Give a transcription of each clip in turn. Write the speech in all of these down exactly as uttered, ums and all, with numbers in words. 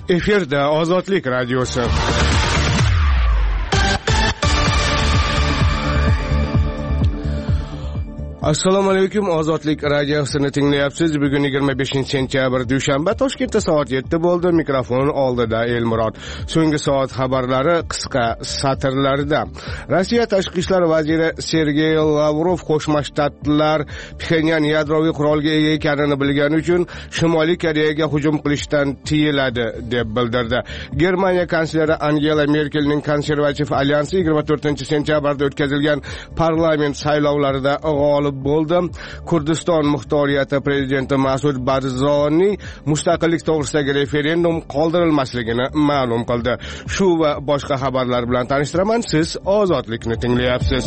Efirda Ozodlik radiosi. Assalomu alaykum, Ozodlik radiosini tinglayapsiz. Bugun yigirma beshinchi sentyabr dushanba, Toshkentda soat yetti bo'ldi. Mikrofon oldida Elmurod. So'nggi soat xabarlari qisqa satrlarda. Rossiya tashqi ishlar vaziri Sergey Lavrov Qo'shma Shtatlar Pxenyan yadroviy qurolga ega ekanini bilgani uchun Shimoliy Koreyaga hujum qilishdan tiyiladi deb bildirdi. Germaniya kansleri Angela Merkelning konservativ alyansi yigirma to'rtinchi sentyabrda o'tkazilgan parlament saylovlarida g'olib bo'ldi. Kurdiston muxtoriyati prezidenti Mas'ud Barzoniy mustaqillik to'g'risidagi referendum qoldirilmasligini ma'lum qildi. Shu va boshqa xabarlar bilan tanishtiraman. Siz Ozodlikni tinglayapsiz.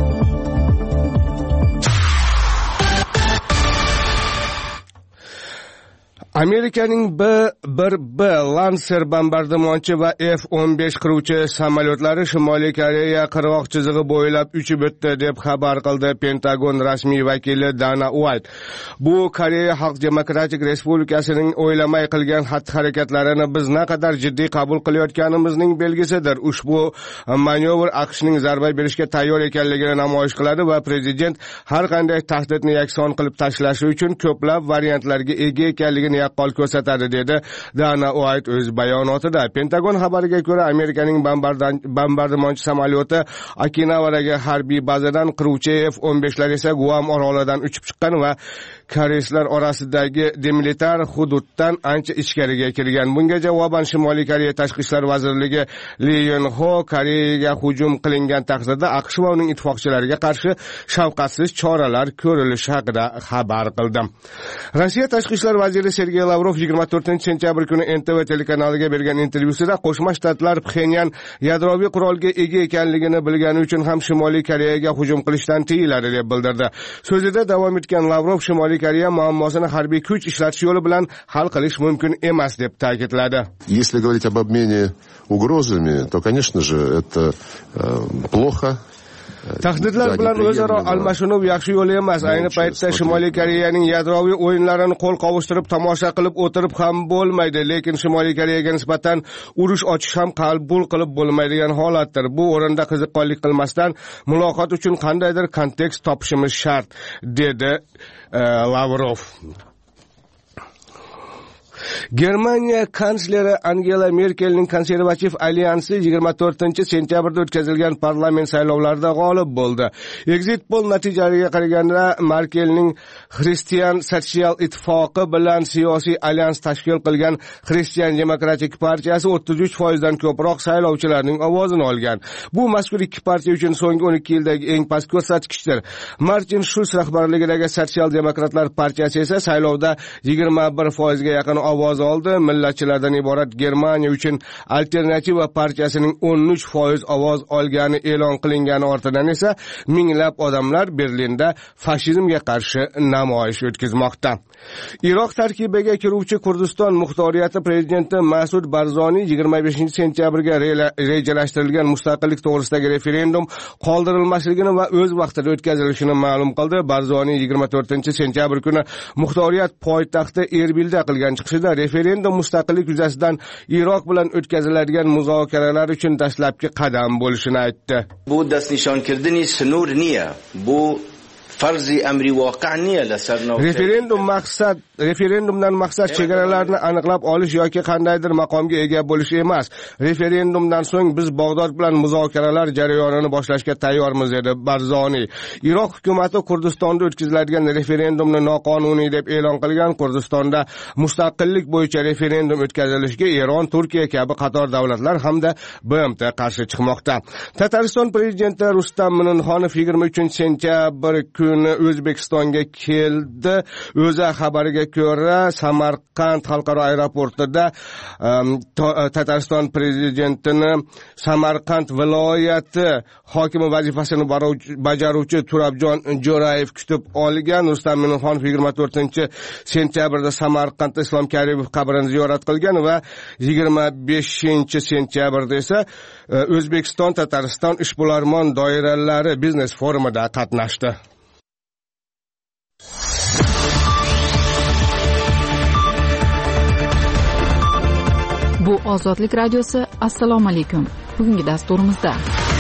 Amerikaning B bir B Lancer bombardimonchi va F o'n besh qiruvchi samolyotlari Shimoliy Koreya qirg'oq chizig'i bo'ylab uchib o'tdi deb xabar qildi Pentagon rasmiy vakili Dana White. Bu Koreya Xalq Demokratik Respublikasining o'ylamay qilgan xatti-harakatlarini biz naqadar jiddiy qabul qilayotganimizning belgisidir. Ushbu manyovr AQShning zarba berishga tayyor ekanligini namoyish qiladi va prezident har qanday tahdidni yakson qilib tashlashi uchun ko'plab variantlarga ega ekanligini yaqqol ko'rsatadi, dedi Dana White o'z bayonotida. Pentagon xabariga ko'ra, Amerikaning bombardimonchi samolyoti Okinavadagi harbiy bazadan, qiruvchi F o'n beshlar esa Guam orolidan uchib chiqqan va koreyslar orasidagi demilitar hududdan ancha ichkariga kirgan. Bunga javoban Shimoliy Koreya tashqi ishlar vazirligi Lee Yun-ho Koreyaga hujum qilingan taqdirda AQSh va uning ittifoqchilariga qarshi shafqatsiz choralar ko'rilishi haqida xabar qildi. Rossiya tashqi ishlar vaziri Sergey Lavrov yigirma to'rtinchi sentyabr kuni N T V telekanaliga bergan intervyusida Qo'shma Shtatlar Pxenyan yadroviy qurolga ega ekanligini bilgani uchun ham Shimoliy Koreyaga hujum qilishdan tiyiladi deb bildirdi. So'zida davom etgan Lavrov Shimoliy Koreya muammosini harbiy kuch ishlatish yo'li bilan hal qilish mumkin emas deb ta'kidladi. Если говорить об обмене угрозами, то, конечно же, это плохо. Tahdidlar bilan o'zaro almashinuv yaxshi yo'l emas. Ayni paytda Shimoliy Koreyaning yadroviy o'yinlarini qo'l qovushtirib tomosha qilib o'tirib ham bo'lmaydi, lekin Shimoliy Koreyaga nisbatan urush ochish ham qabul qilib bo'lmaydigan holatdir. Bu o'rinda qiziqqonlik qilmasdan muloqot uchun qandaydir kontekst topishimiz shart, dedi Lavrov. Germaniya kansleri Angela Merkelning konservativ alyansi yigirma to'rtinchi sentyabrda o'tkazilgan parlament saylovlarida g'olib bo'ldi. Exit poll natijalariga qaraganda Merkelning Xristian sotsial ittifoqi bilan siyosiy alyans tashkil qilgan Xristian demokratik partiyasi o'ttiz uch foizdan ko'proq saylovchilarning ovozini olgan. Bu mazkur ikki partiya uchun so'nggi o'n ikki yildagi eng past ko'rsatkichdir. Martin Schulz rahbarligidagi sotsial demokratlar partiyasi esa saylovda yigirma bir foizga yaqin ovoz oldi. Millatchilardan iborat Germaniya uchun alternativa partiyasining o'n uch foiz ovoz olgani e'lon qilingani ortidan esa minglab odamlar Berlinda fashizmga qarshi namoyish o'tkazmoqda. Iroq tarkibiga kiruvchi Kurdiston muxtoriyati prezidenti Mas'ud Barzoniy yigirma beshinchi sentyabrga rejalashtirilgan mustaqillik to'g'risidagi referendum qoldirilmasligini va o'z vaqtida o'tkazilishini ma'lum qildi. Barzoniy yigirma to'rtinchi sentyabr kuni muxtoriyat poytaxti Erbilda qilgan chiqishida referendum mustaqillik yuzasidan Iroq bilan o'tkaziladigan muzokaralar uchun dastlabki qadam bo'lishini aytdi. Bu dastnishon kirdini sinur niya. Bu farzi amri voqi' niya lasarno. Referendum maqsad referendumdan maqsad chegaralarni aniqlab olish yoki qandaydir maqomga ega bo'lish emas. Referendumdan so'ng biz Bag'dod bilan muzokaralar jarayonini boshlashga tayyormiz, dedi Barzoniy. Iroq hukumati Kurdistonda o'tkaziladigan referendumni noqonuniy deb e'lon qilgan. Kurdistonda mustaqillik bo'yicha referendum o'tkazilishiga Eron, Turkiya kabi qator davlatlar hamda B M T qarshi chiqmoqda. Tatariston prezidenti Rustam Minnixonov yigirma uchinchi sentyabr kuni O'zbekistonga keldi. O'za xabariga ko'ra, Samarqand xalqaro aeroportida Tatariston prezidentini Samarqand viloyati hokimi vazifasini bajaruvchi Turabjon Jo'rayev kutib olgan. Rustam Minnixonov yigirma to'rtinchi sentyabrda Samarqandda Islom Karimov qabrini ziyorat qilgan va yigirma beshinchi sentyabrda esa O'zbekiston Tatariston ishbilarmon doiralari biznes forumida qatnashdi. Bu Ozodlik radiosi. Assalomu alaykum. Bugungi dasturimizda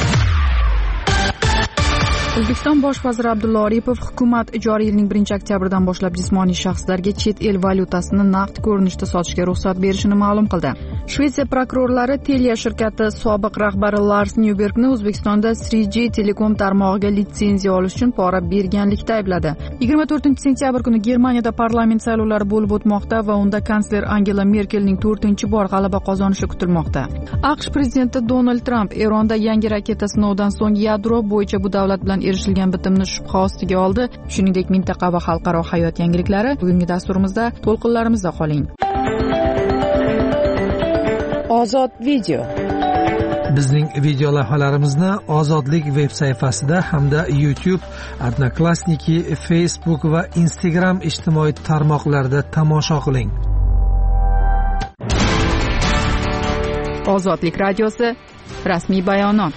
O'zbekiston bosh vaziri Abdulla Aripov hukumat joriy yilning birinchi oktyabridan boshlab jismoniy shaxslarga chet el valyutasini naqd ko'rinishda sotishga ruxsat berishini ma'lum qildi. Shvetsiya prokurorlari Telia shirkati sobiq rahbari Lars Nyubergni O'zbekistonda three G telekom tarmog'iga litsenziya olish uchun pora berganlikda aybladi. yigirma to'rtinchi sentyabr kuni Germaniyada parlament saylovlari bo'lib o'tmoqda va unda kansler Angela Merkelning to'rtinchi bor g'alaba qozonishi kutilmoqda. AQSh prezidenti Donald Tramp Eronda yangi raketa sinovidan so'ng yadro bo'yicha bu davlat bilan erishilgan bitimni shubha ostiga oldi. Shuningdek, mintaqa va xalqaro hayot yangiliklari bugungi dasturimizda to'lqinlarimizda qoling. Ozod video. Bizning video lavhalarimizni Ozodlik veb sayfasida hamda YouTube, Odnoklassniki, Facebook va Instagram ijtimoiy tarmoqlarida tomosha qiling. Ozodlik radiosi rasmiy bayonot.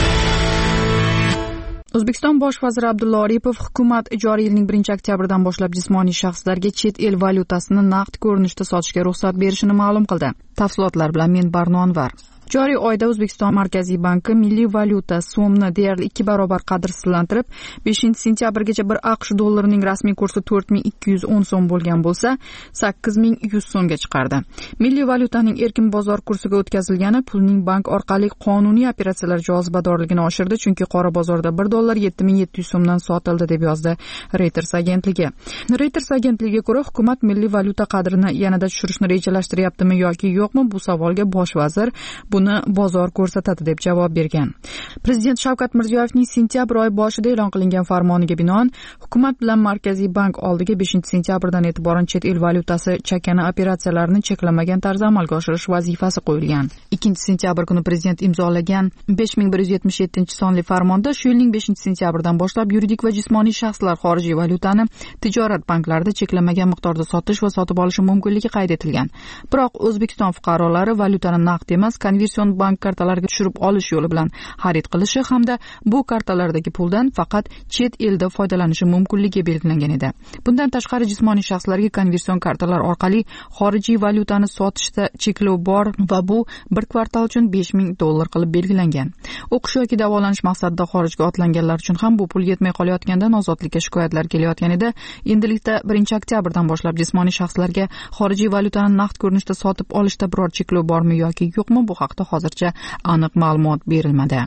O'zbekiston bosh vaziri Abdulla Aripov hukumat joriy yilning birinchi oktyabridan boshlab jismoniy shaxslarga chet el valyutasini naqd ko'rinishda sotishga ruxsat berishini ma'lum qildi. Tafsilotlar bilan men Barno Anvar. Joriy oyda O'zbekiston Markaziy banki milliy valyuta so'mni deyarli ikki barobar qadrsizlantirib, beshinchi sentyabrgacha bir AQSh dollarining rasmiy kursi to'rt ming ikki yuz o'n so'm bo'lgan bo'lsa, sakkiz ming yuz so'mga chiqardi. Milliy valyutaning erkin bozor kursiga o'tkazilgani pulning bank orqali qonuniy operatsiyalar jozibadorligini oshirdi, chunki qora bozorda bir dollar yetti ming yetti yuz so'mdan sotildi deb yozdi Reuters agentligi. Reuters agentligiga ko'ra, hukumat milliy valyuta qadrini yanada tushirishni rejalashtiryaptimi yoki yo'qmi, bu savolga bosh vazir buni bozor ko'rsatadi deb javob bergan. Prezident Shavkat Mirziyoyevning sentyabr oyi boshida e'lon qilingan farmoniga binoan hukumat bilan Markaziy bank oldiga beshinchi sentyabrdan e'tiboran chet el valyutasi chakana operatsiyalarini cheklamagan tarzda amalga oshirish vazifasi qo'yilgan. ikkinchi sentyabr kuni prezident imzolagan besh ming bir yuz yetmish yettinchi sonli farmonda shu yilning beshinchi sentyabridan boshlab yuridik va jismoniy shaxslar xorijiy valyutani tijorat banklarida cheklamagan miqdorda sotish va sotib olishi mumkinligi qayd etilgan. Biroq O'zbekiston fuqarolari valyutani naqd emas, konversion bank kartalariga tushirib olish yo'li bilan xarid qilishi hamda bu kartalardagi puldan faqat chet elda foydalanishi mumkinligi belgilangan edi. Bundan tashqari jismoniy shaxslarga konversion kartalar orqali xorijiy valyutani sotishda cheklov bor va bu bir kvartal uchun besh ming dollar qilib belgilangan. O'qish yoki davolanish maqsadida xorijga otlanganlar uchun ham bu pul yetmay qolayotgandan ozodlikka shikoyatlar kelayotgan edi. Endilikda birinchi oktyabrdan boshlab jismoniy shaxslarga xorijiy valyutani naqd ko'rinishda sotib olishda biror cheklov bormi yoki yo'qmi, bu haqda hozircha aniq ma'lumot berilmadi.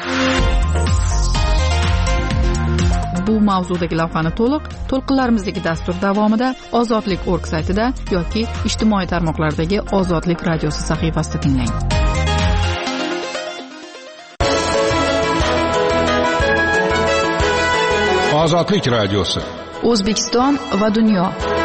Bu mavzudagi lavhani to'liq to'lqinlarimizdagi dastur davomida ozodlik точка org saytida yoki ijtimoiy tarmoqlardagi Ozodlik radiosi sahifasida tinglang. Ozodlik radiosi. O'zbekiston va dunyo.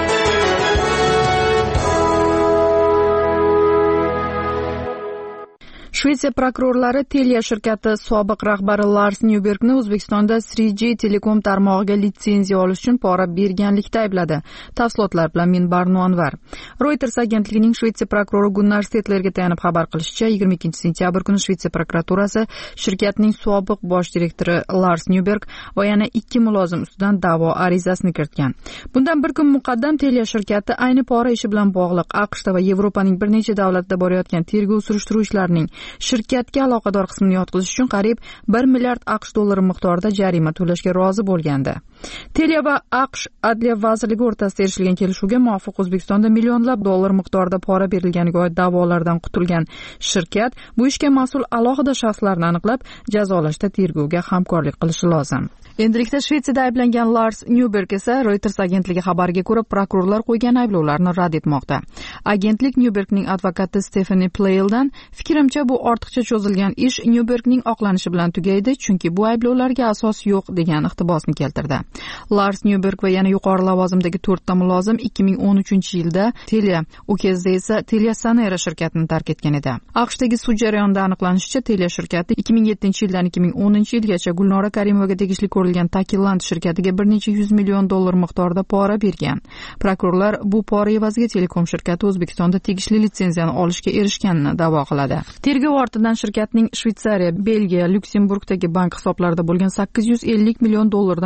Shvetsiya prokurorlari Telia shirkati sobiq rahbari Lars Nyubergni O'zbekistonda three G telekom tarmog'iga litsenziya olish uchun pora berganlikda aybladi. Tafsilotlar bilan men Barno Anvar. Reuters agentligining Shvetsiya prokurori Gunnar Stetlerga tayanib xabar qilishicha, yigirma ikkinchi sentyabr kuni Shvetsiya prokuraturasi shirkatning sobiq bosh direktori Lars Nyuberg va yana ikki mulozim ustidan da'vo arizasini kiritgan. Bundan bir kun muqaddam Telia shirkati ayni pora ishi bilan bog'liq AQShda va Yevropaning bir necha davlatida borayotgan tergov surishtiruv ishlarining shirkatga aloqador qismini yotqizish uchun qariyb bir milliard AQSh dollari miqdorida jarima to'lashga rozi bo'lgandi. Telia va AQSh Adliya vazirligi o'rtasida erishilgan kelishuvga muvofiq O'zbekistonda millionlab dollar miqdorida pora berilganiga oid da'volardan qutulgan shirkat bu ishga mas'ul alohida shaxslarni aniqlab, jazolashda tergovga hamkorlik qilishi lozim. Endilikda Shvetsiyada ayblangan Lars Nyuberg esa Reuters agentligi xabariga ko'ra prokurorlar qo'ygan ayblovlarni rad etmoqda. Agentlik Nyubergning advokati Stephanie Playeldan fikrimcha bu ortiqcha cho'zilgan ish Nyubergning oqlanishi bilan tugaydi, chunki bu ayblovlarga asos yo'q degan iqtibosni keltirdi. Lars Nyuberg va yana yuqori lavozimdagi to'rtta mulozim ikki ming o'n uchinchi yilda Telia, u kezda esa Telia Sonera shirkatini tark etgan edi. AQShdagi sud jarayonida aniqlanishicha, Telia shirkati ikki ming yettinchi yildan ikki ming o'ninchi yilgacha Gulnora Karimovaga tegishli ko'rilgan Takiland shirkatiga bir necha yuz million dollar miqdorida pora bergan. Prokurorlar bu pora evaziga Telekom shirkati O'zbekistonda tegishli litsenziyani olishga erishganini da'vo qiladi. Tergov ortidan shirkatning Shveysariya, Belgiya, Lyuksemburgdagi bank hisoblarida bo'lgan sakkiz yuz ellik million dollardan ortiq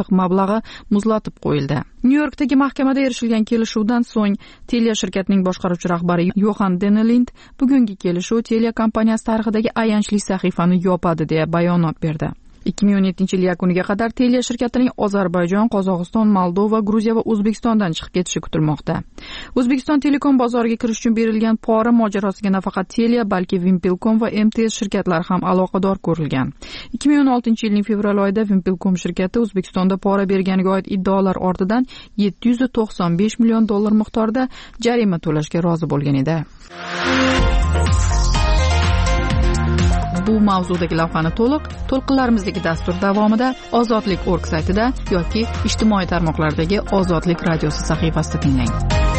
mablag'i muzlatib qo'yildi. Nyu-Yorkdagi mahkamada erishilgan kelishuvdan so'ng Telia shirkatining boshqaruvchi rahbari Yohan Denelind bugungi kelishuv Telia kompaniyasi tarixidagi ayanchli sahifani yopadi deya bayonot berdi. ikki ming o'n yettinchi yil yakuniga qadar Telia shirkatining Ozarbayjon, Qozog'iston, Moldova, Gruziya va O'zbekistondan chiqib ketishi kutilmoqda. O'zbekiston Telekom bozoriga kirish uchun berilgan pora mojarosiga nafaqat Telia, balki Vimpelcom va M T S shirkatlari ham aloqador ko'rilgan. ikki ming o'n oltinchi yilning fevral oyida Vimpelcom shirkati O'zbekistonda pora berganiga oid iddaolar ortidan yetti yuz to'qson besh million dollar miqdorida jarima to'lashga rozi bo'lgan edi. Bu mavzudagi lavhani to'liq to'lqinlarimizdagi dastur davomida ozodlik org saytida yoki ijtimoiy tarmoqlardagi Ozodlik radiosi sahifasida tinglang.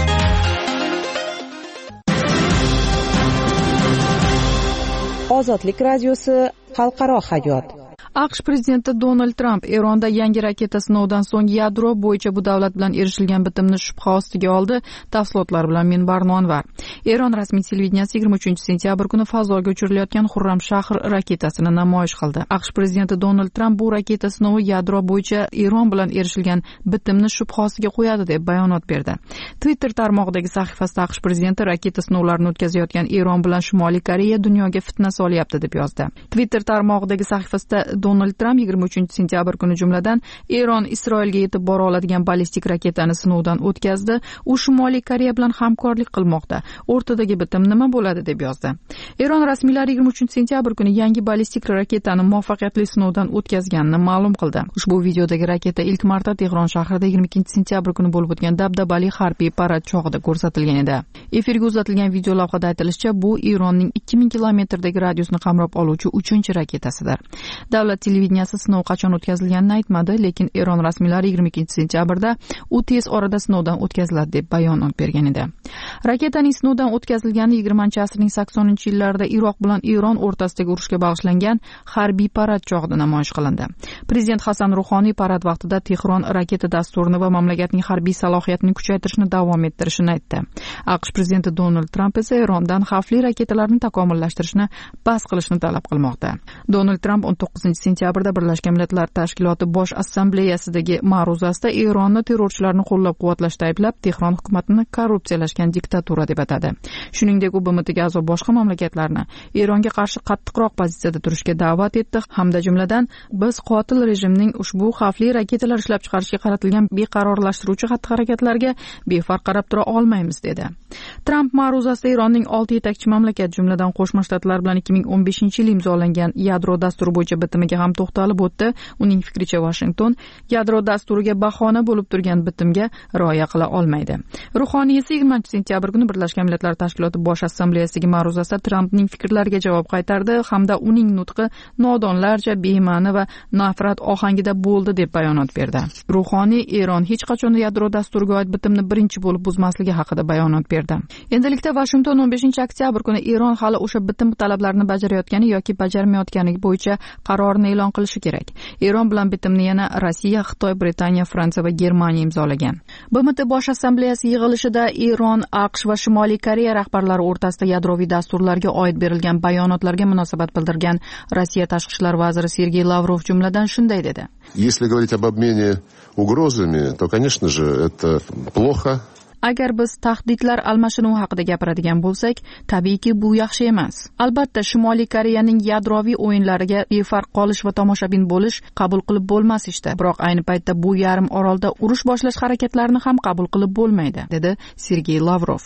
Ozodlik radiosi xalqaro hayot. AQSh prezidenti Donald Tramp Eronda yangi raketa sinovidan so'ng yadro bo'yicha bu davlat bilan erishilgan bitimni shubha ostiga oldi. Tafsilotlar bilan men Barnonvar. Eron rasmiy televideniyasi yigirma uchinchi sentyabr kuni fazoga uchirilayotgan Xurramshahr raketasini namoyish qildi. AQSh prezidenti Donald Tramp bu raketa sinovi yadro bo'yicha Eron bilan erishilgan bitimni shubha ostiga qo'yadi deb bayonot berdi. Twitter tarmog'idagi sahifasida AQSh prezidenti raketa sinovlarini o'tkazayotgan Eron bilan Shimoliy Koreya dunyoga fitna solyapti deb yozdi. Twitter tarmog'idagi sahifasida Donald Tramp yigirma uchinchi sentyabr kuni jumladan Eron Isroilga yetib bora oladigan ballistik raketani sinovdan o'tkazdi. U Shimoliy Koreya bilan hamkorlik qilmoqda. O'rtadagi bitim nima bo'ladi deb yozdi. Eron rasmiylari yigirma uchinchi sentyabr kuni yangi ballistik raketani muvaffaqiyatli sinovdan o'tkazganini ma'lum qildi. Ushbu videodagi raketa ilk marta Tehron shahrida yigirma ikkinchi sentyabr kuni bo'lib o'tgan dabdabali harbiy parad chog'ida ko'rsatilgan edi. Efirga uzatilgan video lavhada aytilishicha, bu Eronning ikki ming kilometrdagi radiusni qamrab oluvchi uchinchi raketasidir. Davlat televideniyasi sinov qachon o'tkazilganini aytmadi, lekin Eron rasmiylari yigirma ikkinchi sentyabrda u tez orada sinovdan o'tkaziladi deb bayonot bergan edi. Raketaning sinovdan o'tkazilgani yigirmanchi asrning saksoninchi yillarida Iroq bilan Eron o'rtasidagi urushga bag'ishlangan harbiy parad chog'ida namoyish qilindi. Prezident Hasan Ruhoniy parad vaqtida Tehron raketa dasturini va mamlakatning harbiy salohiyatini kuchaytirishni davom ettirishini aytdi. AQSh prezidenti Donald Tramp esa Erondan xavfli raketalarni takomillashtirishni bas qilishni talab qilmoqda. Donald Tramp o'n to'qqizinchi sentyabrda Birlashgan Millatlar Tashkiloti Bosh Assambleyasidagi ma'ruzasida Eronni terrorchilarni qo'llab-quvvatlashda ayblab, Tehron hukumatini korrupsiyalashgan diktatura deb atadi. Shuningdek, u B M Tga a'zo boshqa mamlakatlarni Eronga qarshi qattiqroq pozitsiyada turishga da'vat etdi hamda jumladan biz qotil rejimning ushbu xavfli raketalar ishlab chiqarishga qaratilgan beqarorlashtiruvchi xatti-harakatlarga befarq qarab tura olmaymiz dedi. Tramp ma'ruzasida Eronning olti yetakchi mamlakat jumladan Qo'shma Shtatlar bilan ikki ming o'n beshinchi yil imzolangan yadro dasturi bo'yicha bitimiga ham to'xtalib o'tdi. Uning fikricha Washington yadro dasturiga bahona bo'lib turgan bitimga rioya qila olmaydi. Ruhoniy esa yigirmanchi sentyabr kuni Birlashgan Millatlar Tashkiloti Bosh Assambleyasidagi ma'ruzasida Trampning fikrlariga javob qaytardi hamda uning nutqi nodonlarcha, bema'ni va nafrat ohangida bo'ldi deb bayonot berdi. Ruhoniy Eron hech qachon yadro dasturiga oid bitimni birinchi bo'lib buzmasligi haqida bayonot berdi. Endilikda Washington o'n beshinchi oktyabr kuni Eron hali o'sha bitim talablarini bajarayotgani yoki bajarmayotgani bo'yicha qarorni e'lon qilishi kerak. Eron bilan bitimni yana Rossiya, Xitoy, Britaniya, Fransiya va Germaniya imzolagan. B M T Bosh Assambleyasi yig'ilishida Eron, AQSh va Shimoliy Koreya rahbarlari o'rtasida yadroviy dasturlarga oid berilgan bayonotlarga munosabat bildirgan Rossiya tashqi ishlar vaziri Sergey Lavrov jumladan shunday dedi. Если говорить об обмене угрозами, то, конечно же, это плохо. Agar biz tahdidlar almashinuvi haqida gapiradigan bo'lsak, tabiiyki bu yaxshi emas. Albatta, Shimoliy Koreyaning yadroviy o'yinlariga befarq qolish va tomoshabin bo'lish qabul qilib bo'lmas ishda. Biroq ayni paytda bu yarim orolda urush boshlash harakatlarini ham qabul qilib bo'lmaydi, dedi Sergey Lavrov.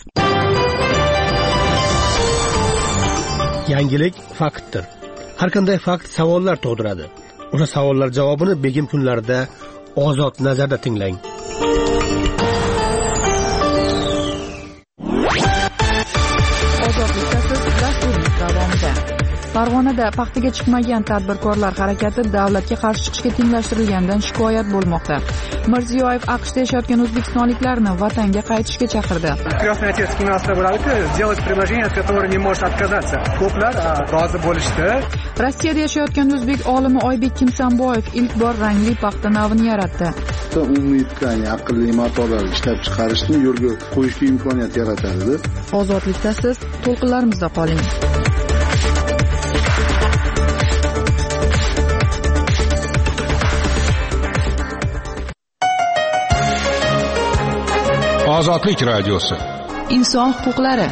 Yangilik faktdir. Har qanday fakt savollar tug'diradi. O'sha savollar javobini begim kunlarida Ozod nazarda tinglang. Farg'onada paxtaga chiqmagan tadbirkorlar harakati davlatga qarshi chiqishga tenglashtirilgandan shikoyat bo'lmoqda. Mirziyoyev AQShda yashayotgan o'zbekistonliklarni vatanga qaytishga chaqirdi. Krasный отец kimyosi bo'ladiki, сделать предложение, от которого не может отказаться. Ko'plar rozi bo'lishdi. Rossiyada yashayotgan o'zbek olimi Oybek Kimsanboyev ilk bor rangli paxta navini yaratdi. Umumiy tkani aqlli motorlar ishlab chiqarishni yo'lga qo'yishga imkoniyat yaratadi. Ozodlikda siz to'lqinlarimizda qoling. Ozodlik radiosi. Inson huquqlari.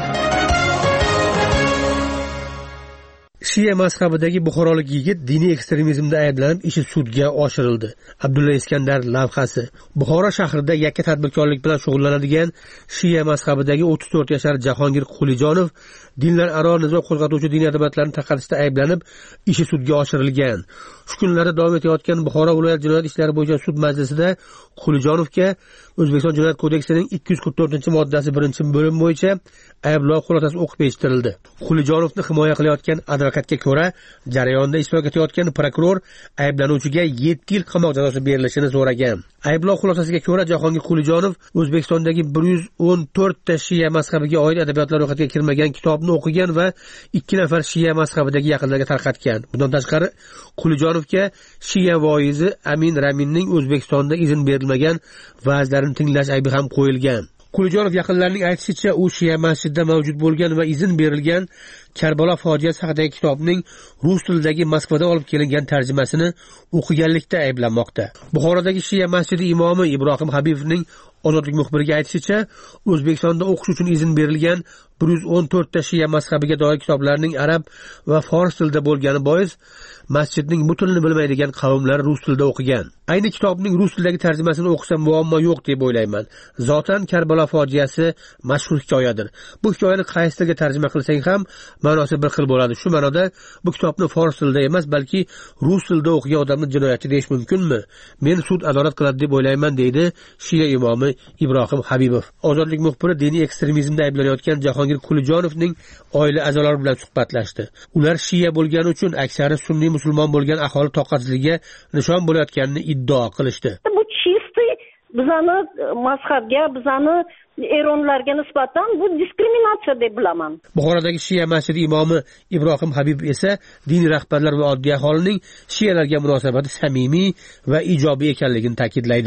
Shia mazhabidagi buxorolik yigit diniy ekstremizmda ayblanib ishi sudga oshirildi. Abdulla Iskandar lavhasi. Buxoro shahrida yakka tadbirkorlik bilan shug'ullanadigan Shia mazhabidagi o'ttiz to'rt yashar Jahongir Qulijonov dinlararo nizo qo'zg'atuvchi diniy adobatlarni tarqatishda ayblanib ishi sudga oshirilgan. Shu kunlarda davom etayotgan Buxoro viloyat jinoyat ishlari bo'yicha sud majlisida Qulijonovga O'zbekiston Jinoyat kodeksining ikki yuz qirq to'rtinchi moddasi birinchi bo'lim bo'yicha ayblov xulosasi o'qib eshittirildi. Qulijonovni himoya qilayotgan advokatga ko'ra, jarayonda ishtirok etayotgan prokuror ayblanuvchiga yetti yil qamoq jazosi berilishini so'ragan. Ayblov xulosasiga ko'ra, Jahongir Qulijonov O'zbekistondagi bir yuz o'n to'rt ta Shia mazhabiga oid adabiyotlar ro'yxatiga kirmagan kitobni o'qigan va ikki nafar Shia mazhabidagi yaqinlarga tarqatgan. Bundan tashqari, Qulijonovga Shia voizi Amin Raminning O'zbekistonda izn berilmagan va'zlarini tinglash aybi ham qo'yilgan. Qulijonov yaqinlarining aytishicha, u Shia masjidida mavjud bo'lgan va izn berilgan Karbalo fojiasi haqidagi kitobning rus tilidagi Moskvada olib kelingan tarjimasini o'qiganlikda ayblanmoqda. Buxorodagi Shia masjidi imomi Ibrohim Habibovning Ozodlik muxbiriga aytishicha, O'zbekistonda o'qish uchun izn berilgan bir yuz o'n to'rt ta Shia mazhabiga doir kitoblarning arab va fors tilida bo'lgani bois masjidning bu tilni bilmaydigan qavmlar rus tilida o'qigan. Ayni kitobning rus tilidagi tarjimasini o'qisa muammo yo'q deb o'ylayman. Zotan Karbalo fojiasi mashhur hikoyadir. Bu hikoyani qaysi tilga tarjima qilsang ham ma'nosi bir xil bo'ladi. Shu ma'noda bu kitobni fors tilida emas, balki rus tilida o'qigan odamni jinoyatchi deyish mumkinmi? Men sud adolat qiladi deb o'ylayman, deydi Shia imomi Ibrohim Habibov. Ozodlik muxbiri diniy ekstremizmda ayblanayotgan Jahongir Qulijonovning oila a'zolari bilan suhbatlashdi. Ular Shia bo'lgani uchun aksari sunniy musulmon bo'lgan aholi toqatsizligiga nishon bo'layotganini iddao qilishdi. Bu chisti bizani mazhabga, bizani eronlarga nisbatan bu diskriminatsiya deb bilaman. Buxorodagi Shia masjidi imomi Ibrohim Habib esa diniy rahbarlar va oddiy aholining Shialarga munosabati samimiy va ijobiy ekanligini ta'kidlaydi.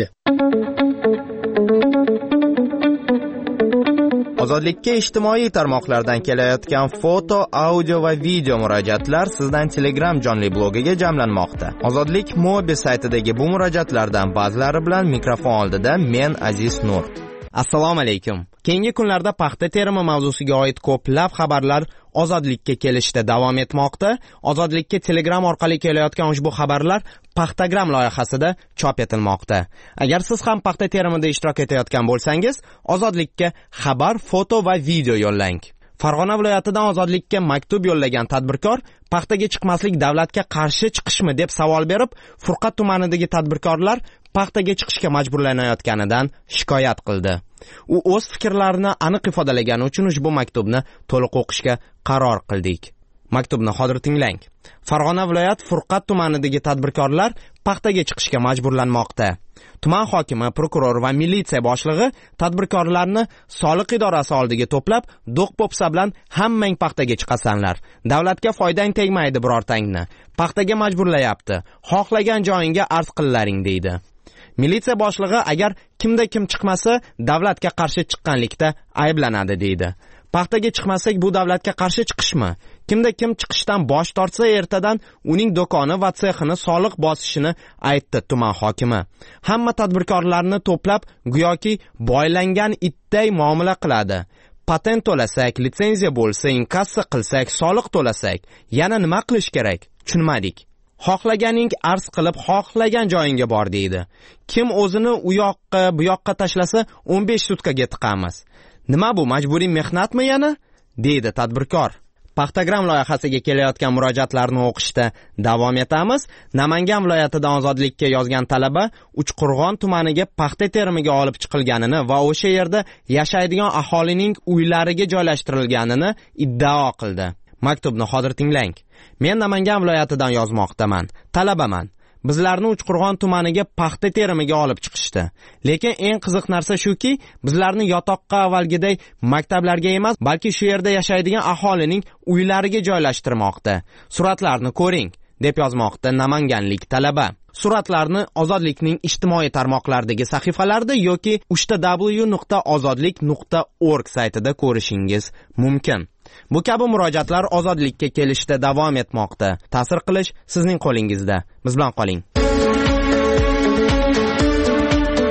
Ozodlikka ijtimoiy tarmoqlardan kelayotgan foto, audio va video murojaatlar sizdan Telegram jonli blogiga jamlanmoqda. Ozodlik Mobi saytidagi bu murojaatlardan ba'zilari bilan mikrofon oldida men Aziz Nur. Assalomu alaykum. Keyingi kunlarda paxta terimi mavzusiga oid ko'plab xabarlar Ozodlikka kelishda davom etmoqda. Ozodlikka Telegram orqali kelayotgan ushbu xabarlar Paxtagram loyihasida chop etilmoqda. Agar siz ham paxta terimida ishtirok etayotgan bo'lsangiz, Ozodlikka xabar, foto va video yo'llang. Farg'ona viloyatidan Ozodlikka maktub yo'llagan tadbirkor paxtaga chiqmaslik davlatga qarshi chiqishmi deb savol berib, Furqat tumanidagi tadbirkorlar paxtaga chiqishga majburlanayotganidan shikoyat qildi. U o'z fikrlarini aniq ifodalagani uchun ushbu maktubni to'liq o'qishga qaror qildik. Maktubni hozir tinglang. Farg'ona viloyat Furqat tumanidagi tadbirkorlar paxtaga chiqishga majburlanmoqda. Tuman hokimi, prokuror va militsiya boshlig'i tadbirkorlarni soliq idorasi oldiga to'plab, do'q-po'pisa bilan hammang paxtaga chiqasanlar. Davlatga foydang tegmaydi birortangni. Paxtaga majburlayapti. Xohlagan joyingga arz qillaring deydi. Militsiya boshlig'i agar kimda kim chiqmasa, davlatga qarshi chiqqanlikda ayblanadi deydi. Paxtaga chiqmasak bu davlatga qarshi chiqishmi? Kimda kim chiqishdan bosh tortsa ertadan uning do'koni va sexini soliq bosishini aytdi tuman hokimi. Hamma tadbirkorlarni to'plab go'yoki boylangan itday muomala qiladi. Patent to'lasak, litsenziya bo'lsa, inkassa qilsak, soliq to'lasak, yana nima qilish kerak? Tushunmadik. Xohlaganing arz qilib, xohlagan joyingga bor deydi. Kim o'zini u yoqqa, bu yoqqa tashlasa, o'n besh sutkaga tiqamiz. Nima bu, majburiy mehnatmi yana? Deydi tadbirkor. Paxtagram loyihasiga kelayotgan murojaatlarni o'qishda davom etamiz. Namangan viloyatidan Ozodlikka yozgan talaba Uchqo'rg'on tumaniga paxta terimiga olib chiqilganini va o'sha yerda yashaydigan aholining uylariga joylashtirilganini iddao qildi. Maktubni hozir tinglang. Men Namangan viloyatidan yozmoqdaman. Talabaman. Bizlarni Uchqo'rg'on tumaniga paxta terimiga olib chiqishdi. Lekin eng qiziq narsa shuki, bizlarni yotoqqa avvalgiday maktablarga emas, balki shu yerda yashaydigan aholining uylariga joylashtirmoqda. Suratlarni ko'ring, deb yozmoqda namanganlik talaba. Suratlarni Ozodlikning ijtimoiy tarmoqlardagi sahifalarida yoki uchta w nuqta ozodlik nuqta org saytida ko'rishingiz mumkin. Bu kabi murojaatlar Ozodlikka kelishda davom etmoqda. Ta'sir qilish sizning qo'lingizda. Biz bilan qoling.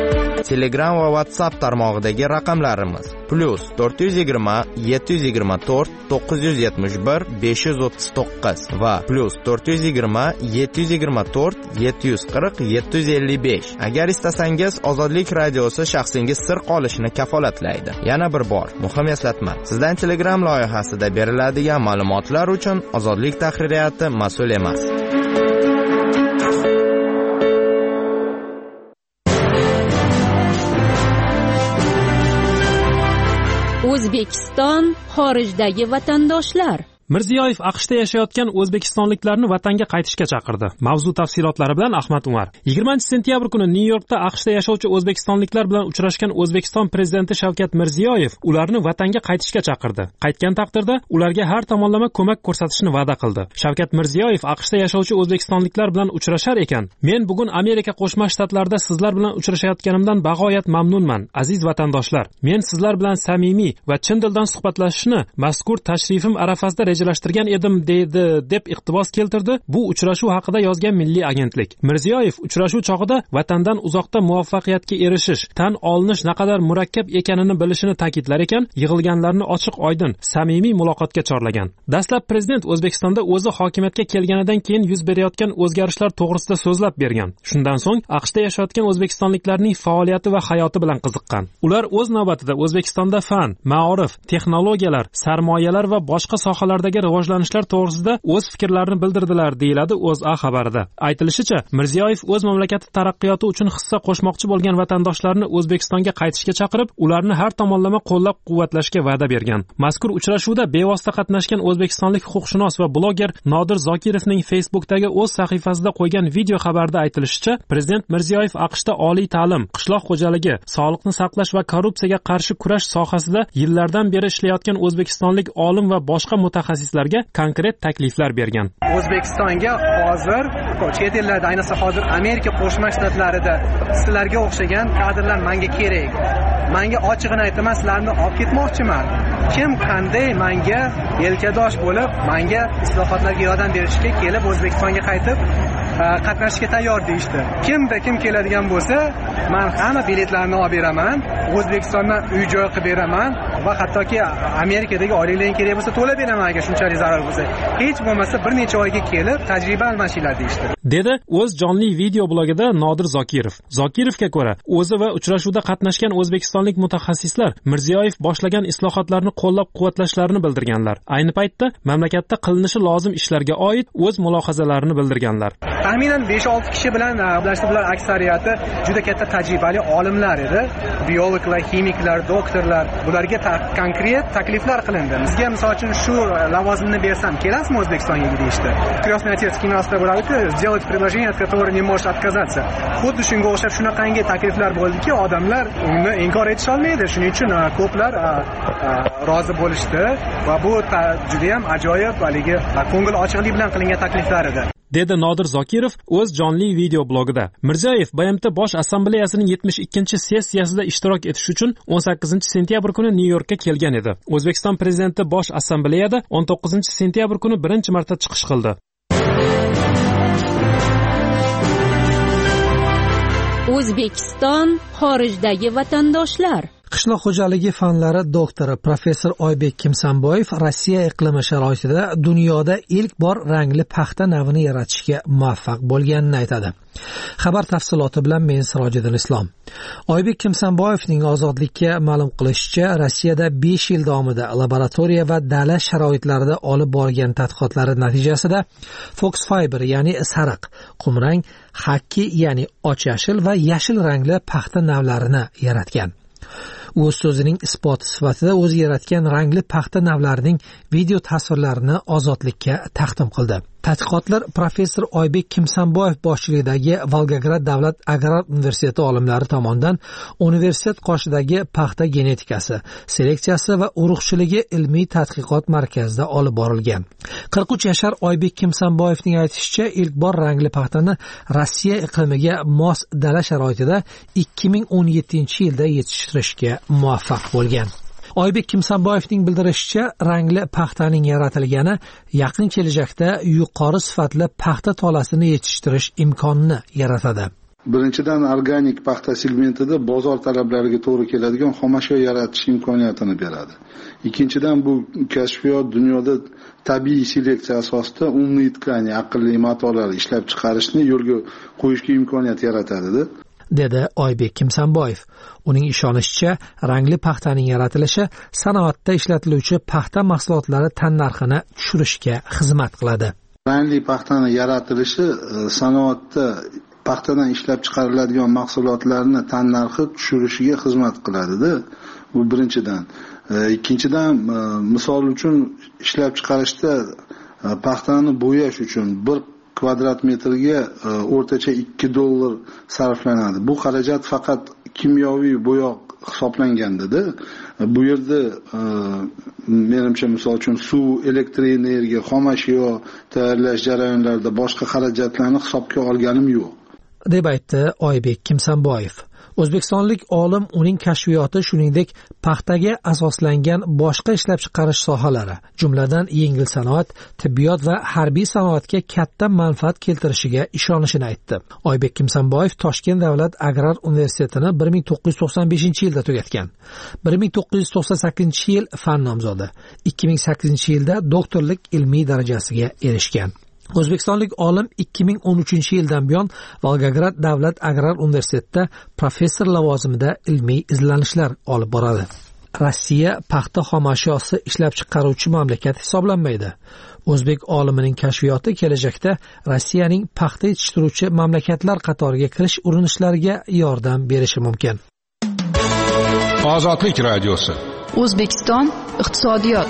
Telegram va WhatsApp tarmog'idagi raqamlarimiz: plus to'rt yuz yigirma yetti yuz yigirma to'rt to'qqiz yuz yetmish bir besh yuz o'ttiz to'qqiz va plus to'rt yuz yigirma yetti yuz yigirma to'rt yetti yuz qirq yetti yuz ellik besh. Agar istasangiz, Ozodlik radiosi shaxsingiz sir qolishini kafolatlaydi. Yana bir bor muhim eslatma: sizdan Telegram loyihasida beriladigan ma'lumotlar uchun Ozodlik tahririyati mas'ul emas. O'zbekiston xorijdagi vatandoshlar. Mirziyoyev AQShda yashayotgan o'zbekistonliklarni vatanga qaytishga chaqirdi. Mavzu tafsilotlari bilan Ahmad Umar. yigirmanchi sentyabr kuni Nyu-Yorkda AQShda yashovchi o'zbekistonliklar bilan uchrashgan O'zbekiston prezidenti Shavkat Mirziyoyev ularni vatanga qaytishga chaqirdi. Qaytgan taqdirda ularga har tomonlama ko'mak ko'rsatishni va'da qildi. Shavkat Mirziyoyev AQShda yashovchi o'zbekistonliklar bilan uchrashar ekan: "Men bugun Amerika Qo'shma Shtatlarida sizlar bilan uchrashayotganimdan bag'oyat mamnunman, aziz vatandoshlar. Men sizlar bilan samimiy va chin dildan suhbatlashishni mazkur tashrifim arafasida rejalashtirgan edim", deydi deb iqtibos keltirdi bu uchrashuv haqida yozgan Milliy agentlik. Mirziyoyev uchrashuv chog'ida vatandan uzoqda muvaffaqiyatga erishish, tan olinish naqadar murakkab ekanini bilishini ta'kidlar ekan, yig'ilganlarni ochiq-oydin, samimiy muloqotga chorlagan. Dastlab prezident O'zbekistonda o'zi hokimiyatga kelganidan keyin yuz berayotgan o'zgarishlar to'g'risida so'zlab bergan. Shundan so'ng AQShda yashayotgan o'zbekistonliklarning faoliyati va hayoti bilan qiziqqan. Ular o'z navbatida O'zbekistonda fan, ma'orif, texnologiyalar, sarmoyalar va boshqa sohalarda rivojlanishlar to'g'risida o'z fikrlarini bildirdilar, deyiladi O'zA xabarida. Aytilishicha, Mirziyoyev o'z mamlakati taraqqiyoti uchun hissa qo'shmoqchi bo'lgan vatandoshlarni O'zbekistonga qaytishga chaqirib, ularni har tomonlama qo'llab-quvvatlashga va'da bergan. Mazkur uchrashuvda bevosita qatnashgan o'zbekistonlik huquqshunos va bloger Nodir Zokirovning Facebook'dagi o'z sahifasida qo'ygan video xabarda aytilishicha, prezident Mirziyoyev AQShda oliy ta'lim, qishloq xo'jaligi, sog'liqni saqlash va korrupsiyaga qarshi kurash sohasida yillardan beri ishlayotgan o'zbekistonlik olim va boshqa mutaxassislarga konkret takliflar bergan. O'zbekistonga hozir chet ellarda, ayniqsa hozir Amerika Qo'shma Shtatlarida sizlarga o'xshagan kadrlar menga kerak. Menga ochig'ini aytaman, sizlarni olib ketmoqchiman. Kim qanday menga yelkadosh bo'lib, menga islohotlarga yordam berishga kelib O'zbekistonga qaytib qatnashishga tayyor deyishdi. Kimda kim keladigan bo'lsa, men hamma biletlarni olib beraman, O'zbekistondan uy-joy qilib beraman va hattoki Amerikadagi oilalarga kerak bo'lsa to'lab beraman agar shunchalik zarar bo'lsa. Hech bo'lmasa bir necha oyga kelib tajriba almashinglar deyishdi. Dedi o'z jonli video blogida Nodir Zokirov. Zokirovga ko'ra, o'zi va uchrashuvda qatnashgan o'zbekistonlik mutaxassislar Mirziyoyev boshlagan islohotlarni qo'llab-quvvatlashlarini bildirganlar. Ayni paytda mamlakatda qilinishi lozim ishlarga oid o'z mulohazalarini bildirganlar. Taxminan besh olti kishi bilan bilasizlar, aksariyati juda katta tajribali olimlar edi. Biologlar, kimiklar, doktorlar. Bularga konkret takliflar qilindi. Bizga misol uchun shu lavozimni bersam, kelasizmi O'zbekistonga deyishdi. Krestный отец kinoasida bo'ladi-ku, сделать предложение, от которого не может отказаться. Xuddi shunga o'xshab shunaqangi takliflar bo'ldiki, odamlar uni inkor etisha olmaydi. Shuning uchun ko'plar rozi bo'lishdi va bu juda ham ajoyib, haligi ko'ngil ochiqlik bilan qilingan takliflar edi. Dedi Nodir Zokirov o'z jonli video blogida. Mirziyoyev B M T Bosh Assambleyasining yetmish ikkinchi sessiyasida ishtirok etish uchun o'n sakkizinchi sentyabr kuni Nyu-Yorkka kelgan edi. O'zbekiston prezidenti Bosh Assambleyada o'n to'qqizinchi sentyabr kuni birinchi marta chiqish qildi. O'zbekiston xorijdagi vatandoshlar. Qishloq xo'jaligi fanlari doktori professor Oybek Kimsanboyev Rossiya iqlimi sharoitida dunyoda ilk bor rangli paxta navini yaratishga muvaffaq bo'lganini aytadi. Xabar tafsiloti bilan men Sirojiddin Islom. Oybek Kimsanboyevning Ozodlikka ma'lum qilishicha, Rossiyada besh yil davomida laboratoriya va dala sharoitlarida olib borgan tadqiqotlari natijasida Fox Fiber, ya'ni sariq, qumrang, hakki, ya'ni och yashil va yashil rangli paxta navlarini yaratgan. U so'zining isboti sifatida o'zi yaratgan rangli paxta navlarining video tasvirlarini Ozodlikka taqdim qildi. Tadqiqotlar professor Oybek Kimsanboyev boshchiligidagi Volgograd davlat agrar universiteti olimlari tomonidan universitet qoshidagi paxta genetikasi, seleksiyasi va urug'chiligi ilmiy tadqiqot markazida olib borilgan. qirq uch yashar Oybek Kimsanboyevning aytishicha, ilk bor rangli paxtani Rossiya iqlimiga mos dala sharoitida ikki ming o'n yettinchi yilda yetishtirishga muvaffaq bo'lgan. Oybek Kimsanboyevning bildirishicha, rangli paxtaning yaratilgani yaqin kelajakda yuqori sifatli paxta tolasini yetishtirish imkonini yaratadi. Birinchidan, organik paxta segmentida bozor talablariga to'g'ri keladigan xomashyo yaratish imkoniyatini beradi. Ikkinchidan, bu kashfiyot dunyoda tabiiy seleksiya asosida unli tkani, aqlli matolar ishlab chiqarishni yo'lga qo'yishga imkoniyat yaratadi, dedi Oybek Kimsanboyev. Uning ishonishicha, rangli paxtaning yaratilishi sanoatda ishlatiluvchi paxta mahsulotlari tannarxini tushirishga xizmat qiladi. Rangli paxtani yaratilishi sanoatda paxtadan ishlab chiqariladigan mahsulotlarni tannarxi tushirishiga xizmat qiladi-da. Bu birinchidan. Ikkinchidan, misol uchun ishlab chiqarishda paxtani bo'yash uchun bir kvadrat metrga o'rtacha ikki dollar sarflanadi. Bu xarajat faqat kimyoviy bo'yoq hisoblanganda-da. Bu yerda menimcha misol uchun suv, elektr energiya, xomashyo tayyorlash jarayonlarida boshqa xarajatlarni hisobga olganim yo'q, deb aytdi Oybek Kimsanboyev. O'zbekistonlik olim uning kashfiyoti shuningdek paxtaga asoslangan boshqa ishlab chiqarish sohalari, jumladan yengil sanoat, tibbiyot va harbiy sanoatga katta manfaat keltirishiga ishonishini aytdi. Oybek Kimsanboyev Toshkent davlat agrar universitetini bir ming to'qqiz yuz to'qson beshinchi yilda tugatgan. bir ming to'qqiz yuz to'qson sakkizinchi yil fan nomzodi, ikki ming sakkizinchi yilda doktorlik ilmiy darajasiga erishgan. O'zbekistonlik olim ikki ming o'n uchinchi yildan buyon Volgograd davlat agrar universitetida professor lavozimida ilmiy izlanishlar olib boradi. Rossiya paxta xomashyosi ishlab chiqaruvchi mamlakat hisoblanmaydi. O'zbek olimining kashfiyoti kelajakda Rossiyaning paxta yetishtiruvchi mamlakatlar qatoriga kirish urinishlariga yordam berishi mumkin. Ozodlik radiosi. O'zbekiston iqtisodiyot.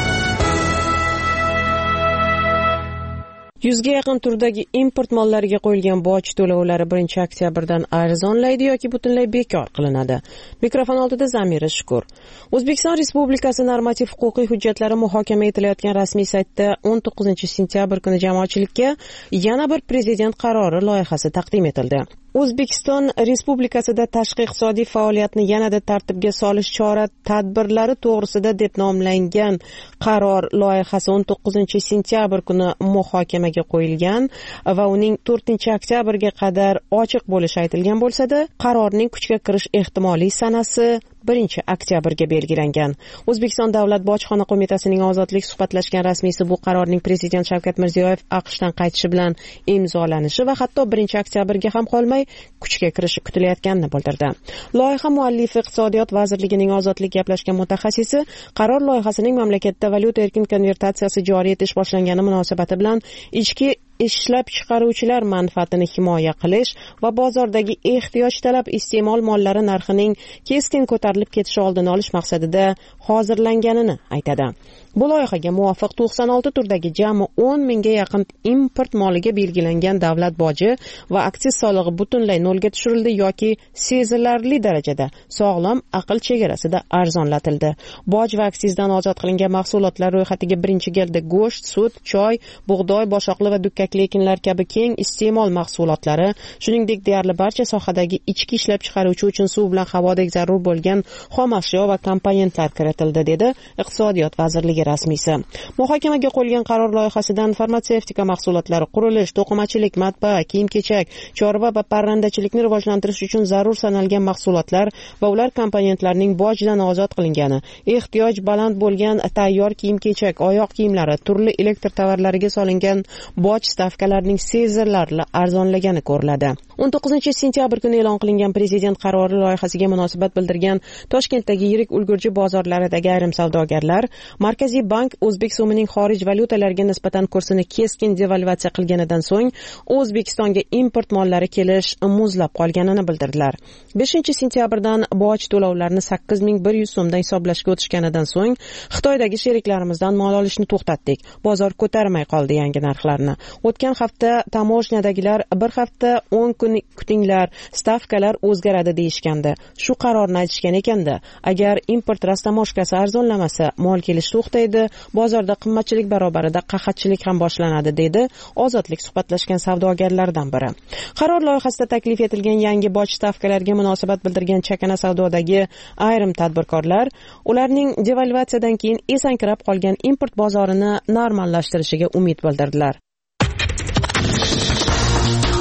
Yuzga yaqin turdagi import mollariga qo'yilgan boj to'lovlari birinchi oktyabrdan arzonlaydi yoki butunlay bekor qilinadi. Mikrofon oldida Zamira Shukur. O'zbekiston Respublikasi normativ huquqiy hujjatlari muhokama etilayotgan rasmiy saytda o'n to'qqizinchi sentyabr kuni jamoatchilikka yana bir prezident qarori loyihasi taqdim etildi. O'zbekiston Respublikasida tashqi iqtisodiy faoliyatni yanada tartibga solish chora-tadbirlari to'g'risida deb nomlangan qaror loyihasi o'n to'qqizinchi sentyabr kuni muhokamaga qo'yilgan va uning to'rtinchi oktyabrga qadar ochiq bo'lishi aytilgan bo'lsa-da, qarorning kuchga kirish ehtimoliy sanasi birinchi oktyabrga belgilangan. O'zbekiston Davlat bojxona qo'mitasining ozodlik suhbatlashgan rasmiysi bu qarorning prezident Shavkat Mirziyoyev AQShdan qaytishi bilan imzolanishi va hatto birinchi oktyabrga ham qolmay kuchga kirishi kutilayotganini bildirdi. Loyiha muallifi Iqtisodiyot vazirligining ozodlik gaplashgan mutaxassisi qaror loyihasining mamlakatda valyuta erkin konvertatsiyasi joriy etish boshlangani munosabati bilan ichki ishlab chiqaruvchilar manfaatini himoya qilish va bozordagi ehtiyoj talab iste'mol mollari narxining keskin ko'tarilib ketishi oldini olish maqsadida hozirlanganini aytadi. Bu loyihaga muvofiq to'qson olti turdagi jami o'n mingga yaqin import moliga belgilangan davlat boji va aksiz solig'i butunlay nolga tushirildi yoki sezilarli darajada sog'lom aql chegarasida arzonlatildi. Boj va aksizdan ozod qilingan mahsulotlar ro'yxatiga birinchi galda go'sht, sut, choy, bug'doy, boshoqli va dukkakli ekinlar kabi keng iste'mol mahsulotlari, shuningdek deyarli barcha sohadagi ichki ishlab chiqaruvchi uchun suv bilan havodek zarur bo'lgan xomashyo va komponentlar kiritildi, dedi Iqtisodiyot vazirligi rasmiysi. Muhokamaga qo'yilgan qaror loyihasidan farmatsevtika mahsulotlari, qurilish, to'qimachilik, matbaa, kiyim-kechak, chorva va parrandachilikni rivojlantirish uchun zarur sanalgan mahsulotlar va ular komponentlarining bojdan ozod qilingani, ehtiyoj baland bo'lgan tayyor kiyim-kechak, oyoq kiyimlari, turli elektr tovarlariga solingan boj stavkalarining sezilarli arzonlagani ko'riladi. o'n to'qqizinchi sentyabr kuni e'lon qilingan prezident qarori loyihasiga munosabat bildirgan Toshkentdagi yirik ulgurji bozorlaridagi ayrim savdogarlar Markaziy bank o'zbek so'mining xorij valyutalariga nisbatan kursini keskin devalvatsiya qilganidan so'ng O'zbekistonga import mollari kelish muzlab qolganini bildirdilar. beshinchi sentyabrdan boj to'lovlarini sakkiz ming bir yuz so'mdan hisoblashga o'tishganidan so'ng Xitoydagi sheriklarimizdan mol olishni to'xtatdik. Bozor ko'tarmay qoldi yangi narxlarni. O'tgan hafta tamoshnyadagilar bir hafta o'n kun kutinglar, stavkalar o'zgaradi deyishgandi. Shu qarorni aytishgan ekanda, agar import rastamoshkasi arzonlamasa, mol kelish to'xtaydi, bozorda qimmatchilik barobarida qahatchilik ham boshlanadi, dedi ozodlik suhbatlashgan savdogarlardan biri. Qaror loyihasida taklif etilgan yangi boj stavkalariga munosabat bildirgan chakana savdodagi ayrim tadbirkorlar ularning devalvatsiyadan keyin esankirab qolgan import bozorini normallashtirishiga umid bildirdilar.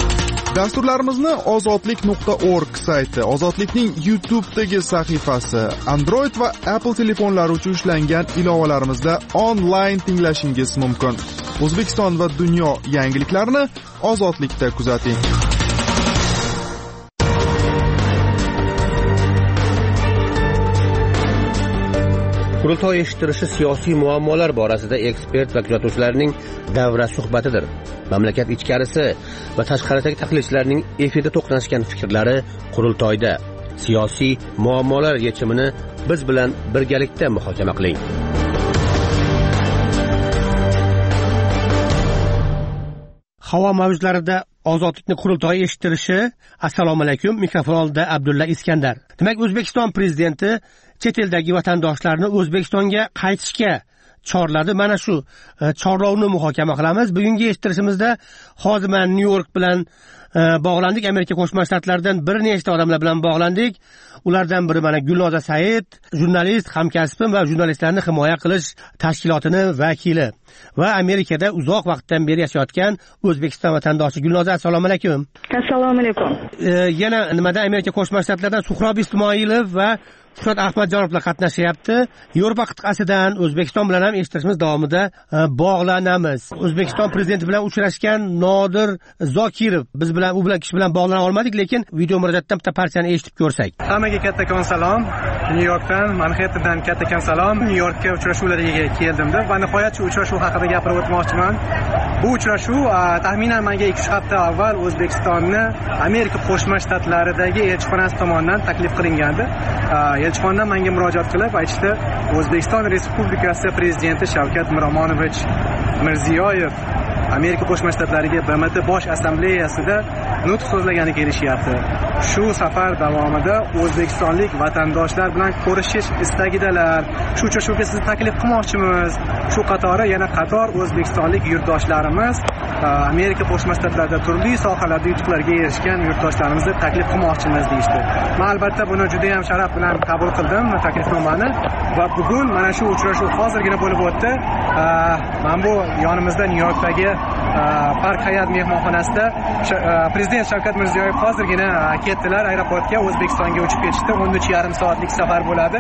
Dasturlarimizni ozodlik nuqta org sayti, Ozodlikning YouTube'dagi sahifasi, Android va Apple telefonlari uchun ishlangan ilovalarimizda onlayn tinglashingiz mumkin. O'zbekiston va dunyo yangiliklarini Ozodlikda kuzating. Qurultoy eshittirishi siyosiy muammolar borasida ekspert va kuzatuvchilarning davra suhbatidir. Mamlakat ichkarisi va tashqaridagi tahlilchilarning efirda to'qnashgan fikrlari qurultoyda. Siyosiy muammolar yechimini biz bilan birgalikda muhokama qiling. Havo mavjlarida Ozodlikni qurultoyi eshittirishi. Assalomu alaykum. Mikrofon oldida Abdulla Iskandar. Demak, O'zbekiston prezidenti chet eldagi vatandoshlarni O'zbekistonga qaytishga chorladi. Mana shu chorlovni muhokama qilamiz. Bugungi eshittirishimizda hozir men Nyu-York bilan bog'landik. Amerika Qo'shma Shtatlaridan bir nechta odamlar bilan bog'landik. Ulardan biri mana Gulnoza Said, jurnalist, hamkasbim va jurnalistlarni himoya qilish tashkilotining vakili va Amerikada uzoq vaqtdan beri yashayotgan O'zbekiston vatandoshi. Gulnoza, assalomu alaykum. Assalomu alaykum. Yana nimada Amerika Qo'shma Shtatlaridan Suhrob Ismoilov va Shuhrat Ahmadjonovlar qatnashyapti. Yevropa qit'asidan O'zbekiston bilan ham eshittirishimiz davomida bog'lanamiz. O'zbekiston prezidenti bilan uchrashgan Nodir Zokirov biz bilan u bilan kishi bilan bog'lana olmadik, lekin video murojaatdan bitta parchani eshitib ko'rsak. Hammaga kattakon salom. Nyu-Yorkdan, Manhattandan kattakon salom. Nyu-Yorkka uchrashuvlarga keldim-da va nihoyat shu uchrashuv haqida gapirib o'tmoqchiman. Bu uchrashuv taxminan menga ikki uch hafta avval O'zbekistonni Amerika Qo'shma Shtatlaridagi elchixonasi tomonidan taklif qilingandi. Elchixonadan menga murojaat qilib aytishdi, O'zbekiston Respublikasi prezidenti Shavkat Miromonovich Mirziyoyev Amerika Qo'shma Shtatlariga B M T Bosh Assambleyasida nutq so'zlagani kelishyapti. Shu safar davomida o'zbekistonlik vatandoshlar bilan ko'rishish istagidalar. Shu uchrashuvga sizni taklif qilmoqchimiz. Shu qatori yana qator o'zbekistonlik yurtdoshlarimiz Amerika Qo'shma Shtatlarida turli sohalarda yutuqlarga erishgan yurtdoshlarimizni taklif qilmoqchimiz deyishdi. Men albatta buni juda ham sharaf bilan qabul qildim taklifnomani va bugun mana shu uchrashuv hozirgina bo'lib o'tdi. Men bu yonimizda Nyu-Yorkdagi Park Hayat mehmonxonasida prezident Shavkat Mirziyoyev hozirgina ketdilar aeroportga, O'zbekistonga uchib ketishdi. o'n uch yarim soatlik safar bo'ladi.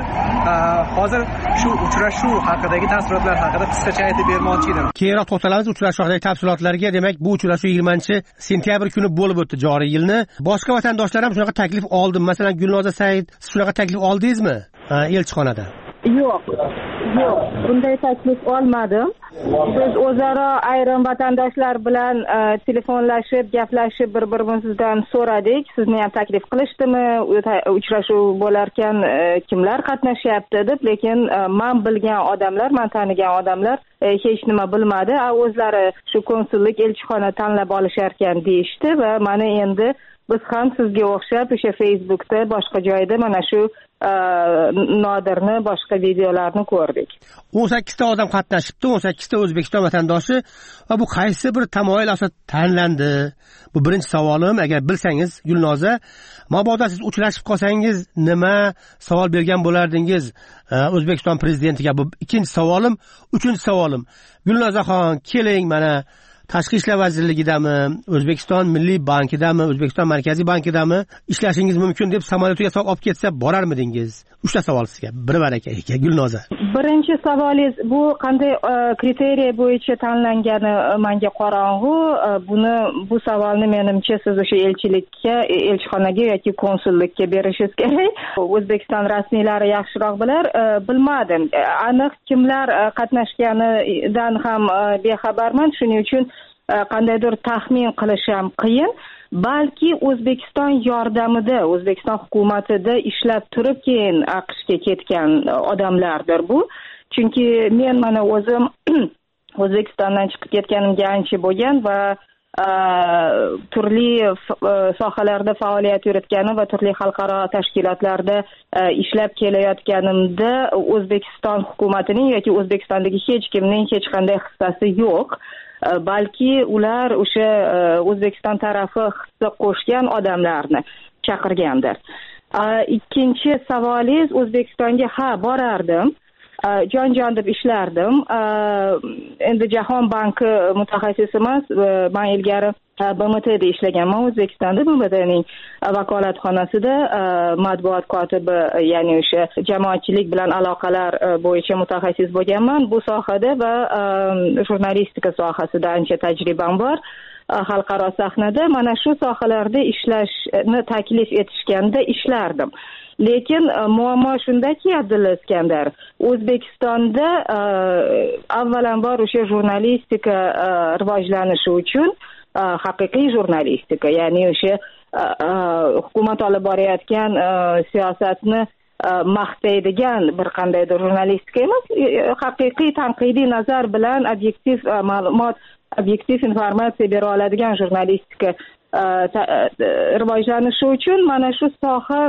Hozir shu uchrashuv haqidagi taassurotlar haqida qisqacha aytib bermoqchi edim. Keyinroq to'xtalamiz uchrashuv haqidagi tafsilotlarga. Demak, bu uchrashuv yigirmanchi sentyabr kuni bo'lib o'tdi joriy yilni. Boshqa vatandoshlar ham shunaqa taklif oldi. Masalan, Gulnoza Said, siz shunaqa taklif oldingizmi elchixonada? Yo'q. Yo'q, bunday taklif olmadim. Biz o'zaro ayrim vatandoshlar bilan telefonlashib, gaplashib bir-birimizdan so'radik. Sizni ham taklif qilishdimi? Uchrashuv bo'larkan kimlar qatnashyapti deb, lekin men bilgan odamlar, men tanigan odamlar hech nima bilmadi. O'zlari shu konsullik elchixona tanlab olishar ekan deyishdi va mana endi biz ham sizga o'xshab o'sha Facebookda, boshqa joyda mana shu Nodirni boshqa videolarni ko'rdik. o'n sakkizta odam qatnashibdi, o'n sakkizta O'zbekiston vatandoshi va bu qaysi bir tamoyil asosida tanlandi? Bu birinchi savolim. Agar bilsangiz, Gulnoza, mabodo siz uchrashib qolsangiz nima savol bergan bo'lardingiz O'zbekiston prezidentiga? Bu ikkinchi savolim. Uchinchi savolim. Gulnozaxon, keling, mana Tashqi ishlar vazirligidami, O'zbekiston Milliy bankidami, O'zbekiston Markaziy bankidami ishlashingiz mumkin deb samolyotiga solib olib ketsa borarmidingiz? Uchta savol sizga. Bir baraka aka Gulnoza. Birinchi savolingiz bu qanday kriteriya bo'yicha tanlangani menga qorong'u. Buni bu savolni menimcha siz o'sha elchilikka, elchixonaga yoki konsullikka berishingiz kerak. O'zbekiston rasmiylari yaxshiroq bilar. Bilmadim. Aniq kimlar qatnashganidan ham bexabarman. Shuning uchun qandaydir taxmin qilish ham qiyin. Balki O'zbekiston yordamida, O'zbekiston hukumatida ishlab turib keyin AQShga ketgan odamlardir bu. Chunki men mana o'zim O'zbekistondan chiqib ketganimga ancha bo'lgan va turli sohalarda faoliyat yuritganim va turli xalqaro tashkilotlarda ishlab kelayotganimda O'zbekiston hukumatining yoki O'zbekistondagi hech kimning hech qanday hissasi yo'q. Balki ular o'sha O'zbekiston tarafi hissa qo'shgan odamlarni chaqirgandir. Ikkinchi savolingiz, O'zbekistonga ha borardim. Jon-jon deb ishlardim. Endi Jahon banki mutaxassisi emas. Men ilgari B M T'da ishlaganman O'zbekistonda. B M T'ning vakolatxonasida matbuot kotibi, ya'ni o'sha jamoatchilik bilan aloqalar bo'yicha mutaxassis bo'lganman. Bu sohada va jurnalistika sohasida ancha tajribam bor. Xalqaro sahnada mana shu sohalarda ishlashni taklif etishganda ishlardim. Lekin muammo shundaki, Abdulla Iskandar, O'zbekistonda avvalambor o'sha jurnalistika rivojlanishi uchun haqiqiy jurnalistika, ya'ni o'sha hukumat olib borayotgan siyosatni maqtaydigan bir qandaydir jurnalistika emas, haqiqiy tanqidiy nazar bilan obyektiv ma'lumot, obyektiv informatsiya bera oladigan jurnalistika rivojlanishi uchun mana shu soha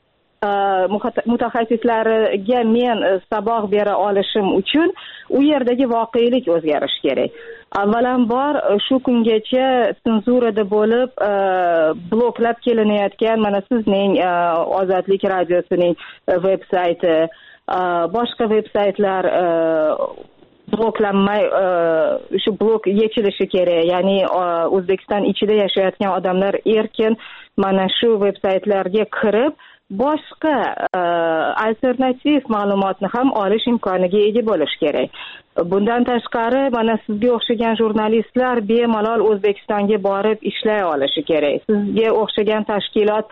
mutaxassislariga men saboq bera olishim uchun u yerdagi voqelik o'zgarishi kerak. Avvalambor shu kungacha senzurada bo'lib bloklab kelinayotgan mana sizning Ozodlik radiosining veb-sayti, boshqa veb-saytlar bloklanmay shu blok yechilishi kerak. Ya'ni O'zbekiston ichida yashayotgan odamlar erkin mana shu veb-saytlarga kirib boshqa alternativ ma'lumotni ham olish imkoniga ega bo'lish kerak. Bundan tashqari mana sizga o'xshagan jurnalistlar bemalol O'zbekistonga borib ishlay olishi kerak. Sizga o'xshagan tashkilot,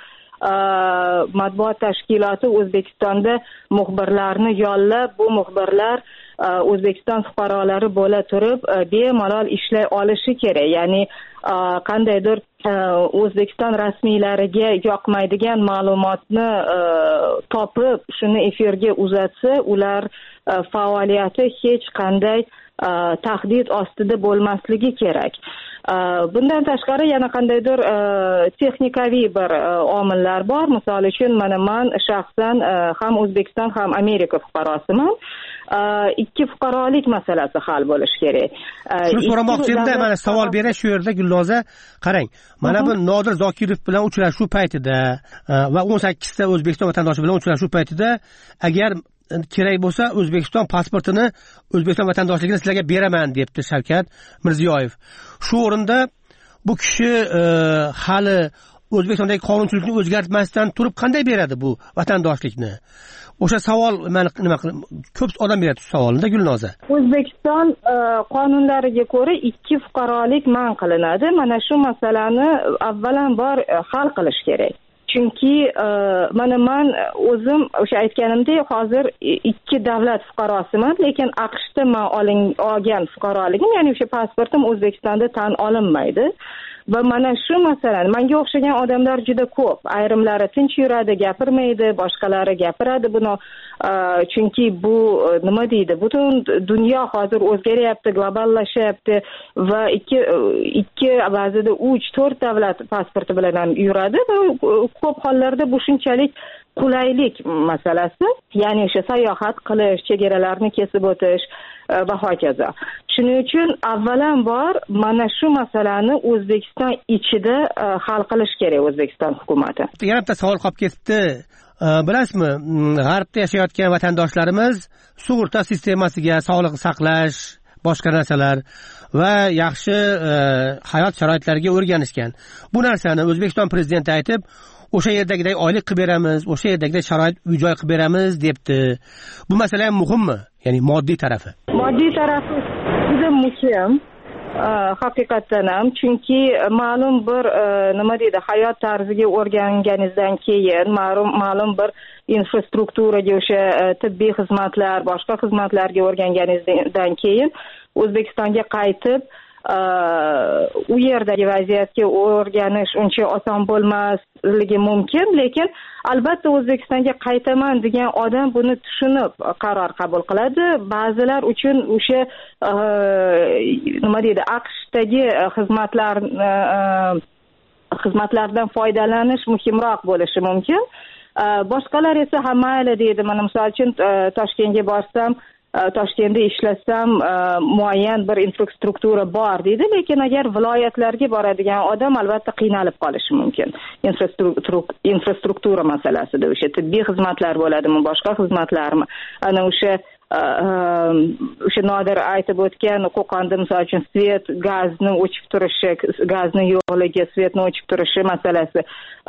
matbuot tashkiloti O'zbekistonda muxbirlarni yollab, bu muxbirlar O'zbekiston fuqarolari bo'la turib bemalol ishlay olishi kerak. Ya'ni qandaydir O'zbekiston rasmiylariga yoqmaydigan ma'lumotni topib, shuni efirga uzatsa, ular faoliyati hech qanday tahdid ostida bo'lmasligi kerak. Bundan tashqari yana qandaydir texnikaviy bir omillar bor. Misol uchun, mana men shaxsan ham O'zbekiston ham Amerika fuqarosiman. Ikki fuqarolik masalasi hal bo'lishi kerak. Shuni so'ramoqchi edim, mana savol beray shu yerda Gulnoza. Qarang, mana bu Nodir Zokirov bilan uchrashuv paytida va o'n sakkizta O'zbekiston vatandoshi bilan uchrashuv paytida agar kerak bo'lsa O'zbekiston pasportini, O'zbekiston vatandoshligini sizlarga beraman debdi Shavkat Mirziyoyev. Shu o'rinda bu kishi hali O'zbekistondagi qonunchilikni o'zgartmasdan turib qanday beradi bu vatandoshlikni? O'sha savol meni nima qilib ko'p odam beradi savolida Gulnoza. O'zbekiston qonunlariga ko'ra ikki fuqarolik man qilinadi. Mana shu masalani avvalambor hal qilish kerak. Chunki mana men o'zim o'sha aytganimdek hozir ikki davlat fuqarosiman, lekin AQShda men olgan fuqaroligim, ya'ni o'sha pasportim O'zbekistonda tan olinmaydi. Va mana shu masalani menga o'xshagan odamlar juda ko'p. Ayrimlari tinch yuradi, gapirmaydi, boshqalari gapiradi buni. Chunki bu nima deydi? Butun dunyo hozir o'zgaryapti, globallashyapti va ikki ikki ba'zida uch to'rt davlat pasporti bilan ham yuradi va ko'p hollarda bu shunchalik qulaylik masalasi, ya'ni o'sha sayohat qilish, chegaralarni kesib o'tish va hokazo. Shuning uchun avvalambor mana shu masalani O'zbekiston ichida hal qilish kerak O'zbekiston hukumati. Yana bitta savol qolib ketdi. Bilasizmi, g'arbda yashayotgan vatandoshlarimiz sug'urta sistemasiga, sog'liqni saqlash, boshqa narsalar va yaxshi hayot sharoitlariga o'rganishgan. Bu narsani O'zbekiston prezidenti aytib, o'sha yerdagidek oylik qilib beramiz, o'sha yerdagidek sharoit uy-joy qilib beramiz debdi. Bu masala ham muhimmi? Ya'ni moddiy tarafi. Moddiy tarafi juda muhim. Haqiqatan ham, chunki ma'lum bir nima deydi, hayot tarziga o'rganganingizdan keyin ma'lum ma'lum bir infrastrukturaga, o'sha tibbiy xizmatlar, boshqa xizmatlarga o'rganganingizdan keyin O'zbekistonga qaytib u yerdagi vaziyatga o'rganish uncha oson bo'lmasligi mumkin, lekin albatta O'zbekistonga qaytaman degan odam buni tushunib qaror qabul qiladi. Ba'zilar uchun o'sha nima deydi, AQShdagi xizmatlar xizmatlardan foydalanish muhimroq bo'lishi mumkin. Boshqalar esa ha mayli deydi. Mana misol uchun Toshkentga borsam, Toshkentda ishlasam muayyan bir infrastruktura bor deydi, lekin agar viloyatlarga boradigan odam albatta qiynalib qolishi mumkin. Infrastruktura masalasida o'sha tibbiy xizmatlar bo'ladimi, boshqa xizmatlarmi, ana o'sha o'sha Nodir aytib o'tgan Qo'qonda misol uchun svet gazni o'chib turishi, gazni yo'qligi, svetni o'chib turishi masalasi.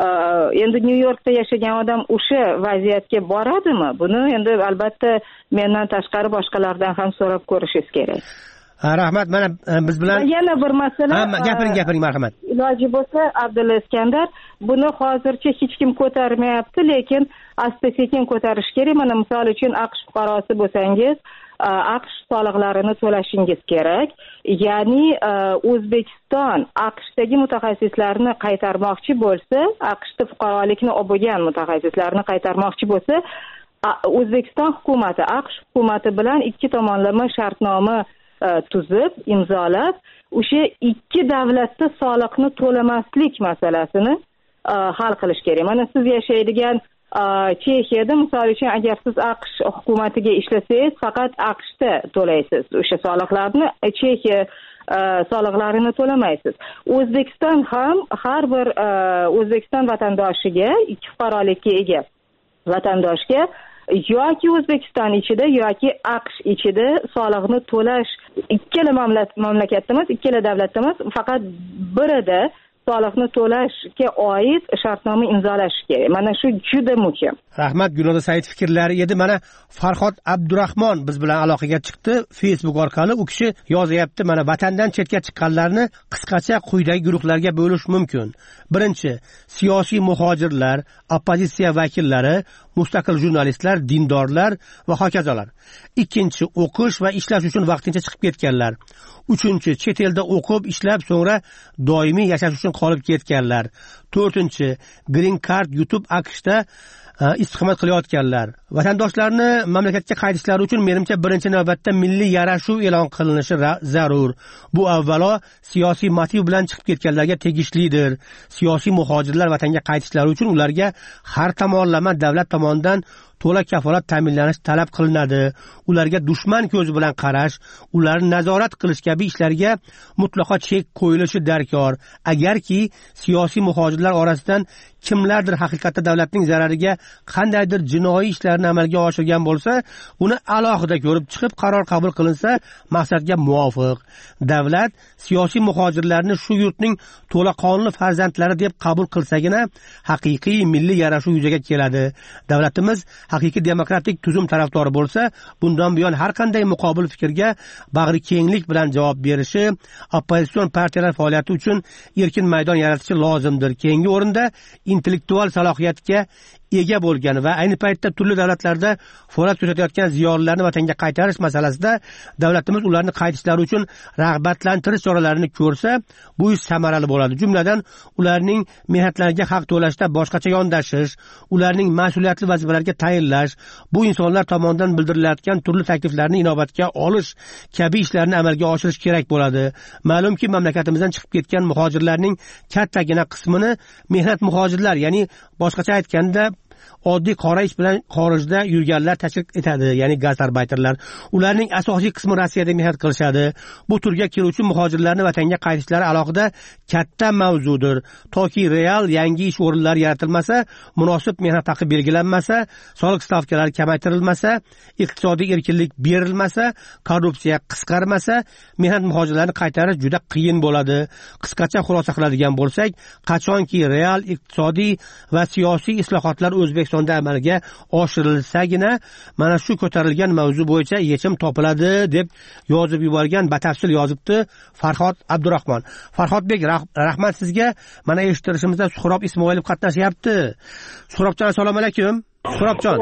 Endi Nyu-Yorkda yashagan odam o'sha vaziyatga boradimi? Buni endi albatta mendan tashqari boshqalardan ham so'rab ko'rishingiz kerak. Rahmat, mana biz bilan yana bir masala. Gapiring, gapiring, marhamat. Iloji bo'lsa, Abdulla Iskandar, buni hozircha hech kim ko'tarmayapti, lekin asta-sekin ko'tarish kerak. Mana misol uchun AQSh fuqarosi bo'lsangiz, AQSh soliqlarini to'lashingiz kerak. Ya'ni O'zbekiston AQShdagi mutaxassislarni qaytarmoqchi bo'lsa, AQShda fuqarolikni olib bo'lgan mutaxassislarni qaytarmoqchi bo'lsa, O'zbekiston hukumati AQSh hukumati bilan ikki tomonlama shartnoma tuzib, imzolab, o'sha ikki davlatda soliqni to'lamaslik masalasini hal qilish kerak. Mana siz yashaydigan Chexiyada misol uchun agar siz AQSh hukumatiga ishlasangiz, faqat AQShda to'laysiz o'sha soliqlarni, Chexiya soliqlarini to'lamaysiz. O'zbekiston ham har bir O'zbekiston vatandoshiga, ikki fuqarolikka ega vatandoshga yoki O'zbekiston ichida yoki AQSh ichida soliqni to'lash ikkala mamlakatda emas, ikkala davlatda emas, faqat birida soliqni to'lashga oid shartnoma imzolash kerak. Mana shu juda muhim. Rahmat, Gulnoza Said fikrlari edi. Mana Farhod Abdurahmon biz bilan aloqaga chiqdi Facebook orqali. U kishi yozyapti, mana vatandan chetga chiqqanlarni qisqacha quyidagi guruhlarga bo'lish mumkin. Birinchi, siyosiy muhojirlar, oppozitsiya vakillari, mustaqil jurnalistlar, dindorlar va hokazolar. Ikkinchi, o'qish va ishlash uchun vaqtincha chiqib ketganlar. Uchinchi, chet elda o'qib, ishlab, so'ngra doimiy yashash uchun qolib ketganlar. To'rtinchi, green card yutib AQShda istiqomat qilayotganlar. Vatandoshlarni mamlakatga qaytishlari uchun menimcha birinchi navbatda milliy yarashuv e'lon qilinishi zarur. Bu avvalo siyosiy motiv bilan chiqib ketganlarga tegishlidir. Siyosiy muhojirlar vatanga qaytishlari uchun ularga har tomonlama davlat tomonidan to'la kafolat ta'minlanishi talab qilinadi. Ularga dushman ko'zi bilan qarash, ularni nazorat qilish kabi ishlarga mutlaqo chek qo'yilishi darkor. Agarki siyosiy muhojirlar orasidan kimlardir haqiqatda davlatning zarariga qandaydir jinoiy ishlarni amalga oshirgan bo'lsa, uni alohida ko'rib chiqib qaror qabul qilinsa, maqsadga muvofiq. Davlat siyosiy muhojirlarni shu yurtning to'laqonli farzandlari deb qabul qilsagina haqiqiy milliy yarashuv yuzaga keladi. Davlatimiz haqiqiy demokratik tuzum tarafdori bo'lsa, bundan buyon har qanday muqobil fikrga bag'ri kenglik bilan javob berishi, oppozitsion partiyalar faoliyati uchun erkin maydon yaratishi lozimdir. Keyingi o'rinda intellektual salohiyatga ega bo'lgan va ayni paytda turli davlatlarda faoliyat ko'rsatayotgan ziyolilarni vatanga qaytarish masalasida davlatimiz ularni qaytishlari uchun rag'batlantirish choralarini ko'rsa, bu ish samarali bo'ladi. Jumladan, ularning mehnatlariga haq to'lashda boshqacha yondashish, ularning mas'uliyatli vazifalarga tayinlash, bu insonlar tomonidan bildirilayotgan turli takliflarni inobatga olish kabi ishlarni amalga oshirish kerak bo'ladi. Ma'lumki, mamlakatimizdan chiqib ketgan muhojirlarning kattagina qismini mehnat muhojirlar, ya'ni boshqacha aytganda oddiy qora ish bilan xorijda yurganlar tashkil etadi, ya'ni gazarbayterlar. Ularning asosiy qismi Rossiyada mehnat qilishadi. Bu turga kiruvchi muhojirlarni vatanga qaytishlari alohida katta mavzudir. Toki real yangi ish o'rinlari yaratilmasa, munosib mehnat haqi belgilanmasa, soliq stavkalari kamaytirilmasa, iqtisodiy erkinlik berilmasa, korrupsiya qisqarmasa, mehnat muhojirlarini qaytarish juda qiyin bo'ladi. Qisqacha xulosa qiladigan bo'lsak, qachonki real iqtisodiy va siyosiy islohotlar O'zbekistonda amalga oshirilsagina mana shu ko'tarilgan mavzu bo'yicha yechim topiladi deb yozib yuborgan, batafsil yozibdi Farhod Abdurahmon. Farhodbek, rahmat sizga. Mana eshittirishimizda Suhrob Ismoilov qatnashyapti. Suhrobjon, assalomu alaykum. Suhrobjon.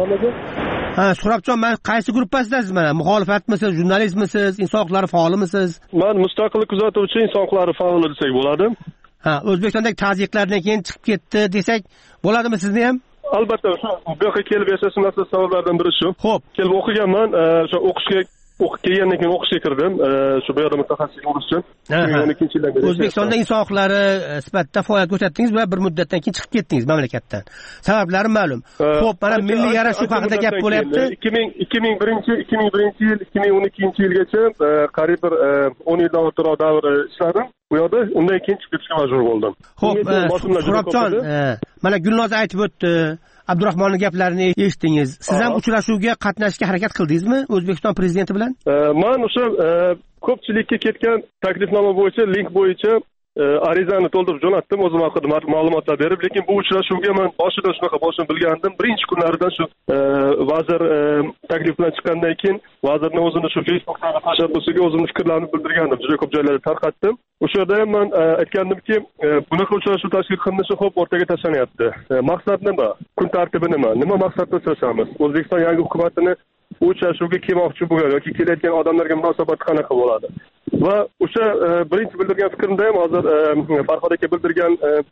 Ha, Suhrobjon, men qaysi gruppasidasiz? Mana muxolifatmisiz, jurnalistmisiz, inson huquqlari faolimisiz? Men mustaqil kuzatuvchi inson huquqlari faoli desak bo'ladi. Ha, O'zbekistondagi tazyiqlardan keyin chiqib ketdi desak bo'ladimi sizni ham? Albatta, bu yoqqa kelib yashashim asosiy sabablardan biri shu. Xo'p, kelib o'qiganman, o'sha o'qishga o'qib kelgandan keyin o'qishga kirdim. Shu bu yerda mutaxassislik olish uchun. o'n ikkinchi yildan beri O'zbekistonda inson huquqlari sifatida faoliyat ko'rsatdingiz va bir muddatdan keyin chiqib ketdingiz mamlakatdan. Sabablari ma'lum. Xo'p, mana milliy yarashuv haqida gap bo'lyapti. ikki ming birinchi ikki ming birinchi yil, ikki ming o'n ikkinchi yilgacha qariyb bir o'n yildan ortiqroq davr ishladim. Bu yerda undan keyin chiqib ketishga majbur bo'ldim. Xo'p, Suhrobjon, mana Gulnoza aytib o'tdi. Abdurahmonning gaplarini eshitdingiz. Siz ham uchrashuvga qatnashishga harakat qildingizmi O'zbekiston prezidenti bilan? Men o'sha ko'pchilikka ketgan taklifnoma bo'yicha link bo'yicha arizani to'ldirib jo'natdim, o'zim haqida ma'lumotlar berib, lekin bu uchrashuvga men boshidan shunaqa bo'lishini bilgandim. Birinchi kunlaridan shu vazir taklif bilan chiqqandan keyin vazirning o'zini shu Facebook'dagi tashabbusiga o'zimning fikrlarimni bildirgandim. Juda ko'p joylarga tarqatdim. O'sha yerda ham men aytgandimki, bunaqa uchrashuv tashkil qilinishi xo'p o'rtaga tashlanyapti. Maqsad nima? Kun tartibi nima? Nima maqsadda uchrashamiz? O'zbekiston yangi hukumatini uchrashuvga kelmoqchi bo'lgan yoki kelayotgan odamlarga munosabati qanaqa bo'ladi? Va o'sha birinchi bildirgan fikrimda ham hozir Farhod aka bildirgan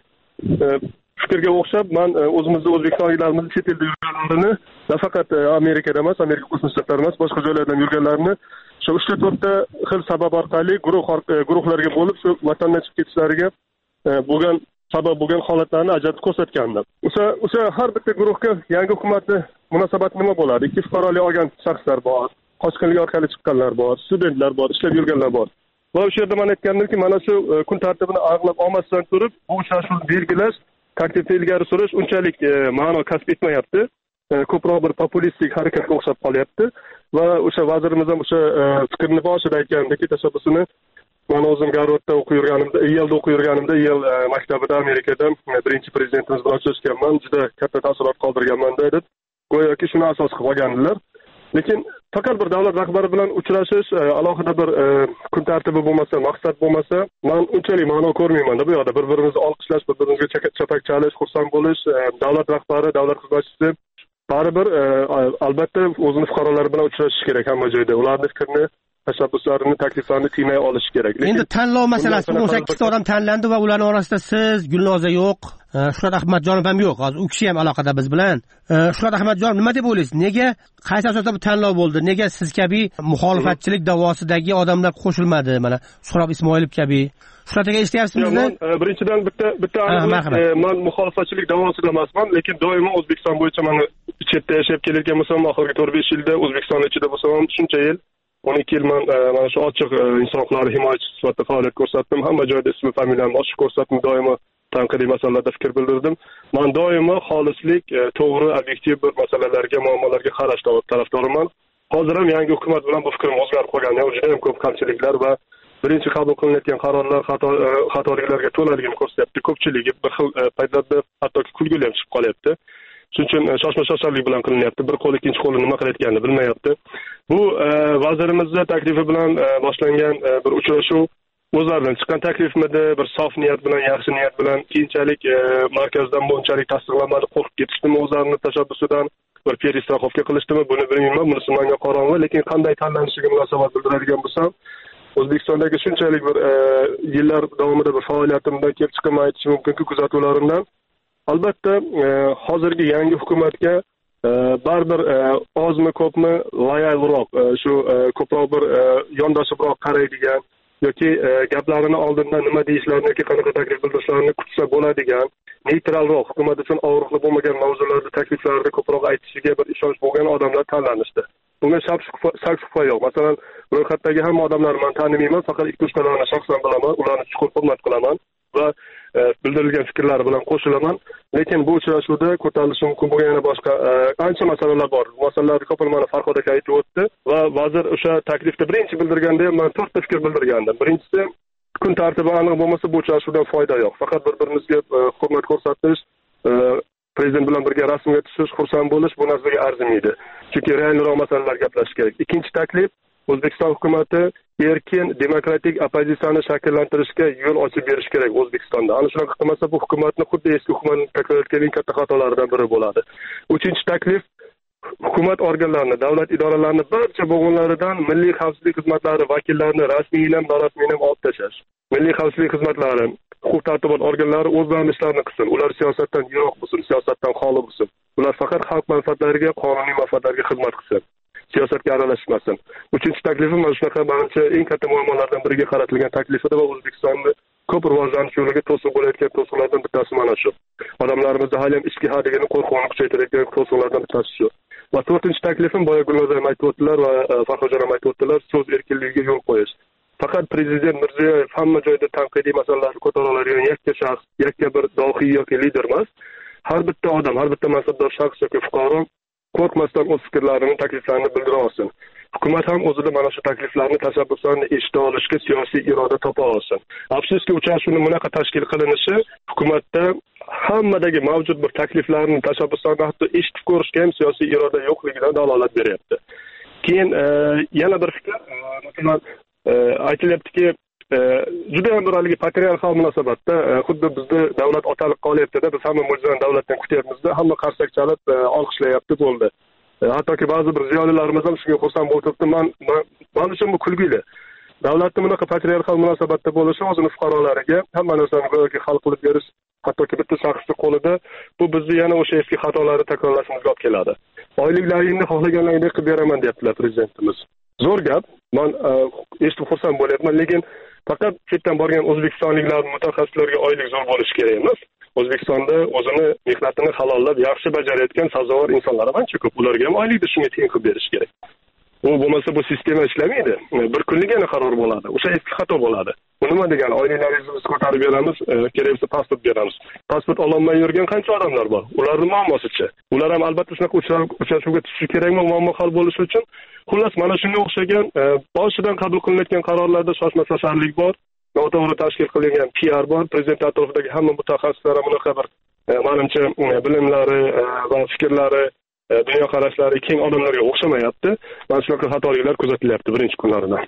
fikrga o'xshab men o'zimizni o'zbekistonliklarimizni chet elda yurganlarini, nafaqat Amerikada emas, Amerika Qo'shma Shtatlarida emas, boshqa joylardan yurganlarni shu uch to'rtta xil sabab orqali guruh guruhlarga bo'lib shu vatandan chiqib ketishlariga bo'lgan sabab bo'lgan holatlarni ajratib ko'rsatgandim. O'sha o'sha har bitta guruhga yangi hukumatni munosabati nima bo'ladi? Ikki fuqarolik olgan shaxslar bor, qochqinlik orqali chiqqanlar bor, studentlar bor, ishlab yurganlar bor. Va o'sha yerda men aytgandimki, mana shu kun tartibini aniqlab olmasdan turib, bu uchrashuvni belgilash, taklifni ilgari surish unchalik ma'no kasb etmayapti. Ko'proq bir populistik harakatga o'xshab qolyapti. Va o'sha vazirimiz ham o'sha fikrni boshida aytgandiki, tashabbusini men o'zim Garvardda o'qib yurganimda, Yelda o'qib yurganimda, Yel maktabida Amerikada birinchi prezidentimiz bilan uchrashganman, juda katta taassurot qoldirganman deb, go'yoki shuni asos qilib olgandilar. Lekin faqat bir davlat rahbari bilan uchrashish, alohida bir kun tartibi bo'lmasa, maqsad bo'lmasa, men unchalik ma'no ko'rmayman. Bu yoqda bir-birimizni olqishlash, bir-birimizga chapak chalish, xursand bo'lish, davlat rahbari, davlat xizmatchisi baribir albatta o'zini fuqarolari bilan uchrashish kerak hamma joyda. Ularning fikrini, tashabbuslarini, takliflarini tinglay olish kerak. Endi tanlov masalasi o'n sakkizta odam tanlandi va ularning orasida siz, Gulnoza yo'q, Shuhrat Ahmadjonov ham yo'q. Hozir u kishi ham aloqada biz bilan. Shuhrat Ahmadjonov nima deb o'ylaysiz? Nega qaysi asosda bu tanlov bo'ldi? Nega siz kabi muxolifatchilik da'vosidagi odamlar qo'shilmadi? Mana Suhrob Ismoilov kabi. Shuhrat aka eshityapsizmi? Birinchidan bitta bitta men muxolifatchilik da'vosida emasman, lekin doimo O'zbekiston bo'yicha men chetda yashab kelayotgan bo'lsam, oxirgi to'rt besh yilda O'zbekiston ichida bo'lsam, shuncha yil o'n ikki yil men mana shu ochiq inson huquqlari himoyachisi sifatida faoliyat ko'rsatdim. Hamma joyda ismi, familiyamni ochiq ko'rsatdim. Doimo tanqidiy masalalarda fikr bildirdim. Men doimo xolislik, to'g'ri, obyektiv bir masalalarga, muammolarga qarash tarafdoriman. Hozir ham yangi hukumat bilan bu fikrim o'zgarib qolgan. Juda ham ko'p kamchiliklar va birinchi qabul qilinayotgan qarorlar xatoliklarga to'laligini ko'rsatyapti. Ko'pchiligi bir xil paytlarda hattoki kulgili ham chiqib qolyapti. Shuning uchun shoshma shosharlik bilan qilinyapti. Bir qo'l ikkinchi qo'li nima qilayotganini bilmayapti. Bu vazirimizning taklifi bilan boshlangan bir uchrashuv o'zlaridan chiqqan taklifmidi, bir sof niyat bilan, yaxshi niyat bilan, keyinchalik markazdan bunchalik tasdiqlanmadi, qo'rqib ketishdimi o'zlarining tashabbusidan, bir peristraxovka qilishdimi, buni bilmayman, bunisi menga qorong'u, lekin qanday tanlanishiga munosabat bildiradigan bo'lsam, O'zbekistondagi shunchalik bir yillar davomida bir faoliyatimdan kelib chiqib aytishim mumkinki, kuzatuvlarimdan albatta hozirgi yangi hukumatga baribir ozmi ko'pmi loyalroq, shu ko'proq bir yondashibroq qaraydigan yoki gaplarini oldindan nima deyishlarini yoki qanaqa taklif bildirishlarini kutsa bo'ladigan, neytralroq, hukumat uchun og'riqli bo'lmagan mavzularda, takliflarda ko'proq aytishiga bir ishonch bo'lgan odamlar tanlanishdi. Bunga shak shubha yo'q. Masalan, ro'yxatdagi hamma odamlarni men tanimayman, faqat ikki uchtalarni shaxsan bilaman, ularni chuqur hurmat qilaman va bildirilgan fikrlari bilan qo'shilaman. Lekin bu uchrashuvda ko'tarilishi mumkin bo'lgan yana boshqa ancha masalalar bor. Masalalarni ko'pini mana Farhod aka aytib o'tdi va vazir o'sha taklifda birinchi bildirganda ham men to'rtta fikr bildirgandim. Birinchisi, kun tartibi aniq bo'lmasa bu uchrashuvdan foyda yo'q. Faqat bir-birimizga hurmat ko'rsatish, prezident bilan birga rasmga tushish, xursand bo'lish bu narsaga arzimaydi. Chunki realroq masalalar gaplashish kerak. Ikkinchi taklif, O'zbekiston hukumatı erkin, demokratik opozitsiyani shakllantirishga yo'l ochib berish kerak O'zbekistonda. Ana shunaqa qilmasa bu hukumatni xuddi eski hukumatning takrorlayotgan katta xatolaridan biri bo'ladi. Uchinchi taklif, hukumat organlarini, davlat idoralarini barcha bo'g'inlaridan milliy xavfsizlik xizmatlari vakillarini rasmiy ham, norasmiy ham olib tashlash. Milliy xavfsizlik xizmatlari, huquq-tartibot organlari o'zlarining ishlarini qilsin. Ular siyosatdan yiroq bo'lsin, siyosatdan xoli bo'lsin. Ular faqat xalq manfaatlariga, qonuniy manfaatlarga xizmat qilsin. Siyosatga aralashmasin. Uchinchi taklifim mana shunaqa menimcha eng katta muammolardan biriga qaratilgan taklifida va O'zbekistonni ko'p rivojlanish yo'liga to'siq bo'layotgan to'siqlardan bittasi mana shu. Odamlarimizda hali ham ijtihodiga qo'rquvni kuchaytiradigan to'siqlardan bittasi shu. Va to'rtinchi taklifim boya Gulnoza ham aytib o'tdilar va Farhodjon ham aytib o'tdilar, so'z erkinligiga yo'l qo'yish. Faqat prezident Mirziyoyev hamma joyda tanqidiy masalalarni ko'tara oladigan yakka shaxs, yakka bir dohiy yoki lider emas. har bitta odam, har bitta mansabdor shaxs yoki fuqaro qo'rqmasdan o'z fikrlarini, takliflarini bildira olsin. Hukumat ham o'zida mana shu takliflarni, tashabbuslarni eshita olishga siyosiy iroda topa olsin. Afsuski, uchrashuvning bunaqa tashkil qilinishi hukumatda hammadagi mavjud bir takliflarni, tashabbuslarni hatto eshitib ko'rishga ham siyosiy iroda yo'qligidan dalolat beryapti. Keyin yana bir fikr, masalan, aytilyaptiki, juda ham bir haligi patriarxal munosabatda xuddi bizni davlat otalik qolyapti-da, biz hamma mo'jizani davlatdan kutyapmiz-da, hamma qarsak chalib olqishlayapti bo'ldi. Hattoki ba'zi bir ziyolilarimiz ham shunga xursand bo'libdi. Men men uchun bu kulgili. Davlatning bunaqa patriarxal munosabatda bo'lishi o'zini fuqarolariga hamma narsani go'yoki hal qilib berish, hattoki bitta shaxsning qo'lida, bu bizni yana o'sha eski xatolarni takrorlashimizga olib keladi. Oyliklaringni xohlaganlaringdek qilib beraman deyaptilar prezidentimiz. Zo'r gap. Men eshitib xursand bo'lyapman, lekin faqat chetdan borgan o'zbekistonliklar, mutaxassislarga oylik zo'r bo'lishi kerak emas. O'zbekistonda o'zini mehnatini halollab yaxshi bajarayotgan sazovor insonlar ham ancha ko'p. Ularga ham oylikni shunga teng qilib berish kerak. U bo'lmasa bu sistema ishlamaydi. Bir kunligina qaror bo'ladi. O'sha eski xato bo'ladi. Bu nima degani? Oyliklaringizni biz ko'tarib beramiz, kerak bo'lsa pasport beramiz. Pasport ololmay yurgan qancha odamlar bor? Ularning muammosicha. Ular ham albatta shunaqa uchrashuvga tushishi kerakmi, muammo hal bo'lishi uchun? Xullas, mana shunga o'xshagan boshidan qabul qilinayotgan qarorlarda shoshma-shosharlik bor. Noto'g'ri tashkil qilingan P R bor. Prezident atrofidagi hamma mutaxassislar bunaqa bir menimcha bilimlari va fikrlari, dunyoqarashlari keng odamlarga o'xshamayapti. Mana shunaqa xatoliklar kuzatilyapti birinchi kunlaridan.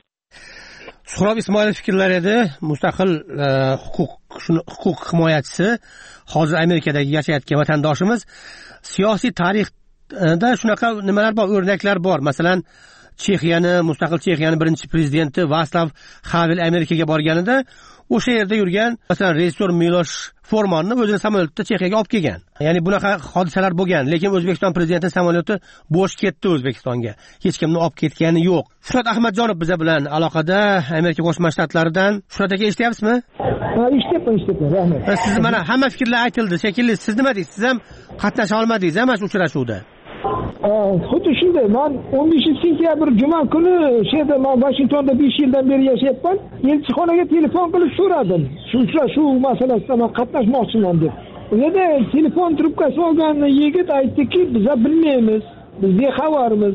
Suhrob Ismoilov fikrlar edi, mustaqil huquq huquq himoyachisi, hozir Amerikada yashayotgan vatandoshimiz. Siyosiy tarixda shunaqa nimalar bor, o'rnaklar bor. Masalan, Chexiyani, mustaqil Chexiyani birinchi prezidenti Vaslav Havel Amerikaga borganida o'sha yerda yurgan, masalan, rejissor Milosh Formonni o'zini samolyotda Chexiyaga olib kelgan. Ya'ni bunaqa hodisalar bo'lgan, lekin O'zbekiston prezidenti samolyoti bo'sh ketdi O'zbekistonga. Hech kimni olib ketgani yo'q. Shuhrat Ahmadjonov biza bilan aloqada, Amerika Qo'shma Shtatlaridan. Shuhrat aka, eshityapsizmi? Ha, eshityapman, eshityapman. Rahmat. Siz mana hamma fikrlar aytildi, shekilli. Siz nima deysiz? Siz ham qatnasha olmadingiz, mana shu uchrashuvda. Xuddi shunday. Men o'n beshinchi sentyabr juma kuni she'da men Washingtonda besh yildan beri yashayapman. Elchixonaga telefon qilib so'radim. Shu uchrashuv masalasida men qatnashmoqchiman deb. U yerda telefon trubkasi olgan yigit aytdiki, biz bilmaymiz, biz bexabarmiz.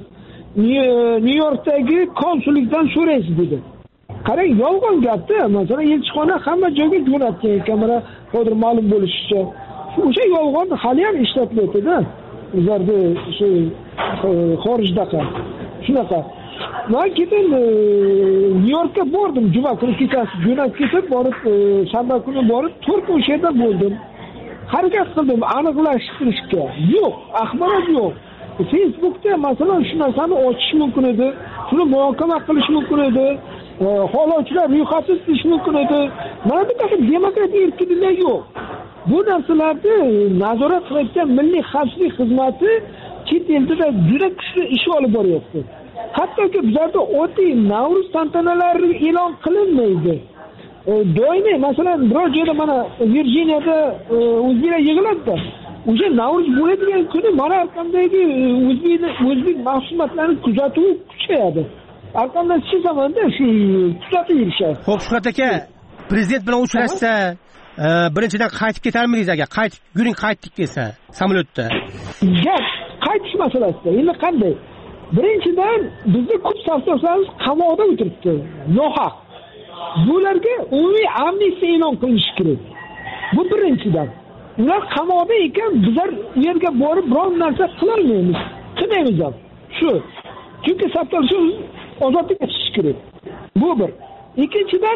Nyu-Yorkdagi konsullikdan so'raysiz dedi. Qarang, yolg'on gapda. Masalan, elchixona hamma joyga jo'natgan ekan, mana hozir ma'lum bo'lishicha. O'sha yolg'on hali ham ishlatilyapti-da. Ularda shu xorijdaqa shunaqa. Men keyin Nyu-Yorkka bordim, juma kuni kechasi jo'nab ketib, borib shanba kuni borib to'rt kun yerda bo'ldim. Harakat qildim aniqlashtirishga. Yo'q, axborot yo'q. Facebookda masalan shu narsani ochish mumkin edi, shuni muhokama qilish mumkin edi, xohlovchilar ro'yxati tutish mumkin edi. Mana bunaqa demokratik erkinliklar yo'q. Bu narsalarni nazorat qilayotgan Milliy xavfsizlik xizmati chet elda juda kuchli ish olib boryapti. Hattoki bizlarda oddiy Navro'z tantanalari e'lon qilinmaydi. Doimiy, masalan, biror joyda mana Virjiniyada o'zbeklar yig'iladi. O'sha Navro'z bo'ladigan kuni mana orqamdagi o'zbek o'zbek mahsulotlarini kuzatuv kuchayadi. Orqamdan shu zamonda shu kuzatib yurishadi. Xo'p, Shuhrat aka, prezident bilan uchrashsa, birinchidan qaytib ketarmidingiz agar qaytib yuring, qaytdik desa samolyotda? Gap qaytish masalasida. Endi qanday? Birinchidan bizni ko'p savdolarimiz qamoqda o'tiribdi, nohaq. Bularga umumiy amnistiya e'lon qilinishi kerak. Bu birinchidan. Ular qamoqda ekan, bizlar u yerga borib biror narsa qila olmaymiz. Qilmaymiz ham. Shu. Chunki savdolar shu ozodlikka chiqishi kerak. Bu bir. Ikkinchidan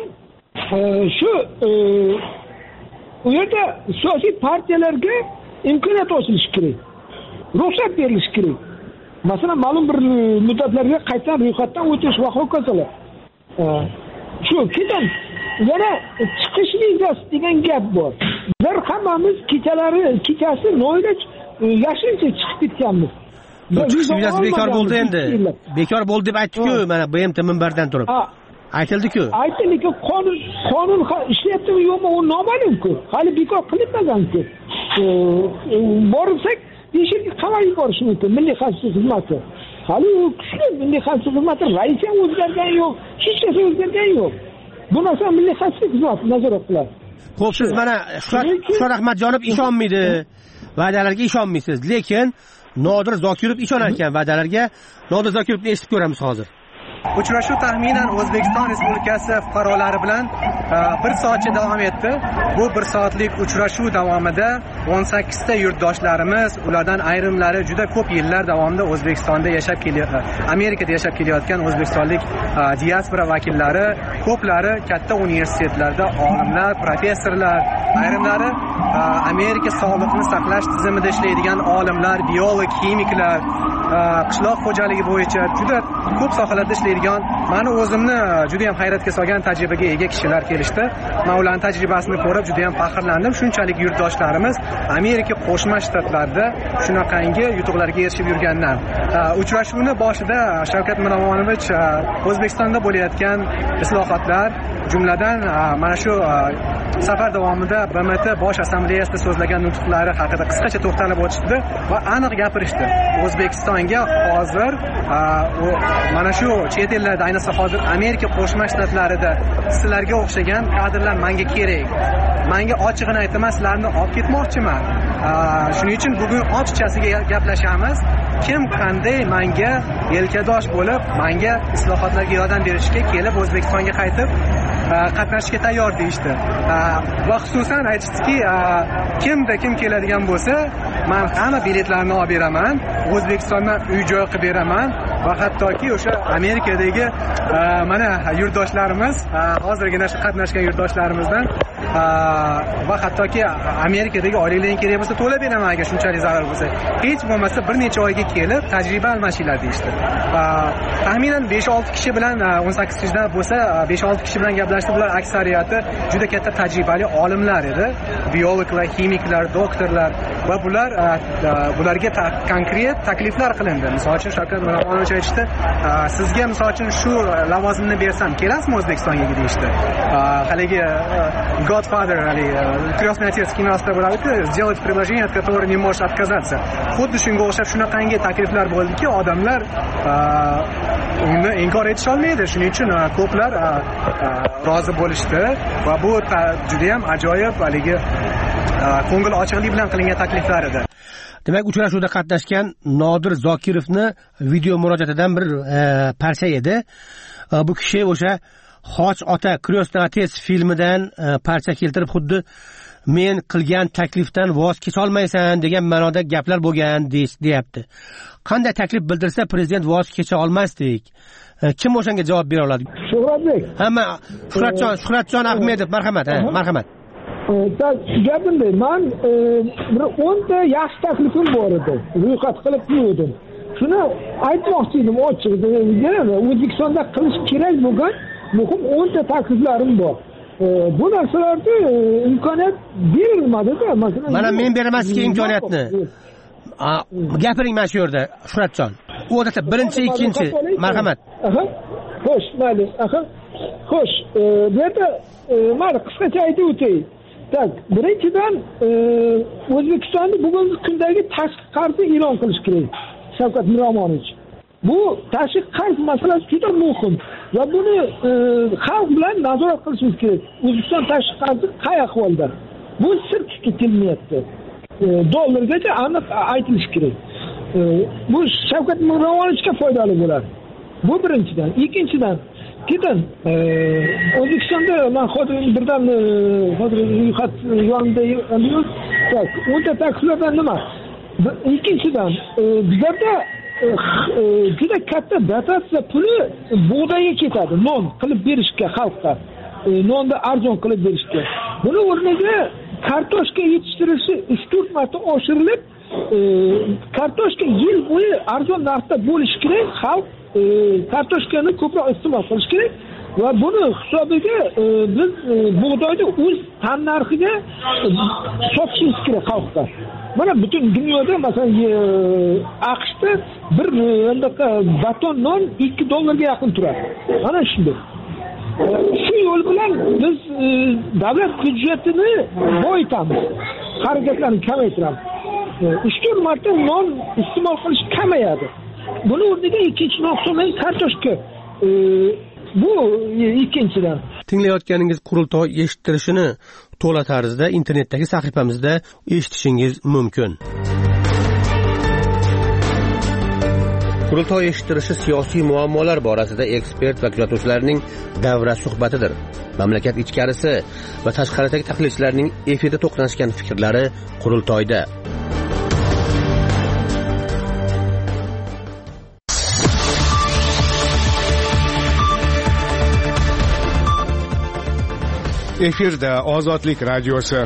shu u yerda siyosiy partiyalarga imkoniyat ochilishi kerak. Ruxsat berilishi kerak. Masalan, ma'lum bir muddatlarga qaytadan ro'yxatdan o'tish va hokazolar. Shu keyin yana chiqish vizasi degan gap bor. Bizlar hammamiz kechalari, kechasi noiloj yashincha chiqib ketganmiz. Chiqish vizasi bekor bo'ldi endi. Bekor bo'ldi deb aytdi-ku, mana B M T minbardan turib. Aytildi-ku. Aytildi-ku, qonun qonun ishlayaptimi yo'qmi, u noma'lum-ku. Hali bekor qilinmagan-ku. Borsak, ishga qamoqqa yuborish mumkin Milliy xavfsizlik xizmati. Hali u kuchli Milliy xavfsizlik xizmati raisi o'zgargan yo'q, hech narsa o'zgargan yo'q. Bu narsa Milliy xavfsizlik xizmati nazorat qiladi. Xo'p, siz mana Shuhrat Ahmadjonov ishonmaydi, va'dalarga ishonmaysiz, lekin Nodir Zokirov ishonar ekan va'dalarga. Nodir Zokirovni eshitib ko'ramiz hozir. Uchrashuv taxminan O'zbekiston Respublikasi fuqarolari bilan bir soatcha davom etdi. Bu bir soatlik uchrashuv davomida o'n sakkizta yurtdoshlarimiz, ulardan ayrimlari juda ko'p yillar davomida O'zbekistonda yashab kelayotgan, Amerikada yashab kelayotgan o'zbekistonlik diaspora vakillari, ko'plari katta universitetlarda olimlar, professorlar, ayrimlari Amerika sog'liqni saqlash tizimida ishlaydigan olimlar, biolog, kimiklar, qishloq xo'jaligi bo'yicha juda ko'p sohalarda ishlaydigan, meni o'zimni juda ham hayratga solgan tajribaga ega kishilar kelishdi. Men ularning tajribasini ko'rib juda ham faxrlandim. Shunchalik yurtdoshlarimiz Amerika Qo'shma Shtatlarida shunaqangi yutuqlarga erishib yurgandan. Uchrashuvni boshida Shavkat Miromonovich O'zbekistonda bo'layotgan islohotlar, jumladan mana shu safar davomida B M T bosh assambleyasida so'zlagan nutqlari haqida qisqacha to'xtalib o'tishdi va aniq gapirishdi. O'zbekistonga hozir mana shu chet ellarda, ayniqsa hozir Amerika Qo'shma Shtatlarida sizlarga o'xshagan kadrlar menga kerak. Menga ochig'ini aytaman, sizlarni olib ketmoqchiman. Shuning uchun bugun ochiqchasiga gaplashamiz. Kim qanday menga yelkadosh bo'lib, menga islohotlarga yordam berishga kelib O'zbekistonga qaytib qatnashishga tayyor deyishdi. Va xususan aytishdiki, kimda kim keladigan bo'lsa, men hamma biletlarni olib beraman, O'zbekistondan uy-joy qilib beraman va hattoki o'sha Amerikadagi mana yurtdoshlarimiz, hozirgina shu qatnashgan yurtdoshlarimizdan va hattoki Amerikadagi oilalarning kerak bo'lsa to'lab beraman agar shunchalik zarur bo'lsa. Hech bo'lmasa bir necha oyga kelib tajriba almashinglar deyishdi. Taxminan besh olti kishi bilan, o'n sakkiz kishida bo'lsa besh olti kishi bilan gaplashdi. Bular aksariyati juda katta tajribali olimlar edi, biologlar, kimiklar, doktorlar va bular bularga konkret takliflar qilindi. Misol uchun Shavkat Miromonovich aytishdi, sizga misol uchun shu lavozimni bersam kelasizmi O'zbekistonga deyishdi. Haligi Godfather, haligi Крестный отец kinosida bo'ladi-ku, сделать предложение, от которого не можешь отказаться. Xuddi shunga o'xshab shunaqangi takliflar bo'ldiki, odamlar uni inkor etisha olmaydi. Shuning uchun ko'plar rozi bo'lishdi va bu juda ham ajoyib, haligi ko'ngil ochiqlik bilan qilingan takliflar edi. Demak, uchrashuvda qatnashgan Nodir Zokirovni video murojaatidan bir parcha edi. Bu kishi o'sha Xoch ota Крестный отец filmidan parcha keltirib, xuddi men qilgan taklifdan voz kecha olmaysan degan ma'noda gaplar bo'lgan deyapti. Qanday taklif bildirsa prezident voz kecha olmasdik? Kim o'shanga javob bera oladi? Shuhratbek. Hamma Shuhratjon, Shuhratjon Ahmedov, marhamat, ha, marhamat. Gapimda men bir o'nta yaxshi taklifim bor edi. Ro'yxat qilib qo'ydim. Shuni aytmoqchi edim ochiqda. O'zbekistonda qilish kerak bo'lgan muhim o'nta takliflarim bor. Bu narsalarda imkoniyat berilmadi-da. Masalan, mana men beraman sizga imkoniyatni. Gapiring mana shu yerda, Shuhratjon. Odatda birinchi, ikkinchi, marhamat. Aha. Xo'sh, mayli. Aha. Xo'sh, bu yerda mana qisqacha aytib o'tay. Tak, birinchidan O'zbekistonning bugungi kundagi tashqi qarzni e'lon qilish kerak. Shavkat Miromonovich. Bu tashqi qarz masalasi juda muhim va buni xalq bilan nazorat qilishimiz kerak. O'zbekiston tashqi qarzi qay ahvolda? Bu sir tutib kelmayapti. Dollargacha aniq aytilishi kerak. Bu Shavkat Miromonovichga foydali bo'ladi. Bu birinchidan. Ikkinchidan, ketin O'zbekistonda men hozir birdan hozir ro'yxat yonida yo'q. Tak, o'nta takliflardan nima? Ikkinchidan, bizlarda juda katta dotatsiya puli bug'doyga ketadi, non qilib berishga xalqqa, nonni arzon qilib berishga. Buni o'rniga kartoshka yetishtirilishi uch to'rt marta oshirilib, kartoshka yil bo'yi arzon narxda bo'lishi kerak. Xalq kartoshkani ko'proq iste'mol qilish kerak va buni hisobiga biz bug'doyni o'z tan narxiga sotishimiz kerak xalqqa. Mana butun dunyoda, masalan, AQShda bir bundaqa baton non ikki dollarga yaqin turadi. Mana shunday. Shu yo'l bilan biz davlat byudjetini boyitamiz, xarajatlarni kamaytiramiz. uch to'rt marta non iste'mol qilish kamayadi. Buni o'rniga ikkinchi noqsonli kartoshka. Bu ikkinchidan. tinglayotganingiz qurultoy eshittirishini to'la tarzda internetdagi sahifamizda eshitishingiz mumkin. Qurultoy eshittirishi siyosiy muammolar borasida ekspert va kuzatuvchilarning davra suhbatidir. Mamlakat ichkarisi va tashqaridagi tahlilchilarning efirda to'qnashgan fikrlari qurultoyda. Efirda Ozodlik radiosi.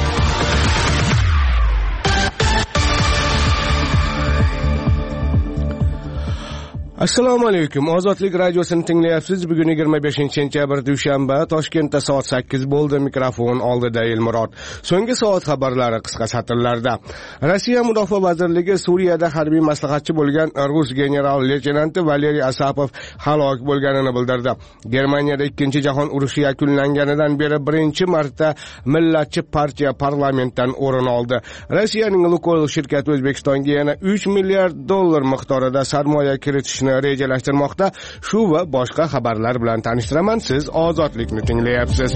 Assalomu alaykum. Ozodlik radiosini tinglayapsiz. Bugun yigirma beshinchi sentyabr dushanba, Toshkentda soat sakkiz bo'ldi. Mikrofon oldida Elmurod. So'nggi soat xabarlari qisqa satrlarda. Rossiya Mudofaa vazirligi Suriyada harbiy maslahatchi bo'lgan rus general-leytenanti Valeriy Asapov halok bo'lganini bildirdi. Germaniyada ikkinchi jahon urushi yakunlanganidan beri birinchi marta millatchi partiya parlamentdan o'rin oldi. Rossiyaning Lukoil shirkati O'zbekistonga yana uch milliard dollar miqdorida sarmoya kiritishni rejalashtirmoqda. Shu va boshqa xabarlar bilan tanishtiraman. Siz Ozodlikni tinglayapsiz.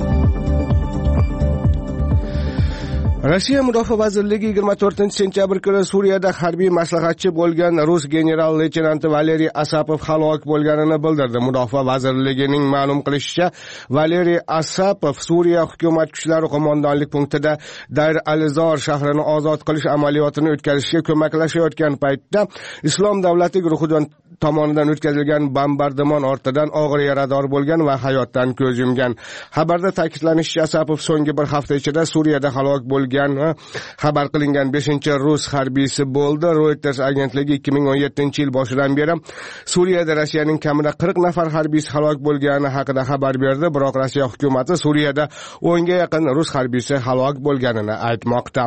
Rossiya Mudofaa vazirligi yigirma to'rtinchi sentyabr kuni Suriyada harbiy maslahatchi bo'lgan rus general-leytenanti Valeriy Asapov halok bo'lganini bildirdi. Mudofaa vazirligining ma'lum qilishicha, Valeriy Asapov Suriya hukumat kuchlari qo'mondonlik punktida Dayr al-Zor shahrini ozod qilish amaliyotini o'tkazishga ko'maklashayotgan paytda Islom davlati guruhidan tomonidan o'tkazilgan bombardimon ortidan og'ir yarador bo'lgan va hayotdan ko'z yumgan. Xabarda ta'kidlanishicha, Asapov so'nggi bir hafta ichida Suriyada halok bo'lgan xabar qilingan beshinchi rus harbiysi bo'ldi. Reuters agentligi ikki ming o'n yettinchi yil boshidan beri Suriyada Rossiyaning kamida qirq nafar harbiysi halok bo'lgani haqida xabar berdi, biroq Rossiya hukumati Suriyada o'nga yaqin rus harbiysi halok bo'lganini aytmoqda.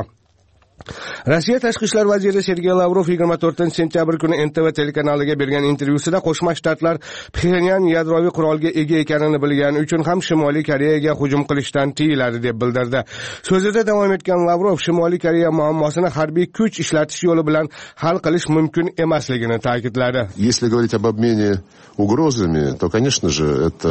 Rossiya tashqi ishlar vaziri Sergey Lavrov yigirma to'rtinchi sentyabr kuni N T V telekanaliga bergan intervyusida Qo'shma Shtatlar Pxenyan yadroviy qurolga ega ekanini bilgani uchun ham Shimoliy Koreyaga hujum qilishdan tiyiladi deb bildirdi. So'zida davom etgan Lavrov Shimoliy Koreya muammosini harbiy kuch ishlatish yo'li bilan hal qilish mumkin emasligini ta'kidladi. Если говорить об обмене угрозами, то, конечно же, это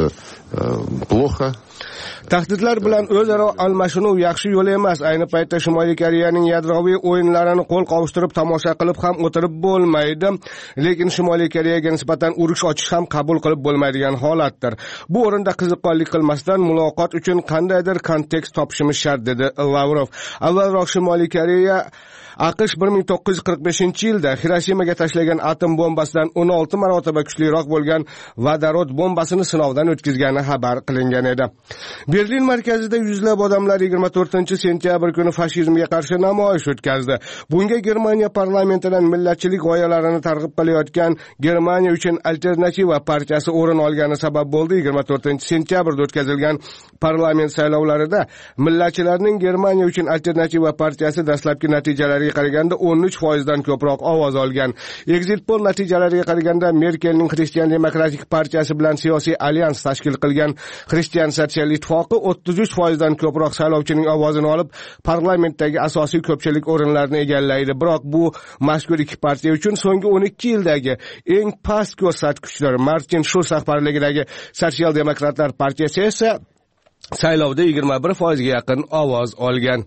плохо. Tahdidlar bilan o'zaro almashinuv yaxshi yo'l emas. Ayni paytda Shimoliy Koreyaning yadroviy o'yinlarini qo'l qovushtirib tomosha qilib ham o'tirib bo'lmaydi. Lekin Shimoliy Koreyaga nisbatan urush ochish ham qabul qilib bo'lmaydigan holatdir. Bu o'rinda qiziqqonlik qilmasdan muloqot uchun qandaydir kontekst topishimiz shart, dedi Lavrov. Avvalroq Shimoliy Koreya AQSh bir ming to'qqiz yuz qirq beshinchi yilda Hiroshimaga tashlagan atom bombasidan o'n olti marotaba kuchliroq bo'lgan vodorod bombasini sinovdan o'tkazgani xabar qilingan edi. Berlin markazida yuzlab odamlar yigirma to'rtinchi sentyabr kuni fashizmga qarshi namoyish o'tkazdi. Bunga Germaniya parlamentidan millatchilik g'oyalarini targ'ib qilayotgan Germaniya uchun alternativa partiyasi o'rin olgani sabab bo'ldi. yigirma to'rtinchi sentyabrda o'tkazilgan parlament saylovlarida millatchilarning Germaniya uchun alternativa partiyasi dastlabki natijalarga qaraganda o'n uch foiz dan ko'proq ovoz olgan. Exit poll natijalariga qaraganda Merkelning Xristian demokratik partiyasi bilan siyosiy alyans tashkil qilgan Xristian sotsial ittifoqi o'ttiz uch foiz dan ko'proq saylovchining ovozini olib, parlamentdagi asosiy ko'pchilik o'rinlarini egallaydi. Biroq bu mazkur ikki partiya uchun so'nggi o'n ikki yildagi eng past ko'rsatkichdir. Martin Schulz rahbarligidagi Sotsial demokratlar partiyasi esa saylovda yigirma bir foizga yaqin ovoz olgan.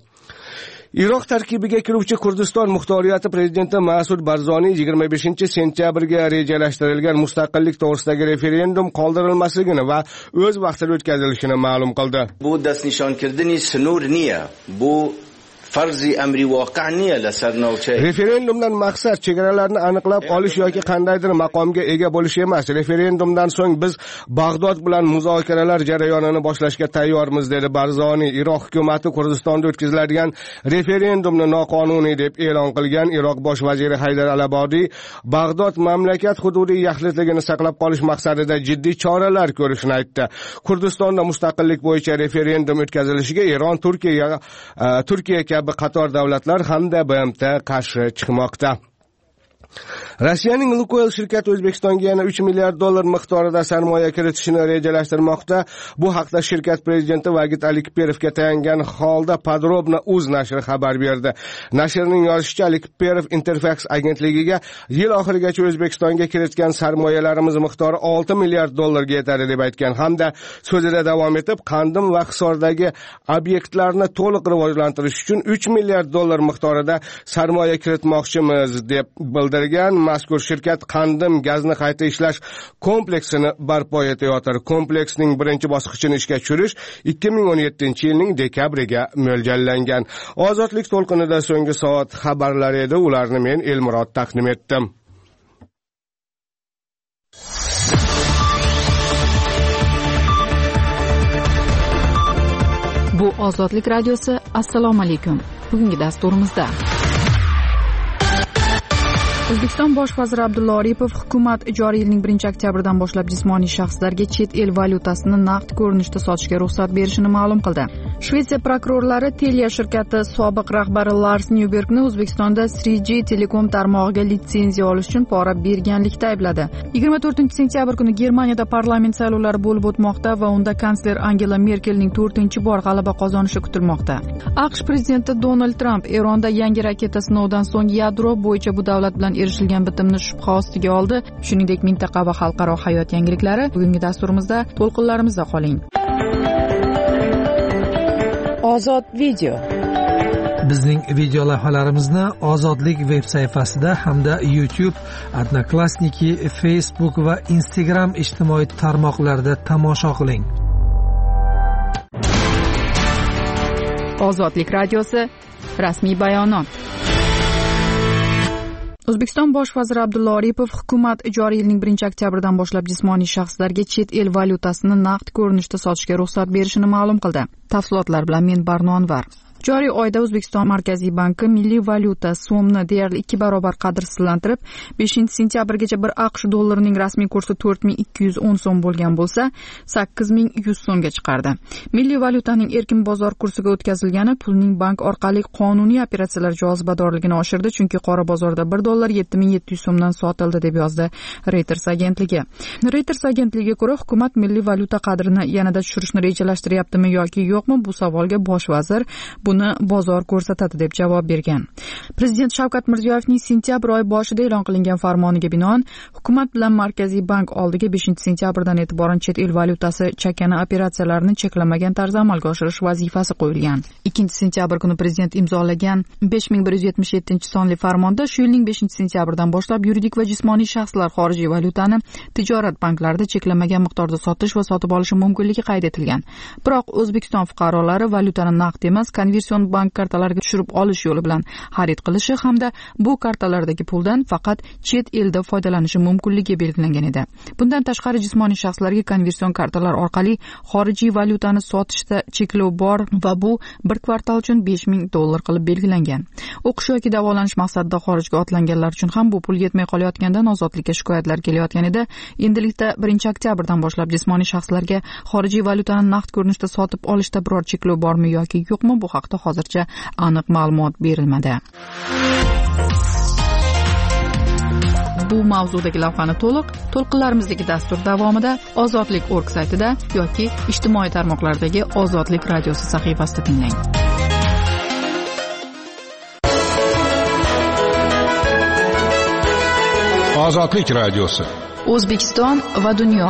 Iroq tarkibiga kiruvchi Kurdiston muxtoriyati prezidenti Mas'ud Barzoniy yigirma beshinchi sentyabrga rejalashtirilgan mustaqillik to'g'risidagi referendum qoldirilmasligini va o'z vaqtida o'tkazilishini ma'lum qildi. Bu dastnishonkirdini sinur niya. Bu farzi amri voqea niya lasarnovchi. Referendumdan maqsad chegaralarni aniqlab olish yoki qandaydir maqomga ega bo'lish emas. Referendumdan so'ng biz Bag'dod bilan muzokaralar jarayonini boshlashga tayyormiz, dedi Barzoniy. Iroq hukumati Kurdistonda o'tkaziladigan referendumni noqonuniy deb e'lon qilgan. Iroq bosh vaziri Haydar al-Abodiy Bag'dod mamlakat hududiy yaxlitligini saqlab qolish maqsadida jiddiy choralar ko'rishini aytdi. Kurdistonda mustaqillik bo'yicha referendum o'tkazilishiga Eron, Turkiya, Turkiya kabi qator davlatlar hamda B M T qarshi chiqmoqda. Rossiyaning Lukoil shirkati O'zbekistonga yana uch milliard dollar miqdorida sarmoya kiritishni rejalashtirmoqda. Bu haqda shirkat prezidenti Vagit Alikperovga tayangan holda Podrobno uz nashri xabar berdi. Nashrning yozishicha, Alikperov Interfax agentligiga yil oxirigacha O'zbekistonga kiritgan sarmoyalarimiz miqdori olti milliard dollarga yetadi deb aytgan hamda so'zida davom etib, Qandim va Hisordagi obyektlarni to'liq rivojlantirish uchun uch milliard dollar miqdorida sarmoya kiritmoqchimiz deb bildirgan. Mazkur shirkat Qandim gazni qayta ishlash kompleksini barpo etayotir. Kompleksning birinchi bosqichini ishga tushirish ikki ming o'n yettinchi yilning dekabriga mo'ljallangan. Ozodlik to'lqinida so'nggi soat xabarlari edi. Ularni men Elmurod taqdim etdim. Bu Ozodlik radiosi. Assalomu alaykum. Bugungi dasturimizda O'zbekiston bosh vaziri Abdulla Aripov hukumat joriy yilning birinchi oktyabridan boshlab jismoniy shaxslarga chet el valyutasini naqd ko'rinishda sotishga ruxsat berishini ma'lum qildi. Shvetsiya prokurorlari Telia shirkati sobiq rahbari Lars Nyubergni O'zbekistonda three G telekom tarmog'iga litsenziya olish uchun pora berganlikda aybladi. yigirma to'rtinchi sentyabr kuni Germaniyada parlament saylovlari bo'lib o'tmoqda va unda kansler Angela Merkelning to'rtinchi bor g'alaba qozonishi kutilmoqda. AQSh prezidenti Donald Trump Eronda yangi raketa sinovidan so'ng yadro bo'yicha bu davlat bilan erishilgan bitimni shubha ostiga oldi. Shuningdek, mintaqa va xalqaro hayot yangiliklari bugungi dasturimizda to'lqinlarimizda qoling. Ozod video. Bizning video lavhalarimizni Ozodlik veb sayfasida hamda YouTube, Odnoklassniki, Facebook va Instagram ijtimoiy tarmoqlarida tomosha qiling. Ozodlik radiosi rasmiy bayonot. O'zbekiston bosh vaziri Abdulla Aripov hukumat joriy yilning birinchi oktyabridan boshlab jismoniy shaxslarga chet el valyutasini naqd ko'rinishda sotishga ruxsat berishini ma'lum qildi. Tafsilotlar bilan men Barno Anvar. Joriy oyda O'zbekiston Markaziy banki milliy valyuta so'mni deyarli ikki barobar qadrsizlantirib, beshinchi sentyabrgacha bir AQSh dollarining rasmiy kursi to'rt ming ikki yuz o'n so'm bo'lgan bo'lsa, sakkiz ming yuz so'mga chiqardi. Milliy valyutaning erkin bozor kursiga o'tkazilgani pulning bank orqali qonuniy operatsiyalar jozibadorligini oshirdi, chunki qora bozorda bir dollar yetti ming yetti yuz so'mdan sotildi deb yozdi Reuters agentligi. Reuters agentligiga ko'ra, hukumat milliy valyuta qadrini yanada tushirishni rejalashtiryaptimi yoki yo'qmi, bu savolga bosh vazir buni bozor ko'rsatadi deb javob bergan. Prezident Shavkat Mirziyoyevning sentyabr oyi boshida e'lon qilingan farmoniga binoan hukumat bilan Markaziy bank oldiga beshinchi sentyabrdan e'tiboran chet el valyutasi chakana operatsiyalarini cheklamagan tarzda amalga oshirish vazifasi qo'yilgan. ikkinchi sentyabr kuni prezident imzolagan besh ming bir yuz yetmish yettinchi sonli farmonda shu yilning beshinchi sentyabridan boshlab yuridik va jismoniy shaxslar xorijiy valyutani tijorat banklarida cheklamagan miqdorda sotish va sotib olishi mumkinligi qayd etilgan. Biroq O'zbekiston fuqarolari valyutani naqd emas, konversion bank kartalariga tushirib olish yo'li bilan xarid qilishi hamda bu kartalardagi puldan faqat chet elda foydalanishi mumkinligi belgilangan edi. Bundan tashqari jismoniy shaxslarga konversion kartalar orqali xorijiy valyutani sotishda cheklov bor va bu bir kvartal uchun besh ming dollar qilib belgilangan. O'qish yoki davolanish maqsadida xorijga otlanganlar uchun ham bu pul yetmay qolayotgandan ozodlikka shikoyatlar kelayotgan edi. Endilikda birinchi oktyabrdan boshlab jismoniy shaxslarga xorijiy valyutani naqd ko'rinishda sotib olishda biror cheklov bormi yoki yo'qmi, bu haqda hozircha aniq ma'lumot berilmadi. Bu mavzudagi lavhani to'liq to'lqinlarimizdagi dastur davomida ozodlik точка org saytida yoki ijtimoiy tarmoqlardagi Ozodlik radiosi sahifasida tinglang. Ozodlik radiosi. O'zbekiston va dunyo.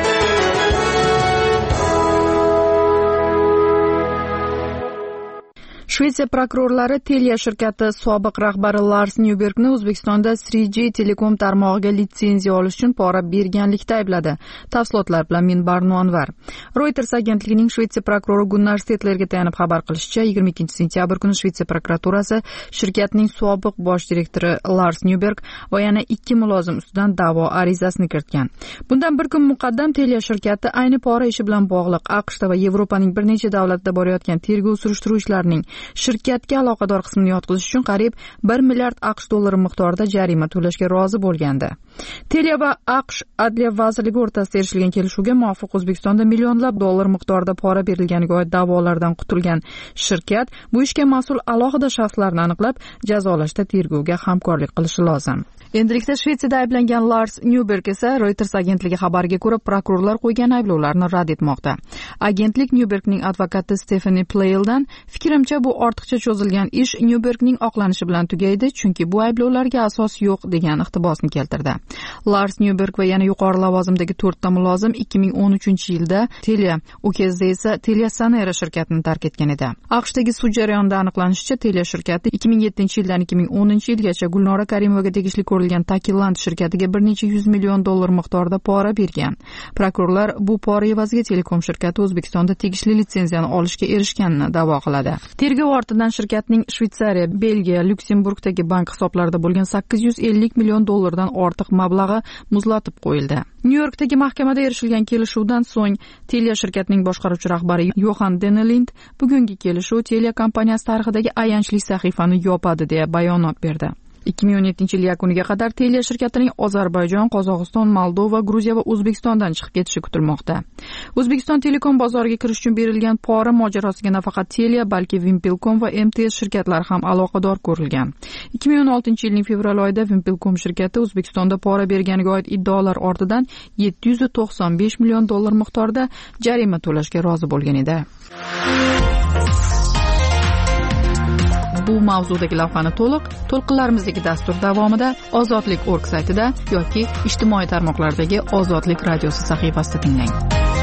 Shvetsiya prokurorlari Telia shirkati sobiq rahbari Lars Nyubergni O'zbekistonda three G telekom tarmog'iga litsenziya olish uchun pora berganlikda aybladi. Tafsilotlar bilan men Barno Anvar. Reuters agentligining Shvetsiya prokurori Gunnar Stetlerga tayanib xabar qilishicha, yigirma ikkinchi sentyabr kuni Shvetsiya prokuraturasi shirkatning sobiq bosh direktori Lars Nyuberg va yana ikki mulozim ustidan da'vo arizasini kiritgan. Bundan bir kun muqaddam Telia shirkati ayni pora ishi bilan bog'liq AQShda va Yevropaning bir necha davlatida borayotgan tergov surishtiruv ishlarining shirkatga aloqador qismini yotqizish uchun qariyb bir milliard aqsh dollari miqdorida jarima to'lashga rozi bo'lgandi. Telia va aqsh Adliya vazirligi o'rtasida erishilgan kelishuvga muvofiq O'zbekistonda millionlab dollar miqdorida pora berilganiga oid da'volardan qutulgan shirkat bu ishga mas'ul alohida shaxslarni aniqlab, jazolashda tergovga hamkorlik qilishi lozim. Endilikda Shvetsiyada ayblangan Lars Nyuberg esa Reuters agentligi xabariga ko'ra prokurorlar qo'ygan ayblovlarni rad etmoqda. Agentlik Nyubergning advokati Stephanie Playeldan fikrimcha bu ortiqcha cho'zilgan ish Nyubergning oqlanishi bilan tugaydi, chunki bu ayblovlarga asos yo'q degan iqtibosni keltirdi. Lars Nyuberg va yana yuqori lavozimdagi to'rtta mulozim ikki ming o'n uchinchi yilda Telia, u kezda esa Telia Sonera shirkatini tark etgan edi. AQShdagi sud jarayonida aniqlanishicha, Telia shirkati ikki ming yettinchi yildan ikki ming o'ninchi yilgacha Gulnora Karimovaga tegishli ko'rilgan Takiland shirkatiga bir necha yuz million dollar miqdorida pora bergan. Prokurorlar bu pora evaziga Telekom shirkati O'zbekistonda tegishli litsenziyani olishga erishganini da'vo qiladi. Tergov ortidan shirkatning Shveysariya, Belgiya, Lyuksemburgdagi bank hisoblarida bo'lgan sakkiz yuz ellik million dollardan ortiq mablag'i muzlatib qo'yildi. Nyu-Yorkdagi mahkamada erishilgan kelishuvdan so'ng Telia shirkatining boshqaruvchi rahbari Yohan Denelind bugungi kelishuv Telia kompaniyasi tarixidagi ayanchli sahifani yopadi deya bayonot berdi. ikki ming o'n yettinchi yil yakuniga qadar Telia shirkatining Ozarbayjon, Qozog'iston, Moldova, Gruziya va O'zbekistondan chiqib ketishi kutilmoqda. O'zbekiston Telekom bozoriga kirish uchun berilgan pora mojarosiga nafaqat Telia, balki Vimpelcom va M T S shirkatlari ham aloqador ko'rilgan. ikki ming o'n oltinchi yilning fevral oyida Vimpelcom shirkati O'zbekistonda pora berganiga oid iddaolar ortidan yetti yuz to'qson besh million dollar miqdorida jarima to'lashga rozi bo'lgan edi. Bu mavzudagi lavhani to'liq to'lqinlarimizdagi dastur davomida ozodlik точка org saytida yoki ijtimoiy tarmoqlardagi Ozodlik radiosi sahifasida tinglang.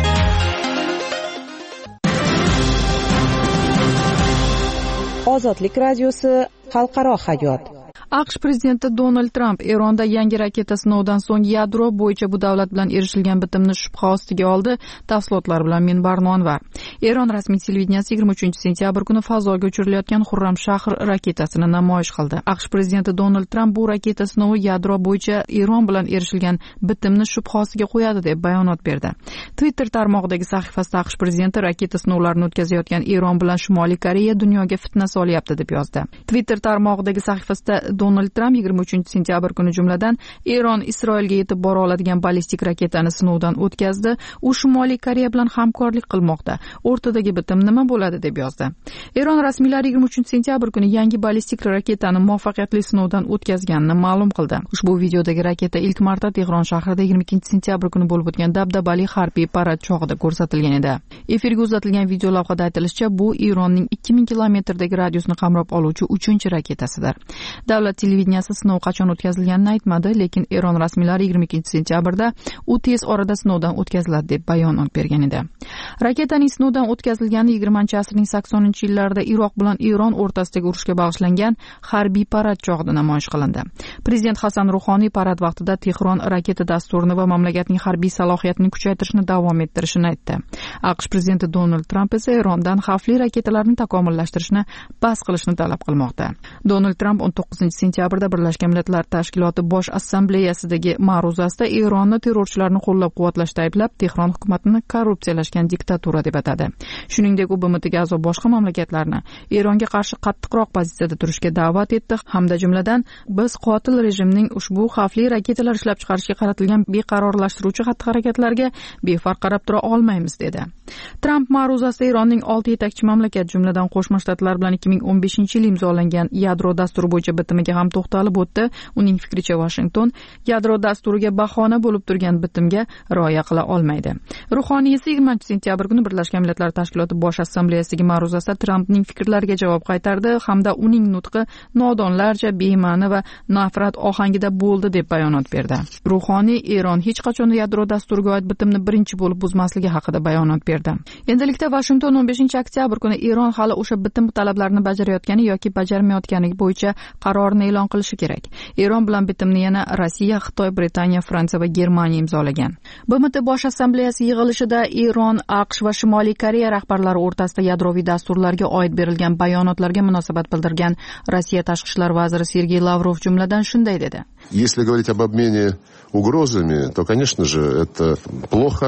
Ozodlik radiosi xalqaro hayot. AQSh prezidenti Donald Tramp Eronda yangi raketa sinovidan so'ng yadro bo'yicha bu davlat bilan erishilgan bitimni shubha ostiga oldi. Tafsilotlar bilan men Barnonvar. Eron rasmiy televideniyasi yigirma uchinchi sentyabr kuni fazoga uchirilayotgan Xurramshahr raketasini namoyish qildi. AQSh prezidenti Donald Tramp bu raketa sinovi yadro bo'yicha Eron bilan erishilgan bitimni shubha ostiga qo'yadi deb bayonot berdi. Twitter tarmog'idagi sahifasida AQSh prezidenti raketa sinovlarini o'tkazayotgan Eron bilan Shimoliy Koreya dunyoga fitna solyapti deb yozdi. Twitter tarmog'idagi sahifasida Donald Tramp yigirma uchinchi sentyabr kuni jumladan Eron Isroilga yetib bora oladigan ballistik raketani sinovdan o'tkazdi. U Shimoliy Koreya bilan hamkorlik qilmoqda. O'rtadagi bitim nima bo'ladi deb yozdi. Eron rasmiylari yigirma uchinchi sentyabr kuni yangi ballistik raketani muvaffaqiyatli sinovdan o'tkazganini ma'lum qildi. Ushbu videodagi raketa ilk marta Tehron shahrida yigirma ikkinchi sentyabr kuni bo'lib o'tgan dabdabali harbiy parad chog'ida ko'rsatilgan edi. Efirga uzatilgan video lavhada aytilishicha, bu Eronning ikki ming kilometrdagi radiusni qamrab oluvchi uchinchi raketasidir. Davlat televideniyasi sinov qachon o'tkazilganini aytmadi, lekin Eron rasmiylari yigirma ikkinchi sentyabrda u tez orada sinovdan o'tkaziladi deb bayonot bergan edi. Raketaning sinovdan o'tkazilgani yigirmanchi asrning saksoninchi yillarida Iroq bilan Eron o'rtasidagi urushga bag'ishlangan harbiy parad chog'ida namoyish qilindi. Prezident Hasan Ruhoniy parad vaqtida Tehron raketa dasturini va mamlakatning harbiy salohiyatini kuchaytirishni davom ettirishini aytdi. AQSh prezidenti Donald Tramp esa Erondan xavfli raketalarni takomillashtirishni bas qilishni talab qilmoqda. Donald Tramp o'n to'qqizinchi sentyabrda Birlashgan Millatlar Tashkiloti Bosh Assambleyasidagi ma'ruzasida Eronni terrorchilarni qo'llab-quvvatlashda ayblab, Tehron hukumatini korrupsiyalashgan diktatura deb atadi. Shuningdek, u B M Tga a'zo boshqa mamlakatlarni Eronga qarshi qattiqroq pozitsiyada turishga da'vat etdi hamda jumladan biz qotil rejimning ushbu xavfli raketalar ishlab chiqarishga qaratilgan beqarorlashtiruvchi xatti-harakatlarga befarq qarab tura olmaymiz dedi. Tramp ma'ruzasida Eronning olti yetakchi mamlakat jumladan Qo'shma Shtatlar bilan ikki ming o'n beshinchi yil imzolangan yadro dasturi bo'yicha bitimiga ham to'xtalib o'tdi. Uning fikricha Washington yadro dasturiga bahona bo'lib turgan bitimga rioya qila olmaydi. Ruhoniy esa yigirmanchi sentyabr kuni Birlashgan Millatlar Tashkiloti Bosh Assambleyasidagi ma'ruzasida Trampning fikrlariga javob qaytardi hamda uning nutqi nodonlarcha, bema'ni va nafrat ohangida bo'ldi deb bayonot berdi. Ruhoniy Eron hech qachon yadro dasturiga oid bitimni birinchi bo'lib buzmasligi haqida bayonot berdi. Endilikda Washington o'n beshinchi oktyabr kuni Eron hali o'sha bitim talablarini bajarayotgani yoki bajarmayotgani bo'yicha qarorni e'lon qilishi kerak. Eron bilan bitimni yana Rossiya, Xitoy, Britaniya, Fransiya va Germaniya imzolagan. B M T Bosh Assambleyasi yig'ilishida Eron, AQSh va Shimoliy Koreya rahbarlari o'rtasida yadroviy dasturlarga oid berilgan bayonotlarga munosabat bildirgan Rossiya tashqi ishlar vaziri Sergey Lavrov jumladan shunday dedi. Если говорить об обмене угрозами, то, конечно же, это плохо.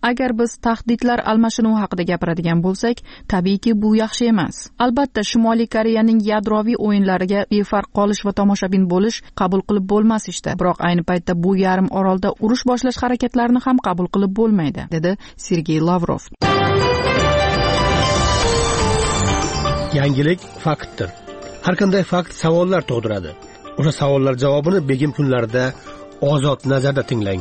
Agar biz tahdidlar almashinuvi haqida gapiradigan bo'lsak, tabiiyki bu yaxshi emas. Albatta, Shimoliy Koreyaning yadroviy o'yinlariga befarq qolish va tomoshabin bo'lish qabul qilib bo'lmas ishda. Biroq ayni paytda bu yarim orolda urush boshlash harakatlarini ham qabul qilib bo'lmaydi, dedi Sergey Lavrov. Yangilik faktdir. Har qanday fakt savollar tug'diradi. O'sha savollar javobini begim kunlarida Ozod nazarda tinglang.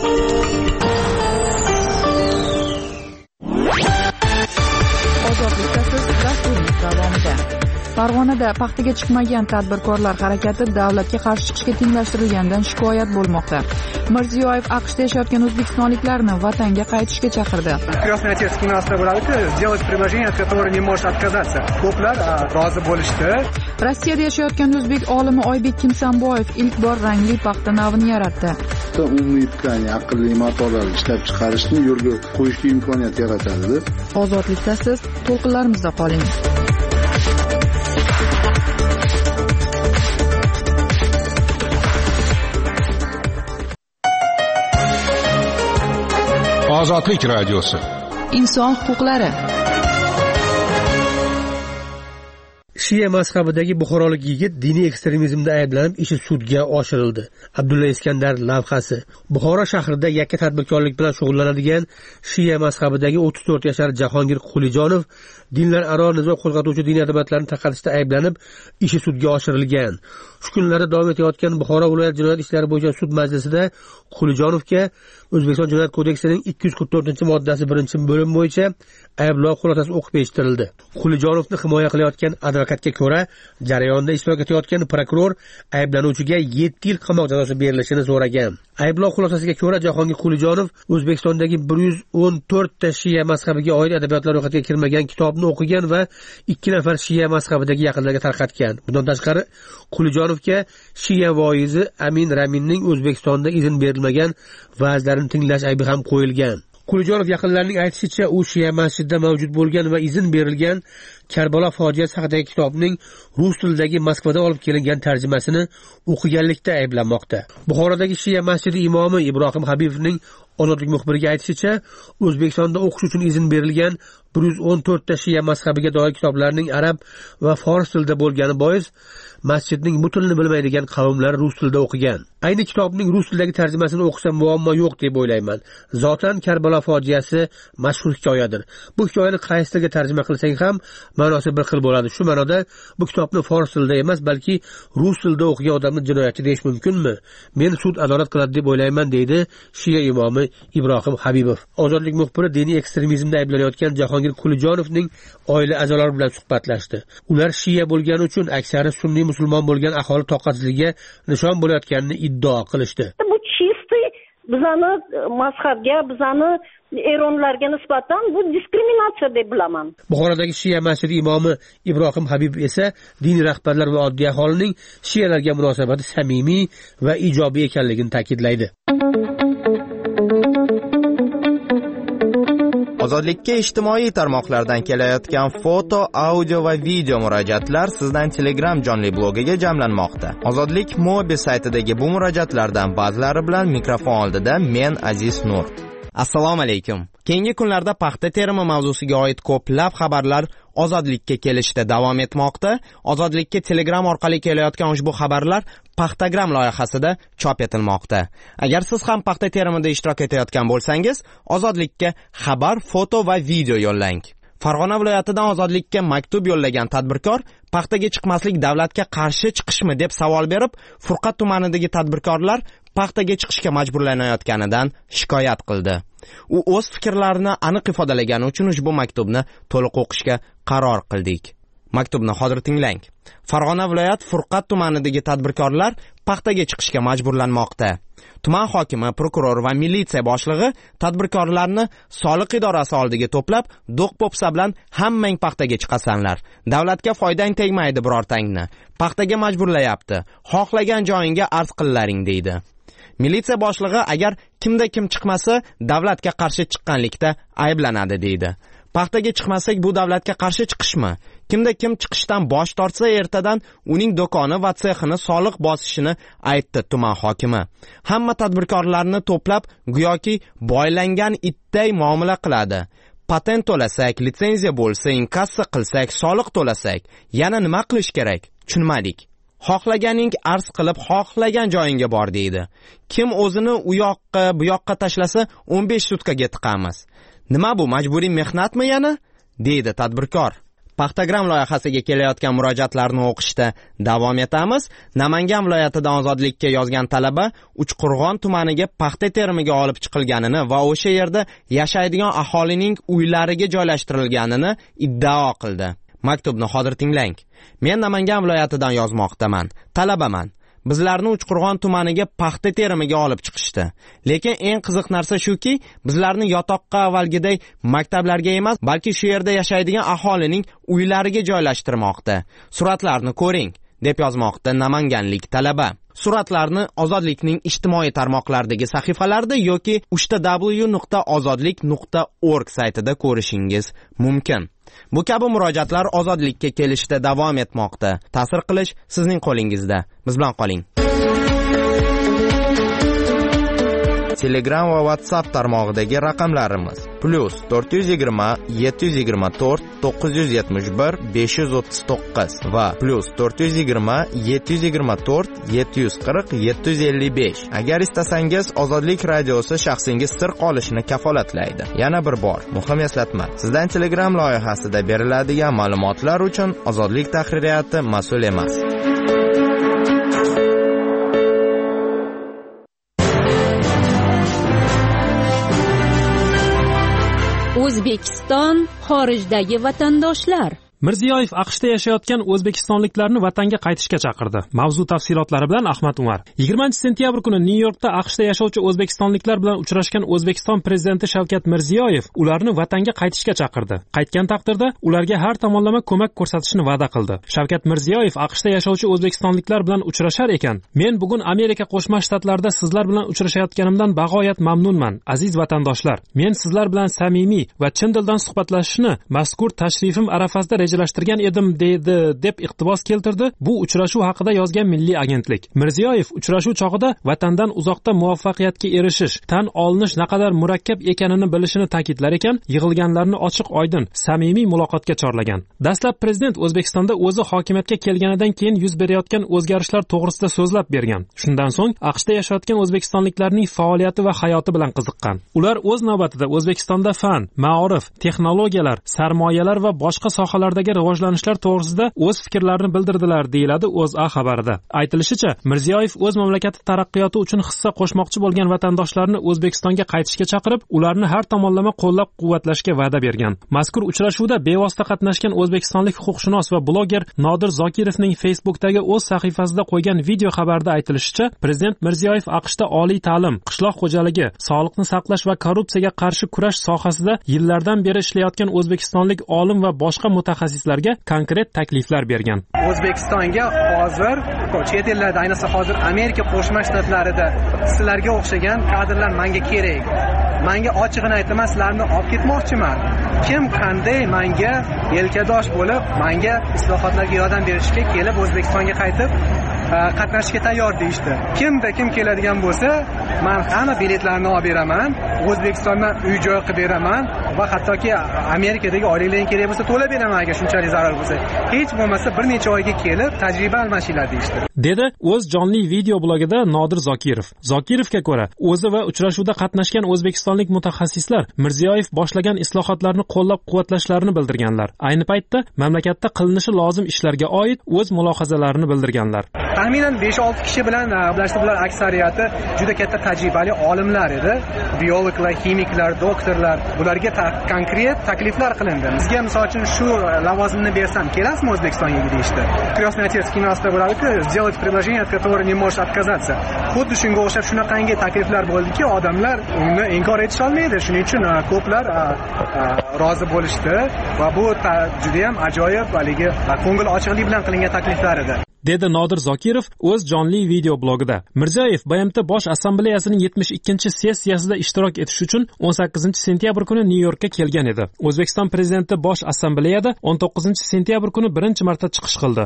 Farg'onada paxtaga chiqmagan tadbirkorlar harakati davlatga qarshi chiqishga tenglashtirilganidan shikoyat bo'lmoqda. Mirziyoyev AQShda yashayotgan o'zbekistonliklarni vatanga qaytishga chaqirdi. Крестный отец Кинасda bo'ladi, сделать предложение, от которого не может отказаться. Ko'plar rozi bo'lishdi. Rossiyada yashayotgan o'zbek olimi Oybek Kimsanboyev ilk bor rangli paxta navini yaratdi. Umumiy tkani aqlli matolar ishlab chiqarishni yo'lga qo'yishga imkoniyat yaratadi. Ozodlikda siz to'lqinlarimizda qoling. Ozodlik radiosi. Inson huquqlari. Shia mazhabidagi buxorolik yigit diniy ekstremizmda ayblanib ishi sudga oshirildi. Abdulla Iskandar lavhasi. Buxoro shahrida yakka tadbirkorlik bilan shug'ullanadigan Shia mazhabidagi o'ttiz to'rt yashar Jahongir Qulijonov dinlararo nizo qo'zg'atuvchi diniy adobatlarni tarqatishda ayblanib ishi sudga oshirilgan. Shu kunlarda davom etayotgan Buxoro viloyat jinoyat ishlari bo'yicha sud majlisida Qulijonovga O'zbekiston Jinoyat kodeksining ikki yuz qirq to'rtinchi moddasi birinchi bo'lim bo'yicha ayblov xulosasi o'qib eshittirildi. Qulijonovni himoya qilayotgan advokatga ko'ra, jarayonda ishtirok etayotgan prokuror ayblanuvchiga yetti yil qamoq jazosi berilishini so'ragan. Ayblov xulosasiga ko'ra, Jahongir Qulijonov O'zbekistondagi bir yuz o'n to'rt ta Shia mazhabiga oid adabiyotlar ro'yxatiga kirmagan kitobni o'qigan va ikki nafar Shia mazhabidagi yaqinlarga tarqatgan. Bundan tashqari, Qulijonovga Shia voizi Amin Raminning O'zbekistonda izn berilmagan va'zlarini tinglash aybi ham qo'yilgan. Qulijonov yaqinlarining aytishicha, u Shia masjidida mavjud bo'lgan va izn berilgan Karbalo fojiasi haqidagi kitobning rus tilidagi Moskvada olib kelingan tarjimasini o'qiganlikda ayblanmoqda. Buxorodagi Shia masjidi imomi Ibrohim Habibovning Ozodlik muxbiriga aytishicha, O'zbekistonda o'qish uchun izn berilgan bir yuz o'n to'rt ta Shia mazhabiga doir kitoblarning arab va fors tilida bo'lgani bois masjidning bu tilni bilmaydigan qavmlar rus tilida o'qigan. Ayni kitobning rus tilidagi tarjimasini o'qisa muammo yo'q deb o'ylayman. Zotan Karbalo fojiasi mashhur hikoyadir. Bu hikoyani qaysi tilga tarjima qilsang ham ma'nosi bir xil bo'ladi. Shu ma'noda bu kitobni fors tilida emas, balki rus tilida o'qigan odamni jinoyatchi deyish mumkinmi? Men sud adolat qiladi deb o'ylayman, deydi Shia imomi Ibrohim Habibov. Ozodlik muxbiri diniy ekstremizmda ayblanayotgan Jahongir Qulijonovning oila a'zolari bilan suhbatlashdi. Ular Shia bo'lgani uchun aksari sunniy musulmon bo'lgan aholi toqatsizligiga nishon bo'layotganini iddao qilishdi. Bu chisti bizani mazhabga, bizani eronlarga nisbatan bu diskriminatsiya deb bilaman. Buxorodagi Shia masjidi imomi Ibrohim Habib esa diniy rahbarlar va oddiy aholining Shialarga munosabati samimiy va ijobiy ekanligini ta'kidlaydi. Ozodlikka ijtimoiy tarmoqlardan kelayotgan foto, audio va video murojaatlar sizdan Telegram jonli blogiga jamlanmoqda. Ozodlik Mobi saytidagi bu murojaatlardan ba'zilari bilan mikrofon oldida men Aziz Nur. Assalomu alaykum. Keyingi kunlarda paxta terimi mavzusiga oid ko'plab xabarlar Ozodlikka kelishda davom etmoqda. Ozodlikka Telegram orqali kelayotgan ushbu xabarlar Paxtagram loyihasida chop etilmoqda. Agar siz ham paxta terimida ishtirok etayotgan bo'lsangiz, Ozodlikka xabar, foto va video yo'llang. Farg'ona viloyatidan Ozodlikka maktub yo'llagan tadbirkor paxtaga chiqmaslik davlatga qarshi chiqishmi deb savol berib, Furqat tumanidagi tadbirkorlar paxtaga chiqishga majburlanayotganidan shikoyat qildi. U o'z fikrlarini aniq ifodalagani uchun ushbu maktubni to'liq o'qishga qaror qildik. Maktubni hozir tinglang. Farg'ona viloyat Furqat tumanidagi tadbirkorlar paxtaga chiqishga majburlanmoqda. Tuman hokimi, prokuror va militsiya boshlig'i tadbirkorlarni soliq idorasi oldiga to'plab, do'q-po'pisa bilan hammang paxtaga chiqasanlar. Davlatga foydang tegmaydi birortangni. Paxtaga majburlayapti. Xohlagan joyingga arz qillaring deydi. Militsiya boshlig'i agar kimda kim chiqmasa, davlatga qarshi chiqqanlikda ayblanadi deydi. Paxtaga chiqmasak bu davlatga qarshi chiqishmi? Kimda kim chiqishdan bosh tortsa ertadan uning do'koni va sexini soliq bosishini aytdi tuman hokimi. Hamma tadbirkorlarni to'plab go'yoki boylangan itday muomala qiladi. Patent to'lasak, litsenziya bo'lsa, inkassa qilsak, soliq to'lasak, yana nima qilish kerak? Tushunmadik. Xohlaganing arz qilib, xohlagan joyingga bor deydi. Kim o'zini u yoqqa, bu yoqqa tashlasa, o'n besh sutkaga tiqamiz. Nima bu, majburiy mehnatmi yana? deydi tadbirkor. Paxtagram loyihasiga kelayotgan murojaatlarni o'qishda davom etamiz. Namangan viloyatidan ozodlikka yozgan talaba Uchqo'rg'on tumaniga paxta terimiga olib chiqilganini va o'sha yerda yashaydigan aholining uylariga joylashtirilganini iddao qildi. Maktubni hozir tinglang. Men Namangan viloyatidan yozmoqdaman. Talabaman. Bizlarni Uchqo'rg'on tumaniga paxta terimiga olib chiqishdi. Lekin eng qiziq narsa shuki, bizlarni yotoqqa avvalgiday maktablarga emas, balki shu yerda yashaydigan aholining uylariga joylashtirmoqda. Suratlarni ko'ring, deb yozmoqda namanganlik talaba. Suratlarni Ozodlikning ijtimoiy tarmoqlardagi sahifalarida yoki uchta w nuqta ozodlik nuqta org saytida ko'rishingiz mumkin. Bu kabi murojaatlar ozodlikka kelishda davom etmoqda. Ta'sir qilish sizning qo'lingizda. Biz bilan qoling. Telegram va WhatsApp tarmog'idagi raqamlarimiz: plus to'rt yuz yigirma yetti yuz yigirma to'rt to'qqiz yuz yetmish bir besh yuz o'ttiz to'qqiz va plus to'rt yuz yigirma yetti yuz yigirma to'rt yetti yuz qirq yetti yuz ellik besh. Agar istasangiz, Ozodlik radiosi shaxsingiz sir qolishini kafolatlaydi. Yana bir bor muhim eslatma: sizdan Telegram loyihasida beriladigan ma'lumotlar uchun Ozodlik tahririyati mas'ul emas. O'zbekiston xorijdagi vatandoshlar. Mirziyoyev AQShda yashayotgan o'zbekistonliklarni vatanga qaytishga chaqirdi. Mavzu tafsilotlari bilan Ahmad Umar. yigirmanchi sentyabr kuni Nyu-Yorkda AQShda yashovchi o'zbekistonliklar bilan uchrashgan O'zbekiston prezidenti Shavkat Mirziyoyev ularni vatanga qaytishga chaqirdi. Qaytgan taqdirda ularga har tomonlama ko'mak ko'rsatishni va'da qildi. Shavkat Mirziyoyev AQShda yashovchi o'zbekistonliklar bilan uchrashar ekan: "Men bugun Amerika Qo'shma Shtatlarida sizlar bilan uchrashayotganimdan bag'oyat mamnunman, aziz vatandoshlar. Men sizlar bilan samimiy va chin dildan suhbatlashishni mazkur tashrifim arafasida rejalashtirgan edim", dedi deb iqtibos keltirdi bu uchrashuv haqida yozgan Milliy agentlik. Mirziyoyev uchrashuv chog'ida vatandan uzoqda muvaffaqiyatga erishish, tan olinish naqadar murakkab ekanini bilishini ta'kidlar ekan, yig'ilganlarni ochiq-oydin, samimiy muloqotga chorlagan. Dastlab prezident O'zbekistonda o'zi hokimiyatga kelganidan keyin yuz berayotgan o'zgarishlar to'g'risida so'zlab bergan. Shundan so'ng AQShda yashayotgan o'zbekistonliklarning faoliyati va hayoti bilan qiziqqan. Ular o'z navbatida O'zbekistonda fan, ma'orif, texnologiyalar, sarmoyalar va boshqa sohalardagi rivojlanishlar to'g'risida o'z fikrlarini bildirdilar, deyiladi O'zA xabarida. Aytilishicha, Mirziyoyev o'z mamlakati taraqqiyoti uchun hissa qo'shmoqchi bo'lgan vatandoshlarni O'zbekistonga qaytishga chaqirib, ularni har tomonlama qo'llab-quvvatlashga va'da bergan. Mazkur uchrashuvda bevosita qatnashgan o'zbekistonlik huquqshunos va bloger Nodir Zokirovning Facebook'dagi o'z sahifasida qo'ygan video xabarda aytilishicha, prezident Mirziyoyev AQShda oliy ta'lim, qishloq xo'jaligi, sog'liqni saqlash va korrupsiyaga qarshi kurash sohasida yillardan beri ishlayotgan o'zbekistonlik olim va boshqa mutaxassislarga konkret takliflar bergan. O'zbekistonga hozir chet ellarda, ayniqsa hozir Amerika Qo'shma Shtatlarida sizlarga o'xshagan kadrlar menga kerak. Menga ochig'ini aytaman, sizlarni olib ketmoqchiman. Kim qanday menga yelkadosh bo'lib, menga islohotlarga yordam berishga kelib O'zbekistonga qaytib qatnashishga tayyor deyishdi. Kimda kim keladigan bo'lsa, men hamma biletlarni olib beraman, O'zbekistondan uy-joy qilib beraman va hattoki Amerikadagi oilalarga kerak bo'lsa to'lab beraman agar shunchalik zarar bo'lsa. Hech bo'lmasa bir necha oyga kelib tajriba almashinglar deyishdi. Dedi o'z jonli video blogida Nodir Zokirov. Zokirovga ko'ra, o'zi va uchrashuvda qatnashgan o'zbekistonlik mutaxassislar Mirziyoyev boshlagan islohotlarni qo'llab-quvvatlashlarini bildirganlar. Ayni paytda mamlakatda qilinishi lozim ishlarga oid o'z mulohazalarini bildirganlar. Taxminan besh olti kishi bilan bilasizlar, bular aksariyati juda katta tajribali olimlar edi. Biologlar, kimiklar, doktorlar. Bularga konkret takliflar qilindi. Bizga misol uchun shu lavozimni bersam, kelasizmi O'zbekistonga deyishdi. Krasnoy otec kinosida bo'ladi-ku, сделать предложение, от которого не можешь отказаться. Xuddi shunga o'xshab shunaqangi takliflar bo'ldiki, odamlar uni inkor etisha olmaydi. Shuning uchun ko'plar rozi bo'lishdi va bu juda ham ajoyib, haligi ko'ngil ochiqlik bilan qilingan takliflar edi. dedi Nodir Zokirov o'z jonli video blogida. Mirziyoyev B M T Bosh Assambleyasining yetmish ikkinchi sessiyasida ishtirok etish uchun o'n sakkizinchi sentyabr kuni Nyu-Yorkka kelgan edi. O'zbekiston prezidenti Bosh Assambleyada o'n to'qqizinchi sentyabr kuni birinchi marta chiqish qildi.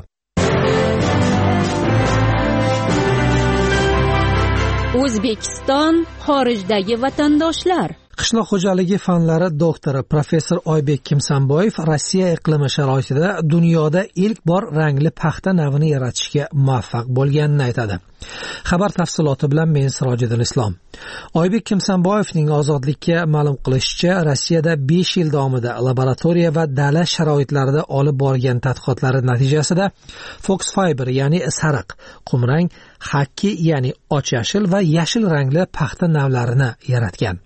O'zbekiston xorijdagi vatandoshlar. Qishloq xo'jaligi fanlari doktori professor Oybek Kimsanboyev Rossiya iqlimi sharoitida dunyoda ilk bor rangli paxta navini yaratishga muvaffaq bo'lganini aytadi. Xabar tafsiloti bilan men Sirojiddin Islom. Oybek Kimsanboyevning ozodlikka ma'lum qilishicha, Rossiyada besh yil davomida laboratoriya va dala sharoitlarida olib borgan tadqiqotlari natijasida Fox Fiber, ya'ni sariq, qumrang, hakki, ya'ni och yashil va yashil rangli paxta navlarini yaratgan.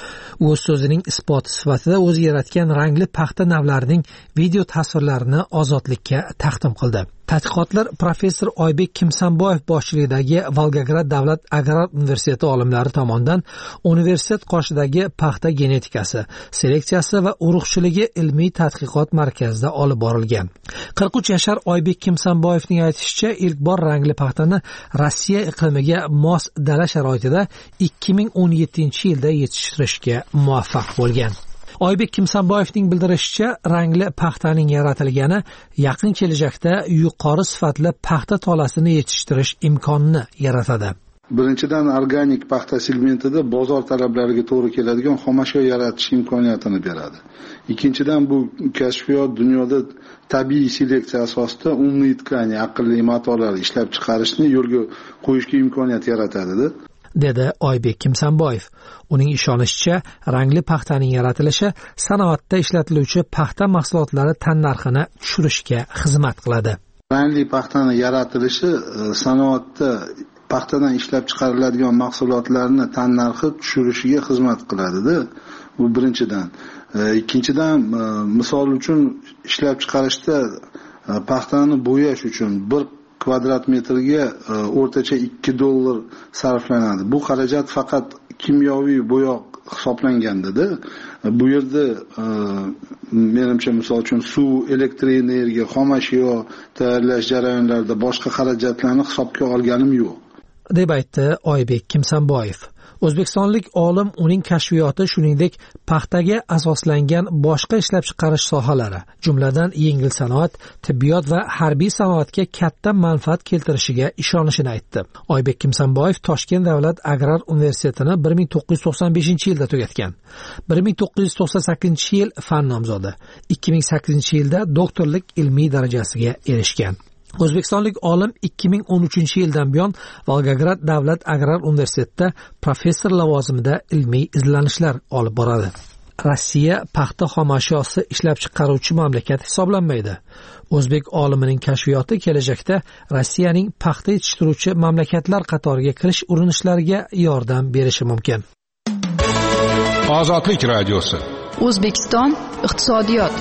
U o'z so'zining isboti sifatida o'zi yaratgan rangli paxta navlarining video tasvirlarini ozodlikka taqdim qildi. Tadqiqotlar professor Oybek Kimsanboyev boshchiligidagi Volgograd davlat agrar universiteti olimlari tomonidan universitet qoshidagi paxta genetikasi, seleksiyasi va urug'chiligi ilmiy tadqiqot markazida olib borilgan. qirq uch yashar Oybek Kimsanboyevning aytishicha, ilk bor rangli paxtani Rossiya iqlimiga mos dala sharoitida ikki ming o'n yettinchi yilda yetishtirishga muvaffaq bo'lgan. Oybek Kimsanboyevning bildirishicha, rangli paxtaning yaratilgani yaqin kelajakda yuqori sifatli paxta tolasini yetishtirish imkonini yaratadi. Birinchidan, organik paxta segmentida bozor talablariga to'g'ri keladigan xomashyo yaratish imkoniyatini beradi. Ikkinchidan, bu kashfiyot dunyoda tabiiy seleksiya asosida umumiy tkani aqlli matolar ishlab chiqarishni yo'lga qo'yishga imkoniyat yaratadi, dedi Oybek Kimsanboyev. Uning ishonishicha, rangli paxtaning yaratilishi sanoatda ishlatiluvchi paxta mahsulotlari tannarxini tushirishga xizmat qiladi. Rangli paxtani yaratilishi sanoatda paxtadan ishlab chiqariladigan mahsulotlarni tannarxi tushirishiga xizmat qiladi. Bu birinchidan. Ikkinchidan, misol uchun ishlab chiqarishda paxtani bo'yash uchun bir kvadrat metrga o'rtacha ikki dollar sarflanadi. Bu xarajat faqat kimyoviy bo'yoq hisoblanganda-da. Bu yerda menimcha misol uchun suv, elektr energiya, xomashyo tayyorlash jarayonlarida boshqa xarajatlarni hisobga olganim yo'q, deb aytdi Oybek Kimsanboyev. O'zbekistonlik olim uning kashfiyoti, shuningdek, paxtaga asoslangan boshqa ishlab chiqarish sohalari, jumladan yengil sanoat, tibbiyot va harbiy sanoatga katta manfaat keltirishiga ishonishini aytdi. Oybek Kimsanboyev Toshkent davlat agrar universitetini bir ming to'qqiz yuz to'qson beshinchi yilda tugatgan. bir ming to'qqiz yuz to'qson sakkizinchi yil fan nomzodi. ikki ming sakkizinchi yilda doktorlik ilmiy darajasiga erishgan. O'zbekistonlik olim ikki ming o'n uchinchi yildan buyon Volgograd davlat agrar universitetida professor lavozimida ilmiy izlanishlar olib boradi. Rossiya paxta xomashyosi ishlab chiqaruvchi mamlakat hisoblanmaydi. O'zbek olimining kashfiyoti kelajakda Rossiyaning paxta yetishtiruvchi mamlakatlar qatoriga kirish urinishlariga yordam berishi mumkin. Ozodlik radiosi. O'zbekiston iqtisodiyot.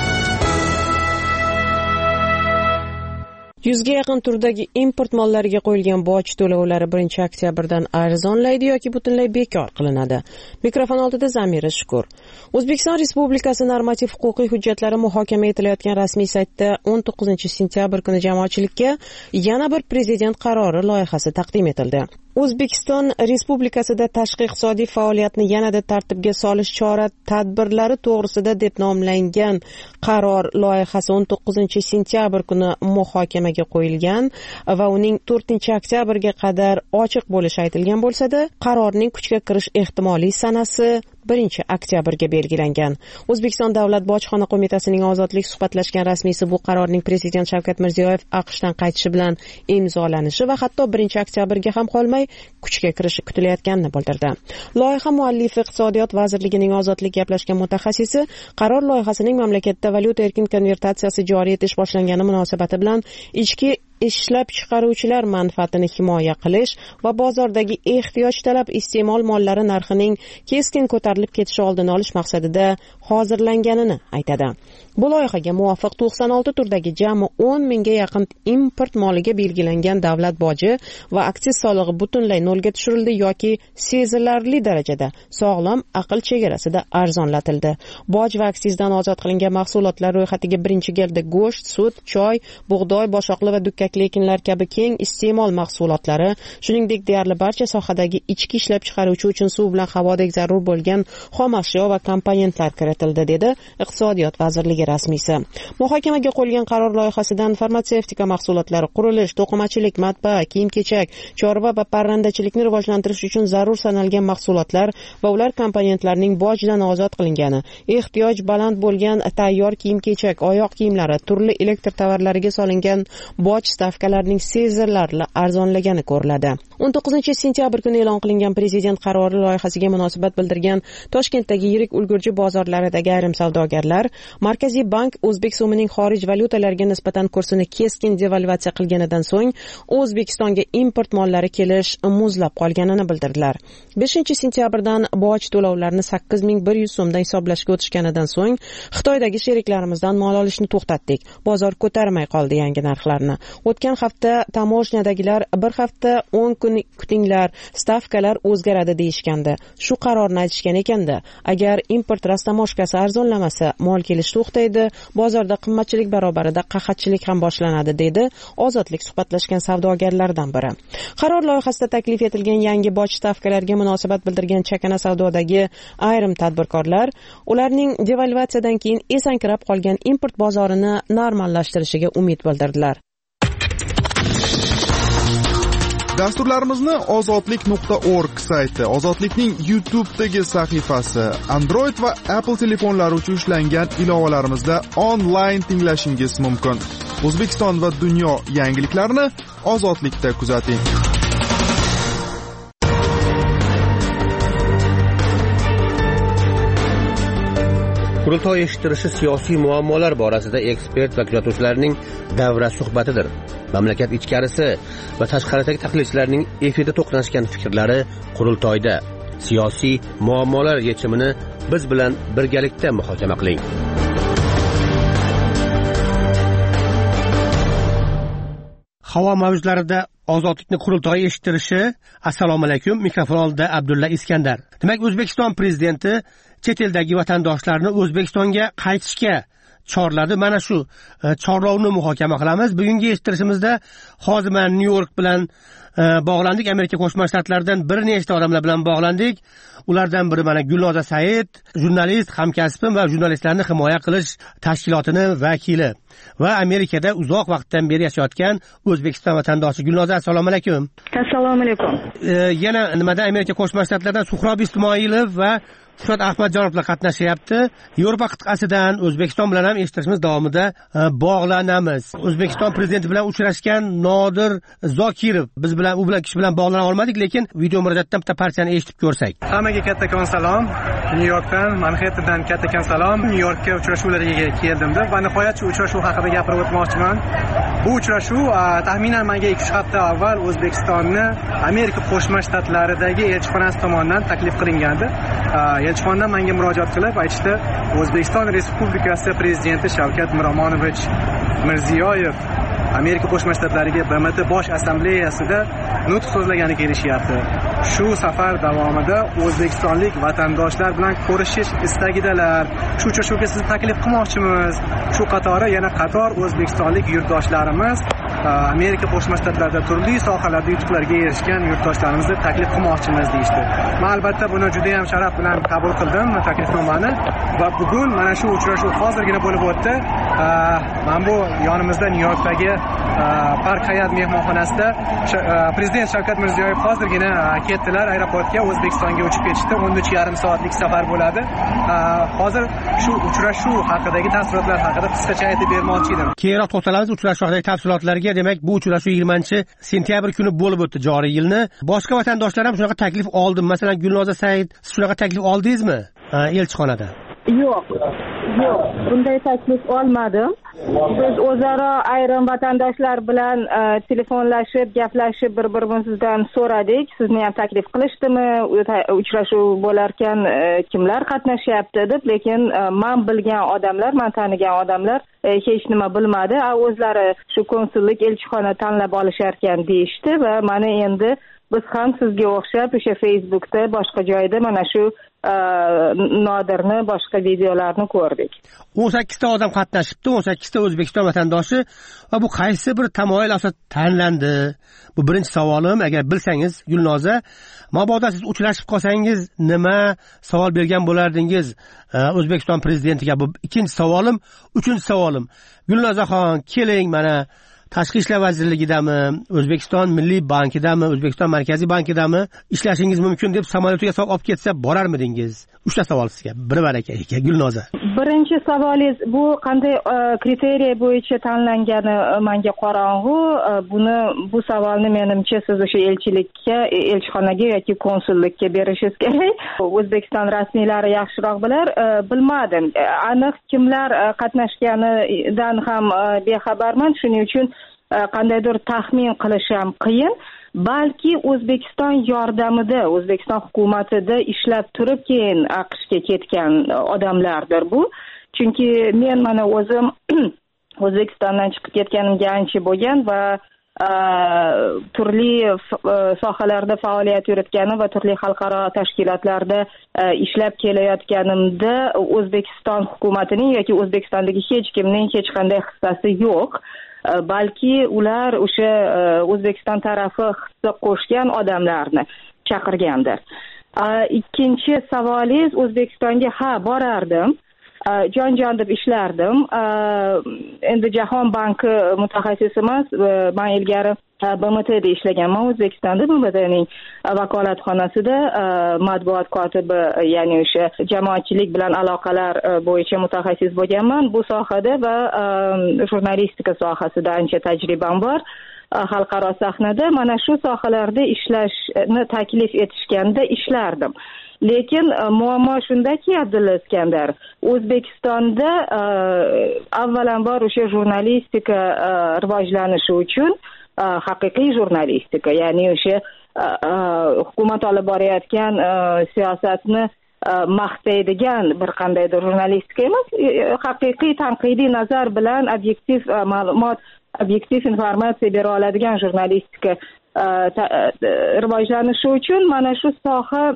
yuzga yaqin turdagi import mollariga qo'yilgan boj to'lovlari birinchi oktyabrdan arzonlaydi yoki butunlay bekor qilinadi. Mikrofon oldida Zamira Shukur. O'zbekiston Respublikasi normativ huquqiy hujjatlari muhokama etilayotgan rasmiy saytda o'n to'qqizinchi sentyabr kuni jamoatchilikka yana bir prezident qarori loyihasi taqdim etildi. O'zbekiston Respublikasida tashqi iqtisodiy faoliyatni yanada tartibga solish chora-tadbirlari to'g'risida deb nomlangan qaror loyihasi o'n to'qqizinchi sentyabr kuni muhokamaga qo'yilgan va uning to'rtinchi oktyabrga qadar ochiq bo'lishi aytilgan bo'lsa-da, qarorning kuchga kirish ehtimoliy sanasi birinchi oktyabrga belgilangan. O'zbekiston Davlat bojxona qo'mitasining ozodlik suhbatlashgan rasmiysi bu qarorning prezident Shavkat Mirziyoyev AQShdan qaytishi bilan imzolanishi va hatto birinchi oktyabrga ham qolmay kuchga kirishi kutilayotganini bildirdi. Loyiha muallifi Iqtisodiyot vazirligining ozodlik gaplashgan mutaxassisi qaror loyihasining mamlakatda valyuta erkin konvertatsiyasi joriy etish boshlangani munosabati bilan ichki ishlab chiqaruvchilar manfaatini himoya qilish va bozordagi ehtiyoj talab iste'mol mollari narxining keskin ko'tarilib ketishi oldini olish maqsadida hozirlanganini aytadi. Bu loyihaga muvofiq to'qson olti turdagi jami o'n mingga yaqin import moliga belgilangan davlat boji va aksiz solig'i butunlay nolga tushirildi yoki sezilarli darajada sog'lom aql chegarasida arzonlatildi. Boj va aksizdan ozod qilingan mahsulotlar ro'yxatiga birinchi galda go'sht, sut, choy, bug'doy, boshoqli va dukkak lekinlar kabi keng iste'mol mahsulotlari, shuningdek deyarli barcha sohadagi ichki ishlab chiqaruvchi uchun suv bilan havodek zarur bo'lgan xom ashyo va komponentlar kiritildi, dedi Iqtisodiyot vazirligi rasmiysi. Muhokamaga qo'yilgan qaror loyihasidan farmatsevtika mahsulotlari, qurilish, to'qimachilik, matbaa, kiyim-kechak, chorva va parrandachilikni rivojlantirish uchun zarur sanalgan mahsulotlar va ular komponentlarining bojdan ozod qilingani, ehtiyoj baland bo'lgan tayyor kiyim-kechak, oyoq kiyimlari, turli elektr tovarlariga solingan boj stavkalarining sezilarli arzonlagani ko'riladi. o'n to'qqizinchi sentyabr kuni e'lon qilingan prezident qarori loyihasiga munosabat bildirgan Toshkentdagi yirik ulgurji bozorlaridagi ayrim savdogarlar Markaziy bank o'zbek so'mining xorij valyutalariga nisbatan kursini keskin devalvatsiya qilganidan so'ng O'zbekistonga import mollari kelish muzlab qolganini bildirdilar. beshinchi sentyabrdan boj to'lovlarini sakkiz ming bir yuz so'mdan hisoblashga o'tishganidan so'ng Xitoydagi sheriklarimizdan mol olishni to'xtatdik. Bozor ko'tarmay qoldi yangi narxlarni. O'tgan hafta tamoshnyadagilar bir hafta o'n kun kutinglar, stavkalar o'zgaradi deyishgandi. Shu qarorni aytishgan ekanda, agar import rastamoshkasi arzonlamasa, mol kelish to'xtaydi, bozorda qimmatchilik barobarida qahatchilik ham boshlanadi, dedi Ozodlik suhbatlashgan savdogarlardan biri. Qaror loyihasida taklif etilgan yangi boj stavkalariga munosabat bildirgan chakana savdodagi ayrim tadbirkorlar ularning devalvatsiyadan keyin esankirab qolgan import bozorini normallashtirishiga umid bildirdilar. Dasturlarimizni ozodlik nuqta org sayti, Ozodlikning YouTube'dagi sahifasi, Android va Apple telefonlari uchun ishlangan ilovalarimizda onlayn tinglashingiz mumkin. O'zbekiston va dunyo yangiliklarini Ozodlikda kuzating. Qurultoy eshittirishi siyosiy muammolar borasida ekspert va kuzatuvchilarning davra suhbatidir. Mamlakat ichkarisi va tashqaridagi tahlilchilarning efirda to'qnashgan fikrlari qurultoyda. Siyosiy muammolar yechimini biz bilan birgalikda muhokama qiling. Havo mavjlarida Ozodlikni qurultoyi eshittirishi. Assalomu alaykum. Mikrofon oldida Abdulla Iskandar. Demak, O'zbekiston prezidenti chet eldagi vatandoshlarni O'zbekistonga qaytishga chorladi. Mana shu chorlovni muhokama qilamiz. Bugungi eshittirishimizda hozir men Nyu-York bilan bog'landik. Amerika Qo'shma Shtatlaridan bir nechta odamlar bilan bog'landik. Ulardan biri mana Gulnoza Said, jurnalist, hamkasbim va jurnalistlarni himoya qilish tashkilotini vakili va Amerikada uzoq vaqtdan beri yashayotgan O'zbekiston vatandoshi. Gulnoza, assalomu alaykum. Assalomu alaykum. Yana nimada Amerika Qo'shma Shtatlaridan Suhrob Ismoilov va Furat Ahmadjonovlar qatnashyapti. Yevropa qit'asidan O'zbekiston bilan ham eshittirishimiz davomida bog'lanamiz. O'zbekiston prezidenti bilan uchrashgan Nodir Zokirov biz bilan u bilan kishi bilan bog'lana olmadik, lekin video murojaatdan bitta partiyani eshitib ko'rsak. Hammaga kattakon salom. Nyu-Yorkdan, Manhattandan kattakon salom. Nyu-Yorkka uchrashuvlarga keldim-da va nihoyat shu uchrashuv haqida gapirib o'tmoqchiman. Bu uchrashuv taxminan menga ikki uch hafta avval O'zbekistonni Amerika Qo'shma Shtatlaridagi elchixonasi tomonidan taklif qilingandi. Elchixonadan menga murojaat qilib aytishdi, O'zbekiston Respublikasi prezidenti Shavkat Miromonovich Mirziyoyev Amerika Qo'shma Shtatlariga B M T bosh assambleyasida nutq so'zlagani kelishyapti. Shu safar davomida o'zbekistonlik vatandoshlar bilan ko'rishish istagidalar. Shu uchrashuvga sizni taklif qilmoqchimiz. Shu qatori yana qator o'zbekistonlik yurtdoshlarimiz Amerika Qo'shma Shtatlarida turli sohalarda yutuqlarga erishgan yurtdoshlarimizni taklif qilmoqchimiz deyishdi. Men albatta buni juda ham sharaf bilan qabul qildim taklifnomani va bugun mana shu uchrashuv hozirgina bo'lib o'tdi. Mana bu yonimizda Nyu-Yorkdagi Park Hayat mehmonxonasida prezident Shavkat Mirziyoyev hozirgina ketdilar aeroportga, O'zbekistonga uchib ketishdi. o'n uch yarim soatlik safar bo'ladi. Hozir shu uchrashuv haqidagi taassurotlar haqida qisqacha aytib bermoqchi edim. Keyinroq to'xtalamiz uchrashuv haqidagi tafsilotlarga. Demak, bu uchrashuv yigirmanchi sentyabr kuni bo'lib o'tdi joriy yilni. Boshqa vatandoshlar ham shunaqa taklif oldi. Masalan, Gulnoza Said, siz shunaqa taklif oldingizmi elchixonada? Yo'q, yo'q, bunday taklif olmadim. Biz o'zaro ayrim vatandoshlar bilan telefonlashib, gaplashib, bir-birimizdan so'radik. Sizni ham taklif qilishdimi? Uchrashuv bo'larkan kimlar qatnashyapti deb, lekin men bilgan odamlar, men tanigan odamlar hech nima bilmadi. O'zlari shu konsullik elchixona tanlab olishar ekan deyishdi va mana endi biz ham sizga o'xshab o'sha Facebookda boshqa joyda mana shu Nodirni boshqa videolarni ko'rdik. o'n sakkizta odam qatnashibdi, o'n sakkizta O'zbekiston vatandoshi va bu qaysi bir tamoyil asosida tanlandi? Bu birinchi savolim. Agar bilsangiz Gulnoza, mabodo siz uchrashib qolsangiz nima savol bergan bo'lardingiz O'zbekiston prezidentiga? Bu ikkinchi savolim. Uchinchi savolim. Gulnozaxon, keling, mana Tashqi ishlar vazirligidami, O'zbekiston Milliy bankidami, O'zbekiston Markaziy bankidami ishlashingiz mumkin deb samolyotiga solib olib ketsa borarmidingiz? Uchta savol sizga. Bir baraka aka Gulnoza. Birinchi savolingiz bu qanday kriteriya bo'yicha tanlangani menga qorong'u. Buni bu savolni menimcha siz o'sha elchilikka, elchixonaga yoki konsullikka berishingiz kerak. O'zbekiston rasmiylari yaxshiroq bilar. Bilmadim. Aniq kimlar qatnashganidan ham bexabarman. Shuning uchun qandaydir taxmin qilish ham qiyin. Balki O'zbekiston yordamida, O'zbekiston hukumatida ishlab turib keyin AQShga ketgan odamlardir bu. Chunki men mana o'zim O'zbekistondan chiqib ketganimga ancha bo'lgan va turli sohalarda faoliyat yuritganim va turli xalqaro tashkilotlarda ishlab kelayotganimda O'zbekiston hukumatining yoki O'zbekistondagi hech kimning hech qanday hissasi yo'q. Balki ular o'sha O'zbekiston tarafi hissa qo'shgan odamlarni chaqirgandir. Ikkinchi savolingiz, O'zbekistonga ha borardim. Jon-jon deb ishlardim. Endi Jahon banki mutaxassisi emas, men ilgari B M T'da ishlaganman. O'zbekistonda B M T'ning vakolatxonasida matbuot kotibi, ya'ni o'sha jamoatchilik bilan aloqalar bo'yicha mutaxassis bo'lganman. Bu sohada va jurnalistika sohasida ancha tajribam bor. Xalqaro sahnada mana shu sohalarda ishlashni taklif etishganda ishlardim. Lekin muammo shundaki, Abdulla Iskandar, O'zbekistonda avvalambor o'sha jurnalistika rivojlanishi uchun haqiqiy jurnalistika, ya'ni o'sha hukumat olib borayotgan siyosatni maqtaydigan bir qandaydir jurnalistika emas, haqiqiy tanqidiy nazar bilan obyektiv ma'lumot, obyektiv informatsiya bera oladigan jurnalistika rivojlanishi uchun mana shu soha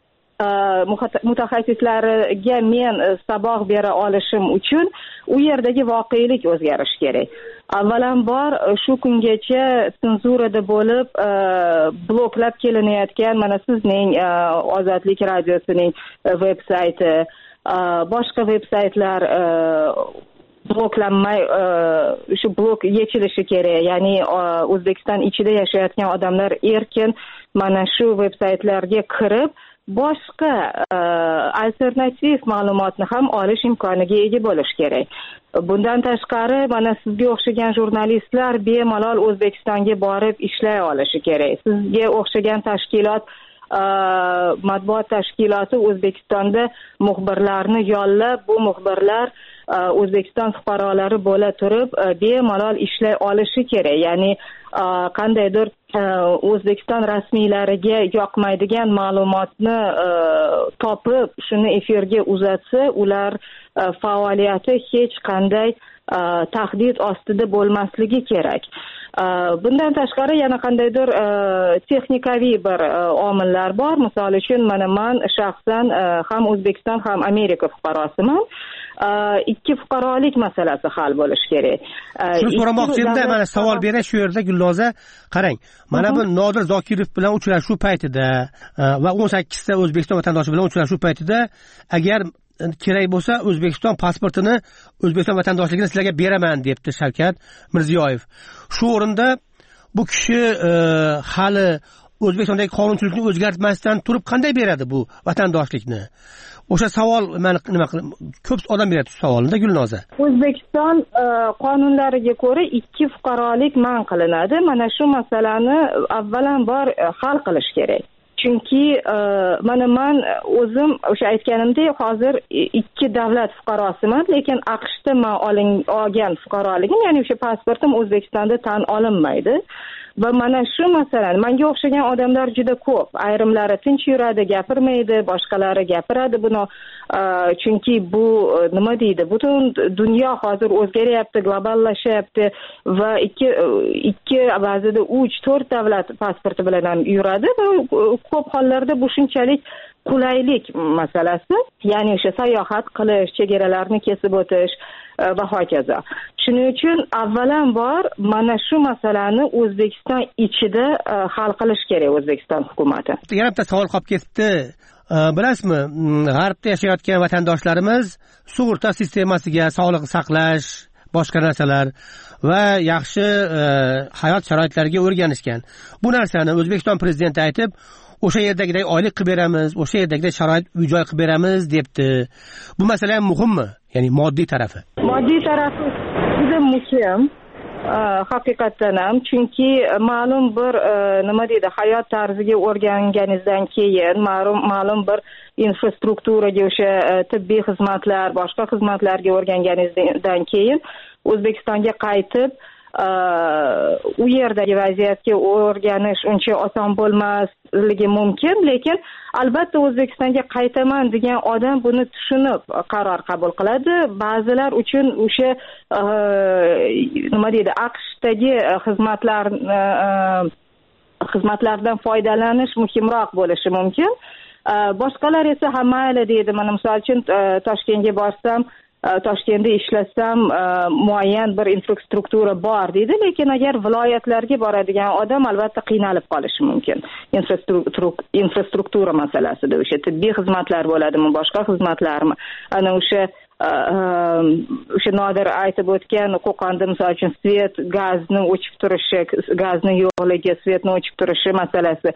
mutaxassislariga men saboq bera olishim uchun u yerdagi voqelik o'zgarishi kerak. Avvalambor shu kungacha senzurada bo'lib bloklab kelinayotgan mana sizning Ozodlik radiosining veb-sayti, boshqa veb-saytlar bloklanmay shu blok yechilishi kerak. Ya'ni O'zbekiston ichida yashayotgan odamlar erkin mana shu veb-saytlarga kirib boshqa alternativ ma'lumotni ham olish imkoniga ega bo'lish kerak. Bundan tashqari mana sizga o'xshagan jurnalistlar bemalol O'zbekistonga borib ishlay olishi kerak. Sizga o'xshagan tashkilot, matbuot tashkiloti O'zbekistonda muxbirlarni yollab, bu muxbirlar O'zbekiston fuqarolari bo'la turib bemalol ishlay olishi kerak. Ya'ni qandaydir O'zbekiston rasmiylariga yoqmaydigan ma'lumotni topib, shuni efirga uzatsa, ular faoliyati hech qanday tahdid ostida bo'lmasligi kerak. Bundan tashqari yana qandaydir texnikaviy bir omillar bor. Misol uchun, mana men shaxsan ham O'zbekiston ham Amerika fuqarosiman. Ikki fuqarolik masalasi hal bo'lishi kerak. Shuni so'ramoqchi edim, mana savol beray shu yerda Gulnoza. Qarang, mana bu Nodir Zokirov bilan uchrashuv paytida va o'n sakkizta O'zbekiston vatandoshi bilan uchrashuv paytida agar kerak bo'lsa O'zbekiston pasportini, O'zbekiston vatandoshligini sizlarga beraman debdi Shavkat Mirziyoyev. Shu o'rinda bu kishi hali O'zbekistondagi qonunchilikni o'zgartmasdan turib qanday beradi bu vatandoshlikni? O'sha savol meni nima qilib ko'p odam beradi savolida Gulnoza. O'zbekiston qonunlariga ko'ra ikki fuqarolik man qilinadi. Mana shu masalani avvalambor hal qilish kerak. chunki mana man o'zim o'sha aytganimdek hozir ikki davlat fuqarosiman, lekin aqshda man olgan fuqaroligim, ya'ni o'sha pasportim O'zbekistonda tan olinmaydi. Va mana shu masalan, menga o'xshagan odamlar juda ko'p. Ayrimlari tinch yuradi, gapirmaydi, boshqalari gapiradi buni. Chunki bu nima deydi? Butun dunyo hozir o'zgaryapti, globallashyapti va ikki ikki ba'zida uch to'rt davlat pasporti bilan ham yuradi va ko'p hollarda bu shunchalik qulaylik masalasi, ya'ni o'sha sayohat qilish, chegaralarni kesib o'tish va hokazo. Shuning uchun avvalambor mana shu masalani O'zbekiston ichida hal qilish kerak O'zbekiston hukumati. Yana bitta savol qolib ketdi. Bilasizmi, g'arbda yashayotgan vatandoshlarimiz sug'urta sistemasiga, sog'liqni saqlash, boshqa narsalar va yaxshi hayot sharoitlariga o'rganishgan. Bu narsani O'zbekiston prezidenti aytib, o'sha yerdagidek oylik qilib beramiz, o'sha yerdagidek sharoit uy-joy qilib beramiz debdi. Bu masala ham muhimmi? Ya'ni moddiy tarafi. Moddiy tarafi juda muhim. Haqiqatan ham, chunki ma'lum bir nima deydi, hayot tarziga o'rganganingizdan keyin ma'lum ma'lum bir infrastrukturaga, o'sha tibbiy xizmatlar, boshqa xizmatlarga o'rganganingizdan keyin O'zbekistonga qaytib u yerdagi vaziyatga o'rganish uncha oson bo'lmasligi mumkin, lekin albatta O'zbekistonga qaytaman degan odam buni tushunib qaror qabul qiladi. Ba'zilar uchun o'sha nima deydi, AQShdagi xizmatlar xizmatlardan foydalanish muhimroq bo'lishi mumkin. Boshqalar esa ha mayli deydi, mana misol uchun Toshkentga borsam, Toshkentda ishlasam muayyan bir infrastruktura bor deydi, lekin agar viloyatlarga boradigan odam albatta qiynalib qolishi mumkin. Infrastruktura masalasida o'sha tibbiy xizmatlar bo'ladimi, boshqa xizmatlarmi? Ana o'sha o'sha Nodir aytib o'tgan Qo'qonda misol uchun svet, gazni o'chib turishi, gazni yo'qligi, svetni o'chib turishi masalasi.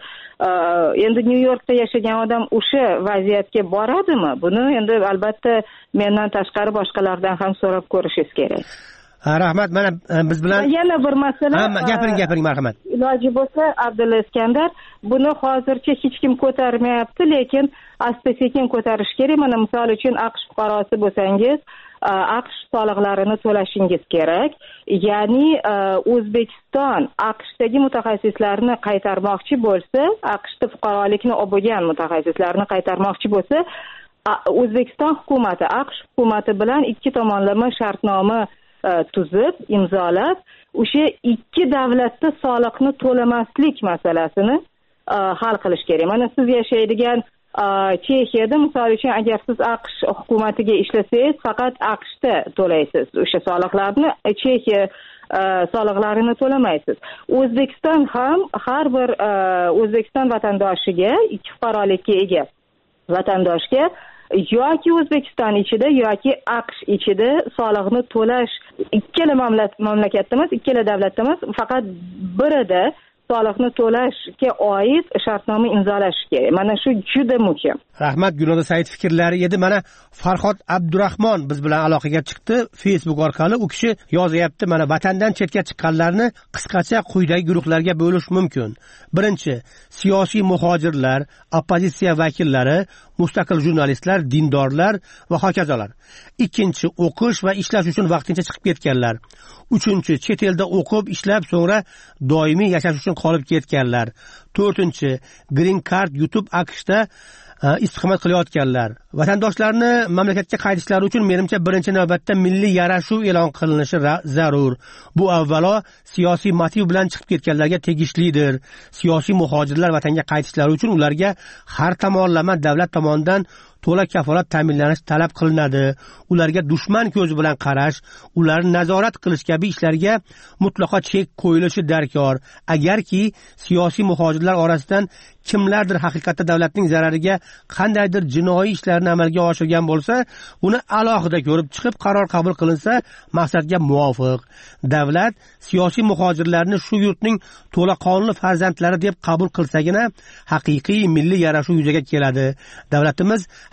Endi Nyu-Yorkda yashagan odam o'sha vaziyatga boradimi? Buni endi albatta mendan tashqari boshqalardan ham so'rab ko'rishingiz kerak. Rahmat, mana biz bilan yana bir masala. Gapiring, gapiring, marhamat. Iloji bo'lsa, Abdulla Iskandar, buni hozircha hech kim ko'tarmayapti, lekin asta-sekin ko'tarish kerak. Mana misol uchun AQSh fuqarosi bo'lsangiz, AQSh soliqlarini to'lashingiz kerak. Ya'ni O'zbekiston AQShdagi mutaxassislarni qaytarmoqchi bo'lsa, AQShda fuqarolikni olib bo'lgan mutaxassislarni qaytarmoqchi bo'lsa, O'zbekiston hukumati AQSh hukumati bilan ikki tomonlama shartnoma tuzib, imzolab, o'sha ikki davlatda soliqni to'lamaslik masalasini hal qilish kerak. Mana siz yashaydigan Chexiyada misol uchun agar siz AQSh hukumatiga ishlasangiz, faqat AQShda to'laysiz o'sha soliqlarni, Chexiya soliqlarini to'lamaysiz. O'zbekiston ham har bir O'zbekiston vatandoshiga, ikki fuqarolikka ega vatandoshga yoki O'zbekiston ichida yoki AQSh ichida soliqni to'lash ikkala mamlakatda emas, ikkala davlatda emas, faqat birida soliqni to'lashga oid shartnoma imzolash kerak. Mana shu juda muhim. Rahmat, Gulnoza Said fikrlari edi. Mana Farhod Abdurahmon biz bilan aloqaga chiqdi Facebook orqali. U kishi yozyapti, mana vatandan chetga chiqqanlarni qisqacha quyidagi guruhlarga bo'lish mumkin. Birinchi, siyosiy muhojirlar, oppozitsiya vakillari, mustaqil jurnalistlar, dindorlar va hokazolar. Ikkinchi, o'qish va ishlash uchun vaqtincha chiqib ketganlar. Uchinchi, chet elda o'qib, ishlab, so'ngra doimiy yashash uchun qolib ketganlar. To'rtinchi, green card yutib AQShda istiqomat qilayotganlar. Vatandoshlarni mamlakatga qaytishlari uchun menimcha birinchi navbatda milliy yarashuv e'lon qilinishi zarur. Bu avvalo siyosiy motiv bilan chiqib ketganlarga tegishlidir. Siyosiy muhojirlar vatanga qaytishlari uchun ularga har tomonlama davlat tomonidan to'la kafolat ta'minlanish talab qilinadi. Ularga dushman ko'zi bilan qarash, ularni nazorat qilish kabi ishlarga mutlaqo chek qo'yilishi darkor. Agarki siyosiy muhojirlar orasidan kimlardir haqiqatda davlatning zarariga qandaydir jinoiy ishlarni amalga oshirgan bo'lsa, uni alohida ko'rib chiqib qaror qabul qilinsa, maqsadga muvofiq. Davlat siyosiy muhojirlarni shu yurtning to'laqonli farzandlari deb qabul qilsagina haqiqiy milliy yarashuv yuzaga keladi. Davlatimiz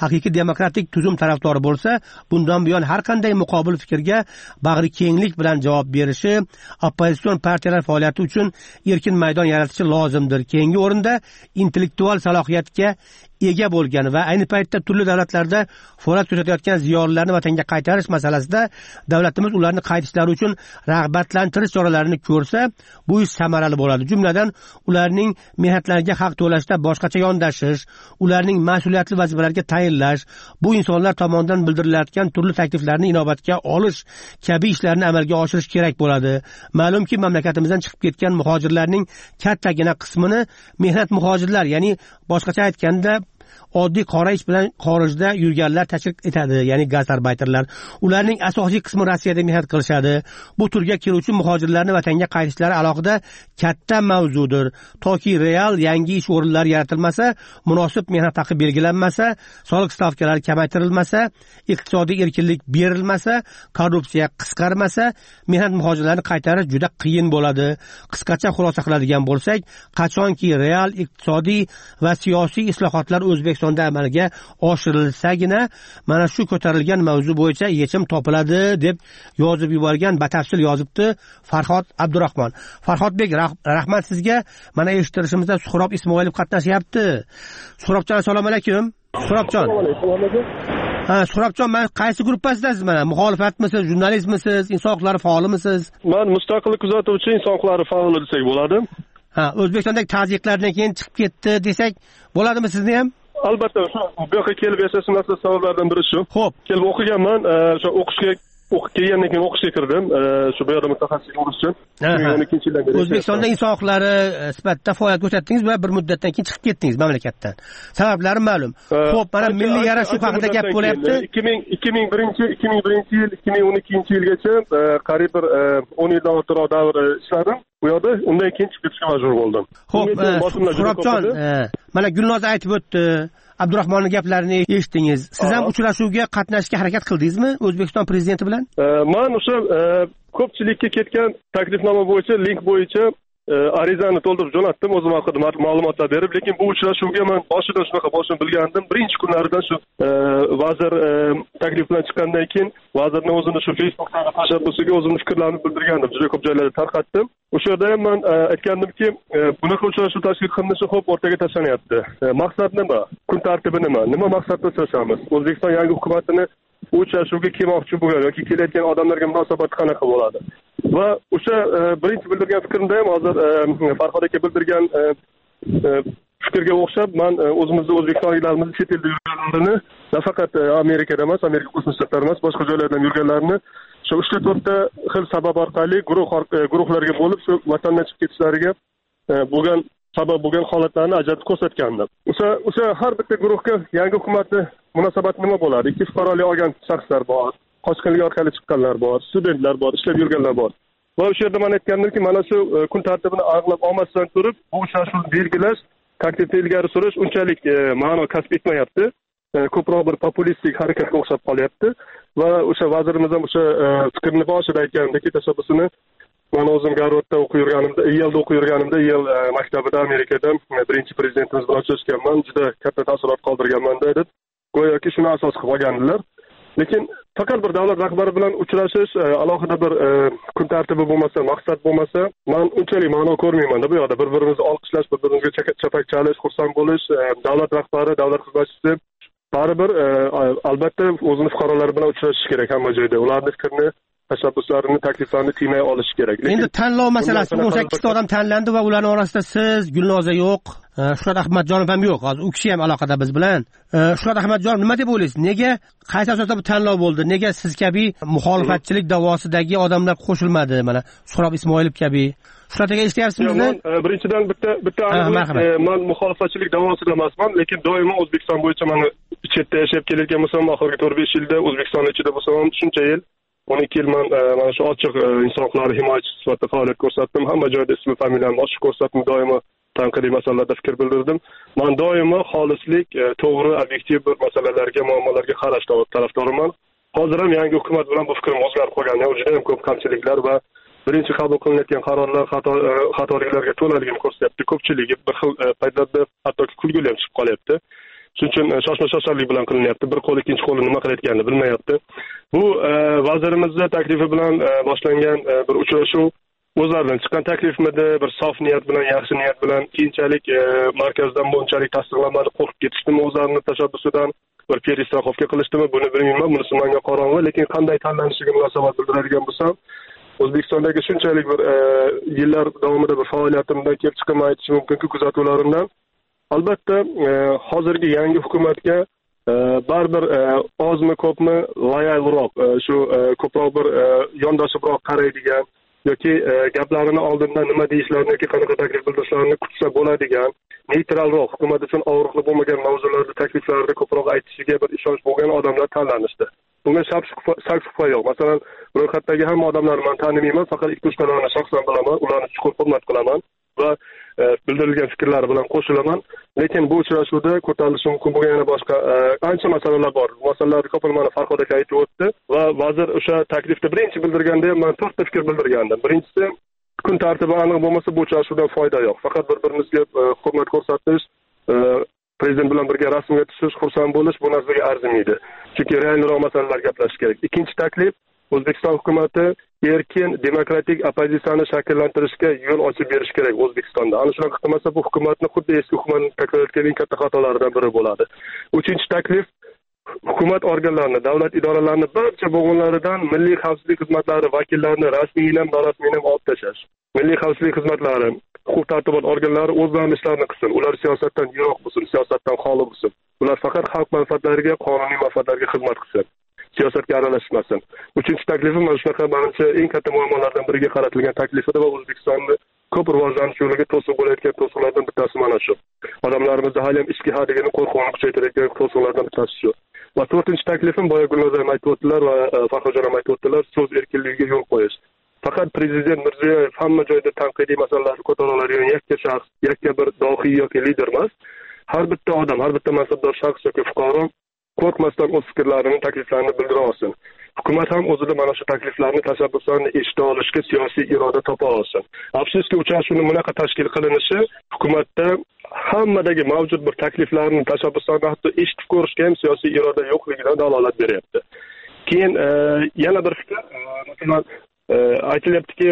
haqiqiy demokratik tuzum tarafdori bo'lsa, bundan buyon har qanday muqobil fikrga bag'ri kenglik bilan javob berishi, oppozitsion partiyalar faoliyati uchun erkin maydon yaratishi lozimdir. Keyingi o'rinda intellektual salohiyatga ega bo'lgan va ayni paytda turli davlatlarda faoliyat ko'rsatayotgan ziyolilarni vatanga qaytarish masalasida davlatimiz ularni qaytishlari uchun rag'batlantirish choralarini ko'rsa, bu ish samarali bo'ladi. Jumladan, ularning mehnatlariga haq to'lashda boshqacha yondashish, ularning mas'uliyatli vazifalarga tayinlash, bu insonlar tomonidan bildirilayotgan turli takliflarni inobatga olish kabi ishlarni amalga oshirish kerak bo'ladi. Ma'lumki, mamlakatimizdan chiqib ketgan muhojirlarning kattagina qismini mehnat muhojirlar, ya'ni boshqacha aytganda oddiy qora ish bilan xorijda yurganlar tashkil etadi, ya'ni gastarbayterlar. Ularning asosiy qismi Rossiyada mehnat qilishadi. Bu turga kiruvchi muhojirlarni vatanga qaytishlari alohida katta mavzudir. Toki real yangi ish o'rinlari yaratilmasa, munosib mehnat haqi belgilanmasa, soliq stavkalari kamaytirilmasa, iqtisodiy erkinlik berilmasa, korrupsiya qisqarmasa, mehnat muhojirlarini qaytarish juda qiyin bo'ladi. Qisqacha xulosa qiladigan bo'lsak, qachonki real iqtisodiy va siyosiy islohotlar O'zbekistonda amalga oshirilsagina mana shu ko'tarilgan mavzu bo'yicha yechim topiladi deb yozib yuborgan, batafsil yozibdi Farhod Abdurahmon. Farhodbek, rahmat sizga. Mana eshittirishimizda Suhrob Ismoilov qatnashyapti. Suhrobjon, assalomu alaykum. Suhrobjon. Ha, Suhrobjon, men qaysi gruppasidasiz? Mana muxolifatmisiz, jurnalistmisiz, inson huquqlari faolimisiz? Men mustaqil kuzatuvchi inson huquqlari faoli desak bo'ladi. Ha, O'zbekistondagi tazyiqlardan keyin chiqib ketdi desak bo'ladimi sizni ham? Albatta, bu yoqqa kelib yashashim asl sabablardan biri shu. Xo'p, kelib o'qiganman, o'sha o'qishga o'qib kelgandan keyin o'qishga kirdim. Shu bu yerda mutaxassislik o'qish uchun. o'n ikkinchi yildan beri O'zbekistonda inson huquqlari sifatida faoliyat ko'rsatdingiz va bir muddatdan keyin chiqib ketdingiz mamlakatdan. Sabablari ma'lum. Xo'p, mana milliy yarashuv haqida gap bo'lyapti. ikki ming birinchi ikki ming birinchi yil, ikki ming o'n ikkinchi yilgacha qariyb bir o'n yildan ortiqroq davr ishladim. Bu yerda undan keyin chiqib ketishga majbur bo'ldim. Xo'p, Suhrobjon, mana Gulnoza aytib o'tdi. Abdurahmonning gaplarini eshitdingiz. Siz ham uchrashuvga qatnashishga harakat qildingizmi O'zbekiston prezidenti bilan? Men o'sha ko'pchilikka ketgan taklifnoma bo'yicha, link bo'yicha arizani to'ldirib jo'natdim, o'zim haqida ma'lumotlar berib, lekin bu uchrashuvga men boshidan shunaqa bo'lishini bilgandim. Birinchi kunlaridan shu vazir taklif bilan chiqqandan keyin vazirning o'zini shu Facebook'dagi tashabbusiga o'zimni fikrlarimni bildirgandim. Juda ko'p joylarda tarqatdim. O'sha yerda ham men aytgandimki, bunaqa uchrashuv tashkil qilinishi xo'p o'rtaga tashlanyapti. Maqsad nima? Kun tartibi nima? Nima maqsadda uchrashamiz? O'zbekiston yangi hukumatini uchrashuvga kelmoqchi bo'lgan yoki kelayotgan odamlarga munosabat qanaqa bo'ladi? Va o'sha birinchi bildirgan fikrimda ham hozir Farhod aka bildirgan fikrga o'xshab, men o'zimizni o'zbekistonliklarimizni chet elda yurganlarini, nafaqat Amerikada emas, Amerika Qo'shma Shtatlarida emas, boshqa joylardan yurganlarini shu uch to'rtta xil sabab orqali guruh guruhlarga bo'lib, shu vatandan chiqib ketishlariga bo'lgan sabab bo'lgan holatlarni ajratib ko'rsatgandim. O'sha o'sha har bitta guruhga yangi hukumatni munosabati nima bo'ladi? Ikki fuqarolik olgan shaxslar bor, qochqinlik orqali chiqqanlar bor, studentlar bor, ishlab yurganlar bor. Va o'sha yerda men aytgandimki, mana shu kun tartibini aniqlab olmasdan turib, bu uchrashuvni belgilash, taklifni ilgari surish unchalik ma'no kasb etmayapti. Ko'proq bir populistik harakatga o'xshab qolyapti. Va o'sha vazirimiz ham o'sha fikrni boshida aytgandiki, tashabbusini men o'zim Garvardda o'qib yurganimda, Yelda o'qib yurganimda, Yel maktabida Amerikada birinchi prezidentimiz bilan uchrashganman, juda katta taassurot qoldirganman deb, go'yoki shuni asos qilib olgandilar. Lekin faqat bir davlat rahbari bilan uchrashish, alohida bir kun tartibi bo'lmasa, maqsad bo'lmasa, men unchalik ma'no ko'rmayman. Bu yoqda bir-birimizni olqishlash, bir-birimizga chapak chalish, xursand bo'lish, davlat rahbari, davlat xizmatchisi baribir albatta o'zini fuqarolari bilan uchrashish kerak hamma joyda. Ularning fikrini, tashabbuslarini, takliflarini tinglay olish kerak. Endi tanlov masalasi, o'n sakkizta odam tanlandi va ularning orasida siz, Gulnoza yo'q, Shuhrat Ahmadjonov ham yo'q. Hozir u kishi ham aloqada biz bilan. Shuhrat Ahmadjonov, nima deb o'ylaysiz? Nega qaysi asosda bu tanlov bo'ldi? Nega siz kabi muxolifatchilik da'vosidagi odamlar qo'shilmadi? Mana Suhrob Ismoilov kabi. Shuhrat aka, eshityapsizmi? Birinchidan bitta bitta men muxolifatchilik da'vosida emasman, lekin doimo O'zbekiston bo'yicha men chetda yashab kelayotgan bo'lsam, oxirgi to'rt besh yilda O'zbekiston ichida bo'lsam, shuncha yil o'n ikki yil men mana shu ochiq inson huquqlari himoyachisi sifatida faoliyat ko'rsatdim. Hamma joyda ismi, familiyamni ochiq ko'rsatdim. Doimo tanqidiy masalalarda fikr bildirdim. Men doimo xolislik, to'g'ri, obyektiv bir masalalarga, muammolarga qarash tarafdoriman. Hozir ham yangi hukumat bilan bu fikrim o'zgarib qolgan. Juda ham ko'p kamchiliklar va birinchi qabul qilinayotgan qarorlar xatoliklarga to'laligini ko'rsatyapti. Ko'pchiligi bir xil paytlarda hattoki kulgili ham chiqib qolyapti. shuning uchun shoshma shosharlik bilan qilinyapti. Bir qo'l ikkinchi qo'li nima qilayotganini bilmayapti. Bu vazirimizni taklifi bilan boshlangan bir uchrashuv o'zlaridan chiqqan taklifmidi, bir sof niyat bilan, yaxshi niyat bilan, keyinchalik markazdan bunchalik tasdiqlanmadi, qo'rqib ketishdimi o'zlarining tashabbusidan, bir peristraxovka qilishdimi, buni bilmayman, bunisi menga qorong'i, lekin qanday tanlanishiga munosabat bildiradigan bo'lsam, O'zbekistondagi shunchalik bir yillar davomida bir faoliyatimdan kelib chiqib aytishim mumkinki, kuzatuvlarimdan albatta hozirgi yangi hukumatga baribir ozmi ko'pmi loyalroq, shu ko'proq bir yondashibroq qaraydigan yoki gaplarini oldindan nima deyishlarini yoki qanaqa taklif bildirishlarini kutsa bo'ladigan, neytralroq, hukumat uchun og'riqli bo'lmagan mavzularda, takliflarda ko'proq aytishiga bir ishonch bo'lgan odamlar tanlanishdi. Bunga shak shubha yo'q. Masalan, ro'yxatdagi hamma odamlarni men tanimayman, faqat ikki uch talarni shaxsan bilaman, ularni chuqur hurmat qilaman va bildirilgan fikrlari bilan qo'shilaman. Lekin bu uchrashuvda ko'tarilishi mumkin bo'lgan yana boshqa ancha masalalar bor. Bu masalalarni ko'pini mana Farhod aka aytib o'tdi va vazir o'sha taklifni birinchi bildirganda men to'rtta fikr bildirgandim. Birinchisi, kun tartibi aniq bo'lmasa bu uchrashuvdan foyda yo'q. Faqat bir-birimizga hurmat ko'rsatish, prezident bilan birga rasmga tushish, xursand bo'lish bu narsaga arzimaydi. Chunki realroq masalalar gaplashish kerak. Ikkinchi taklif, O'zbekiston hukumatı erkin demokratik opozitsiyani shakllantirishga yo'l ochib berish kerak O'zbekistonda. Ana shunaqa qilmasa bu hukumatni xuddi eski hukumatning takrorlayotgan katta xatolaridan biri bo'ladi. Uchinchi taklif, hukumat organlarini, davlat idoralarini barcha bo'g'inlaridan milliy xavfsizlik xizmatlari vakillarini rasmiy ham, norasmiy ham olib tashlash. Milliy xavfsizlik xizmatlari, huquq-tartibot organlari o'zlarining ishlarini qilsin. Ular siyosatdan yiroq bo'lsin, siyosatdan xoli bo'lsin. Ular faqat xalq manfaatlariga, qonuniy manfaatlarga xizmat qilsin. Siyosatga aralashmasin. Uchinchi taklifim mana shunaqa, menimcha eng katta muammolardan biriga qaratilgan taklifida va O'zbekistonni ko'p rivojlanish yo'liga to'siq bo'layotgan to'siqlardan bittasi mana shu. Odamlarimizda hali ham ichki hadegini qo'rquvni kuchaytiradigan to'siqlardan bittasi shu. Va to'rtinchi taklifim boya Gulnazar aytib o'tdilar va Farhodjon ham aytib o'tdilar, so'z erkinligiga yo'l qo'yish. Faqat prezident Mirziyoyev hamma joyda tanqidiy masalalarni ko'tara oladigan yakka shaxs, yakka bir dohiy yoki lider emas. Har bitta odam, har bitta mansabdor shaxs yoki fuqaro qo'rqmasdan o'z fikrlarini, takliflarini bildira olsin. Hukumat ham o'zida mana shu takliflarni, tashabbuslarni eshita olishga siyosiy iroda topa olsin. Afsuski, uchrashuvning bunaqa tashkil qilinishi hukumatda hammadagi mavjud bir takliflarni, tashabbuslarni hatto eshitib ko'rishga ham siyosiy iroda yo'qligidan dalolat beryapti. Keyin yana bir fikr, masalan, aytilyaptiki,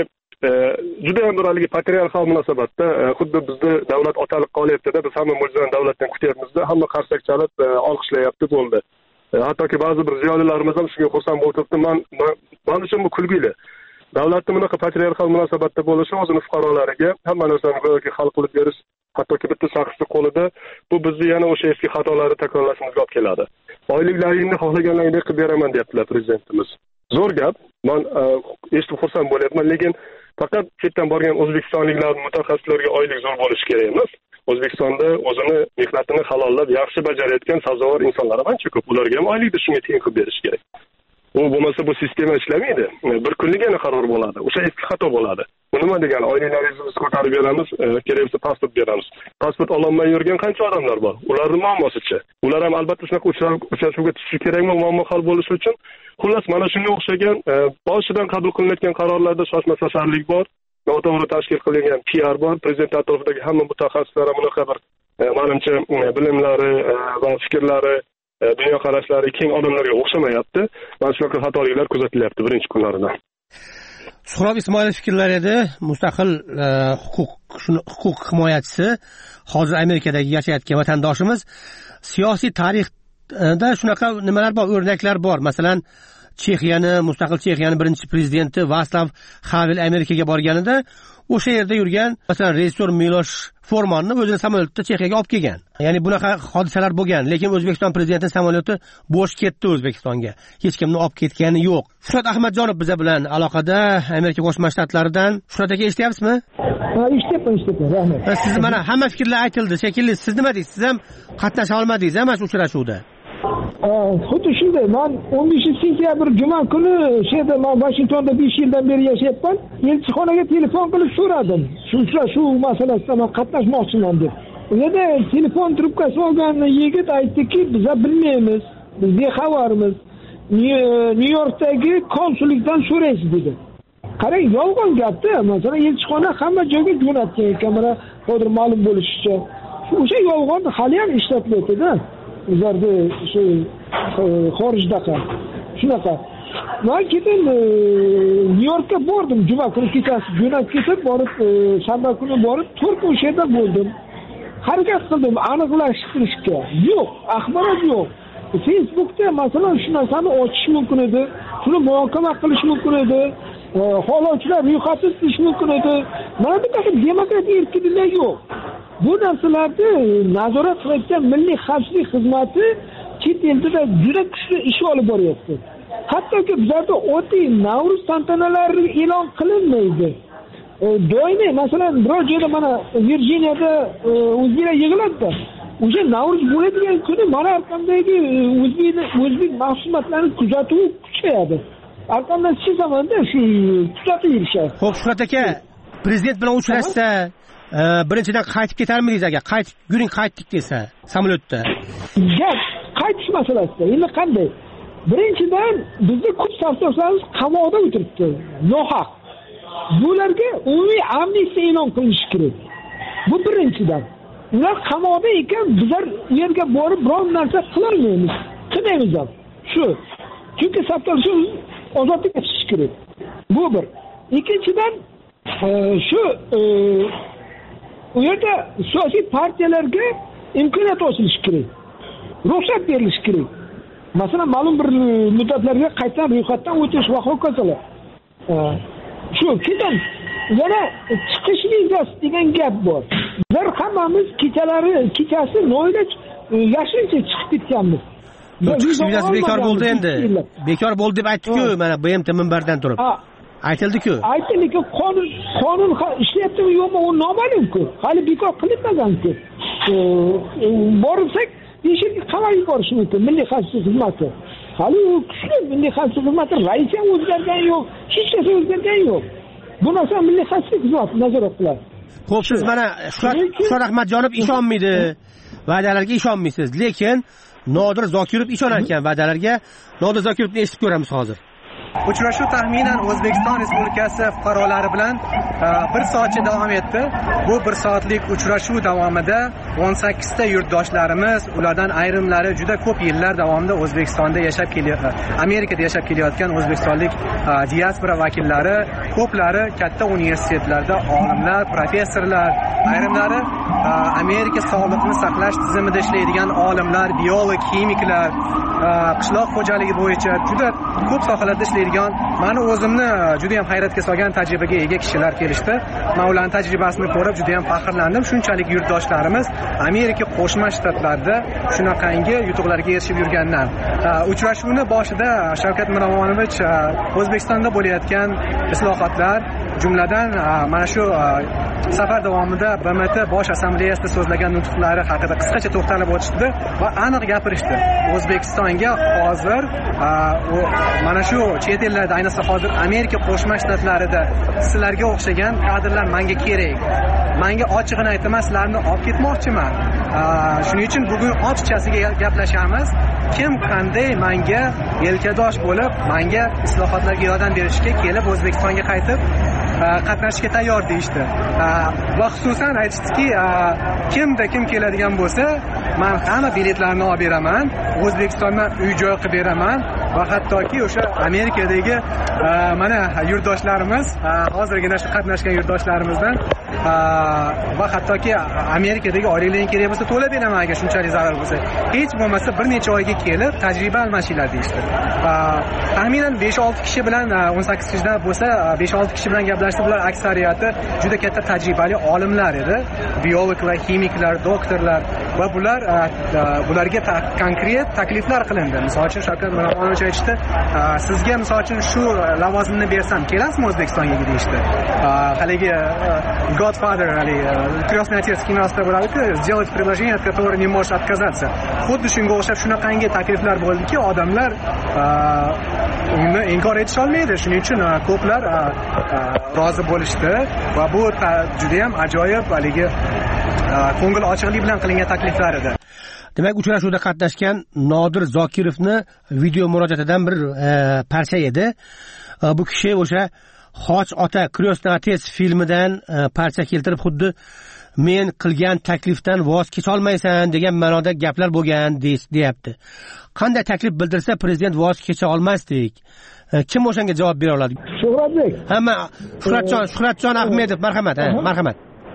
juda ham bir haligi patriarxal munosabatda xuddi bizni davlat otalik qolyapti-da, biz hamma mo'jizani davlatdan kutyapmiz-da, hamma qarsak chalib olqishlayapti bo'ldi. Hattoki ba'zi bir ziyolilarimiz ham shunga xursand bo'lib turibdi. Men men uchun bu kulgili. Davlatning bunaqa patriarxal munosabatda bo'lishi o'zini fuqarolariga hamma narsani go'yoki hal qilib berish, hattoki bitta shaxsning qo'lida, bu bizni yana o'sha eski xatolarni takrorlashimizga olib keladi. Oyliklaringni xohlaganlaringdek qilib beraman deyaptilar prezidentimiz. Zo'r gap. Men eshitib xursand bo'lyapman, lekin faqat chetdan borgan o'zbekistonliklar, mutaxassislarga oylik zo'r bo'lishi kerak emas. O'zbekistonda o'zini mehnatini halollab yaxshi bajarayotgan sazovor insonlar ancha ko'p. Ularga ham oylikni shunga teng qilib berish kerak. U bo'lmasa bu sistema ishlamaydi. Bir kunligina qaror bo'ladi. O'sha eski xato bo'ladi. Bu nima degani? Oyliklaringizni biz ko'tarib beramiz, kerak bo'lsa pasport beramiz. Pasport ololmay yurgan qancha odamlar bor? Ularning muammosicha. Ular ham albatta shunaqa uchrashuvga tushishi kerakmi, muammo hal bo'lishi uchun? Xullas, mana shunga o'xshagan boshidan qabul qilinayotgan qarorlarda shoshma-shosharlik bor. Noto'g'ri tashkil qilingan P R bor. Prezident atrofidagi hamma mutaxassislar bunaqa bir menimcha bilimlari va fikrlari, dunyoqarashlari keng odamlarga o'xshamayapti. Mana shunaqa xatoliklar kuzatilyapti birinchi kunlaridan. Suhrob Ismoilov fikrlar edi, mustaqil huquq huquq himoyachisi, hozir Amerikadagi yashayotgan vatandoshimiz. Siyosiy tarixda shunaqa nimalar bor, o'rnaklar bor. Masalan, Chexiyani, mustaqil Chexiyani birinchi prezidenti Vaslav Havel Amerikaga borganida o'sha yerda yurgan, masalan, rejissor Milosh Formonni o'zini samolyotda Chexiyaga olib kelgan. Ya'ni bunaqa hodisalar bo'lgan, lekin O'zbekiston prezidentining samolyoti bo'sh ketdi O'zbekistonga. Hech kimni olib ketgani yo'q. Shuhrat Ahmadjonov biz bilan aloqada, Amerika Qo'shma Shtatlaridan. Shuhrat aka, eshityapsizmi? Ha, eshityapman, eshityapman. Rahmat. Siz mana hamma fikrlar aytildi, shekilli. Siz nima deysiz? Siz ham qatnasha olmadingiz, mana shu uchrashuvda. Xuddi shunday. Men o'n beshinchi sentyabr juma kuni shu yerda, men Vashingtonda besh yildan beri yashayapman. Elchixonaga telefon qilib so'radim. Shu uchrashuv masalasida men qatnashmoqchiman deb. U yerda telefon trubkasi olgan yigit aytdiki, biz bilmaymiz, biz bexabarmiz. Nyu-Yorkdagi konsullikdan so'raysiz dedi. Qarang, yolg'on gapda. Masalan, elchixona hamma joyga jo'natgan ekan, mana hozir ma'lum bo'lishicha. O'sha yolg'on hali ham ishlatilyapti-da. o'zlarda shu xorijdaqa shunaqa. Men keyin Nyu-Yorkka bordim, juma kuni kechasi jo'nab ketib, borib shanba kuni borib, to'rt kun yerda bo'ldim. Harakat qildim aniqlashtirishga. Yo'q, axborot yo'q. Facebookda masalan shu narsani ochish mumkin edi, shuni muhokama qilish mumkin edi, xohlovchilar ro'yxatini tuzish mumkin edi. Mana bunaqa demokratik erkinliklar yo'q. Bu narsalarni nazorat qilayotgan Milliy xavfsizlik xizmati chet elda juda kuchli ish olib boryapti. Hattoki bizlarda oddiy Navro'z tantanalari e'lon qilinmaydi. Doimiy masalan biror joyda mana Virjiniyada o'zbeklar yig'iladi. O'sha Navro'z bo'ladigan kuni mana Arqamdagi o'zbek o'zbek mahsulotlarini kuzatuv kuchayadi. Arqamdan shu zamonda shu kuzatib yurishadi. Xo'p, Shuhrat aka, prezident bilan uchrashsa, birinchidan qaytib ketarmidingiz agar qaytib yuring qaytdik desa samolyotda? Gap qaytish masalasida. Endi qanday? Birinchidan bizni kuch savdolarimiz qamoqda o'tiribdi, nohaq. Bularga umumiy amnistiya e'lon qilinishi kerak. Bu birinchidan. Ular qamoqda ekan, bizlar u yerga borib biror narsa qilolmaymiz. Qilmaymiz ham. Shu. Chunki savdolar ozodlikka chiqish kerak. Bu bir. Ikkinchidan shu u yerda siyosiy partiyalarga imkoniyat ochilishi kerak. Ruxsat berilishi kerak. Masalan, ma'lum bir muddatlarga qaytadan ro'yxatdan o'tish va hokazolar. Shu keyin yana chiqish vizasi degan gap bor. Biz hammamiz kechalari, kechasi noiloj yashincha chiqib ketganmiz. Chiqish vizasi bekor bo'ldi endi. Bekor bo'ldi deb aytdi-ku, mana B M T minbardan turib. Aytildi-ku. Aytildi-ku, qonun qonun ishlayaptimi yo'qmi, u noma'lum-ku. Hali bekor qilinmagan-ku. Borsak Yeshilga qamal yuborish mumkin Milliy xavfsizlik xizmati. Hali u kuchli Milliy xavfsizlik xizmati raisi ham o'zgargan yo'q, hech narsa o'zgargan yo'q. Bu narsa Milliy xavfsizlik xizmati nazorat qiladi. Xo'p, siz mana Shuhrat Ahmadjonov ishonmaydi, va'dalarga ishonmaysiz, lekin Nodir Zokirov ishonar ekan va'dalarga. Nodir Zokirovni eshitib ko'ramiz hozir. Uchrashuv taxminan O'zbekiston Respublikasi fuqarolari bilan bir soatcha davom etdi. Bu bir soatlik uchrashuv davomida o'n sakkizta yurtdoshlarimiz, ulardan ayrimlari juda ko'p yillar davomida O'zbekistonda yashab kelayotgan, Amerikada yashab kelayotgan o'zbekistonlik diaspora vakillari, ko'plari katta universitetlarda olimlar, professorlar, ayrimlari Amerika sog'liqni saqlash tizimida ishlaydigan olimlar, biolog, kimiklar, qishloq xo'jaligi bo'yicha juda ko'p sohalarda ishlaydigan, meni o'zimni juda ham hayratga solgan tajribaga ega kishilar kelishdi. Men ularning tajribasini ko'rib juda ham faxrlandim. Shunchalik yurtdoshlarimiz Amerika Qo'shma Shtatlarida shunaqangi yutuqlarga erishib yurganlar. Uchrashuvni boshida Shavkat Miromonovich O'zbekistonda bo'layotgan islohotlar, jumladan mana shu safar davomida B M T bosh assambleyasida so'zlagan nutqlari haqida qisqacha to'xtalib o'tishdi va aniq gapirishdi. O'zbekistonga hozir mana shu chet ellarda, ayniqsa hozir Amerika Qo'shma Shtatlarida sizlarga o'xshagan kadrlar menga kerak. Menga ochig'ini aytaman, sizlarni olib ketmoqchiman. Shuning uchun bugun ochiqchasiga gaplashamiz. Kim qanday menga yelkadosh bo'lib, menga islohotlarga yordam berishga kelib O'zbekistonga qaytib qatnashishga tayyor deyishdi. Va xususan aytishdiki, kimda kim keladigan bo'lsa, men hamma biletlarni olib beraman, O'zbekistondan uy-joy qilib beraman va hattoki o'sha Amerikadagi mana yurtdoshlarimiz, hozirgina shu qatnashgan yurtdoshlarimizdan va hattoki Amerikadagi oilalarning kerak bo'lsa to'lab beraman agar shunchalik zarar bo'lsa. Hech bo'lmasa bir necha oyga kelib tajriba almashinglar deyishdi. Taxminan besh olti kishi bilan, o'n sakkiz kishida bo'lsa besh olti kishi bilan gaplashdi. Bular aksariyati juda katta tajribali olimlar edi, biologlar, kimiklar, doktorlar va bular bularga konkret takliflar qilindi. Misol uchun Shavkat Miromonovich aytdi, sizga misol uchun shu lavozimni bersam kelasizmi O'zbekistonga deyishdi. Haligi Godfather, haligi Krasный отец kinoasida bo'ladi-ku, сделать предложение, от которого не можешь отказаться. Xuddi shunga o'xshab shunaqangi takliflar bo'ldiki, odamlar uni inkor etish olmaydi. Shuning uchun ko'plar rozi bo'lishdi va bu juda ham ajoyib, haligi ko'ngil ochiqlik bilan qilingan takliflar edi. Demak, uchrashuvda qatnashgan Nodir Zokirovni video murojaatidan bir parcha edi. Bu kishi o'sha Xoch ota, Krasный отец filmidan parcha keltirib, xuddi men qilgan taklifdan voz kecholmaysan degan ma'noda gaplar bo'lgan deyapti. Qanday taklif bildirsa prezident voz kecha olmasdik? Kim o'shanga javob bera oladi? Shuhratbek. Hamma Shuhratjon, Shuhratjon Ahmedov, marhamat, ha, marhamat.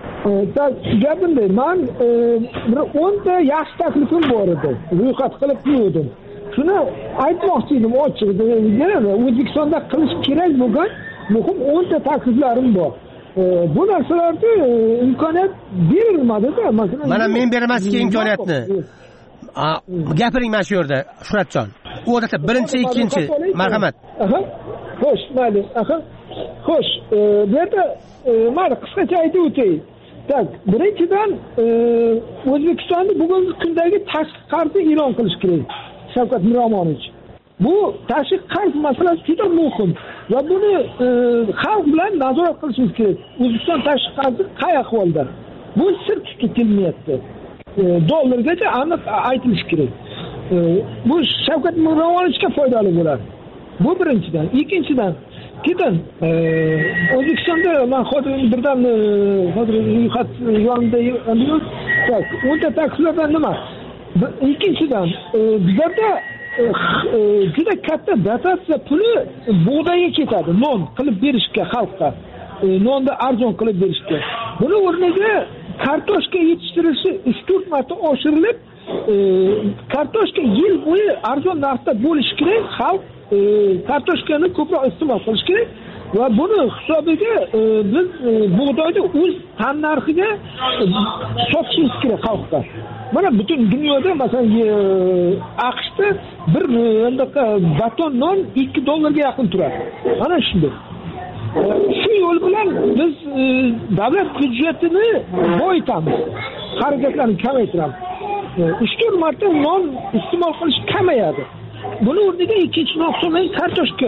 Gapimda men bir o'nta yaxshi taklifim bor edi. Ro'yxat qilib qo'ydim. Shuni aytmoqchi edim ochiq. O'zbekistonda qilish kerak bo'lgan muhim o'nta takliflarim bor. Bu narsalarda imkoniyat berilmadi-da. Masalan, mana men beraman sizga imkoniyatni. Gapiring mana shu yerda, Shuhratjon. U odatda birinchi, ikkinchi, marhamat. Aha. Xo'sh, mayli. Aha. Xo'sh, bu yerda mayli qisqacha aytib o'tay. Tak, birinchidan O'zbekistonda bugungi kundagi tashqi qarzni e'lon qilish kerak. Shavkat Miromonovich. Bu tashqi qarz masalasi juda muhim va buni xalq bilan nazorat qilishimiz kerak. O'zbekiston tashqi qarzi qay ahvolda? Bu sir tutib kelmayapti. Dollargacha aniq aytilishi kerak. Bu Shavkat Miromonovichga foydali bo'ladi. Bu birinchidan. Ikkinchidan, ketin O'zbekistonda men hozir birdan hozir ro'yxat yonida yo'q. Tak, o'nta takliflardan nima? Ikkinchidan, bizlarda juda katta dotatsiya puli bug'doyga ketadi, non qilib berishga xalqqa, nonni arzon qilib berishga. Buni o'rniga kartoshka yetishtirilishi uch to'rt marta oshirilib, kartoshka yil bo'yi arzon narxda bo'lishi kerak, xalq kartoshkani ko'proq iste'mol qilish kerak va buni hisobiga biz bug'doyni o'z tan narxiga sotishimiz kerak xalqqa. Mana butun dunyoda masalan AQShda bir bundaqa baton non ikki dollarga yaqin turadi. Mana shunday. Shu yo'l bilan biz davlat byudjetini boyitamiz, xarajatlarni kamaytiramiz. uch to'rt marta non iste'mol qilish kamayadi. Buni o'rniga ikkinchi naqshlangan kartoshka.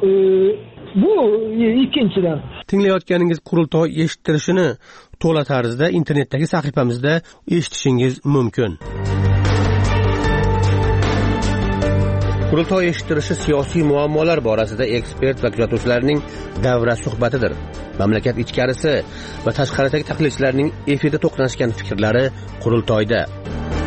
Bu ikkinchidan. Tinglayotganingiz qurultoy eshittirishini to'la tarzda internetdagi sahifamizda eshitishingiz mumkin. Qurultoy eshittirishi siyosiy muammolar borasida ekspert va kuzatuvchilarning davra suhbatidir. Mamlakat ichkarisi va tashqaridagi tahlilchilarning efirda to'qnashgan fikrlari qurultoyda.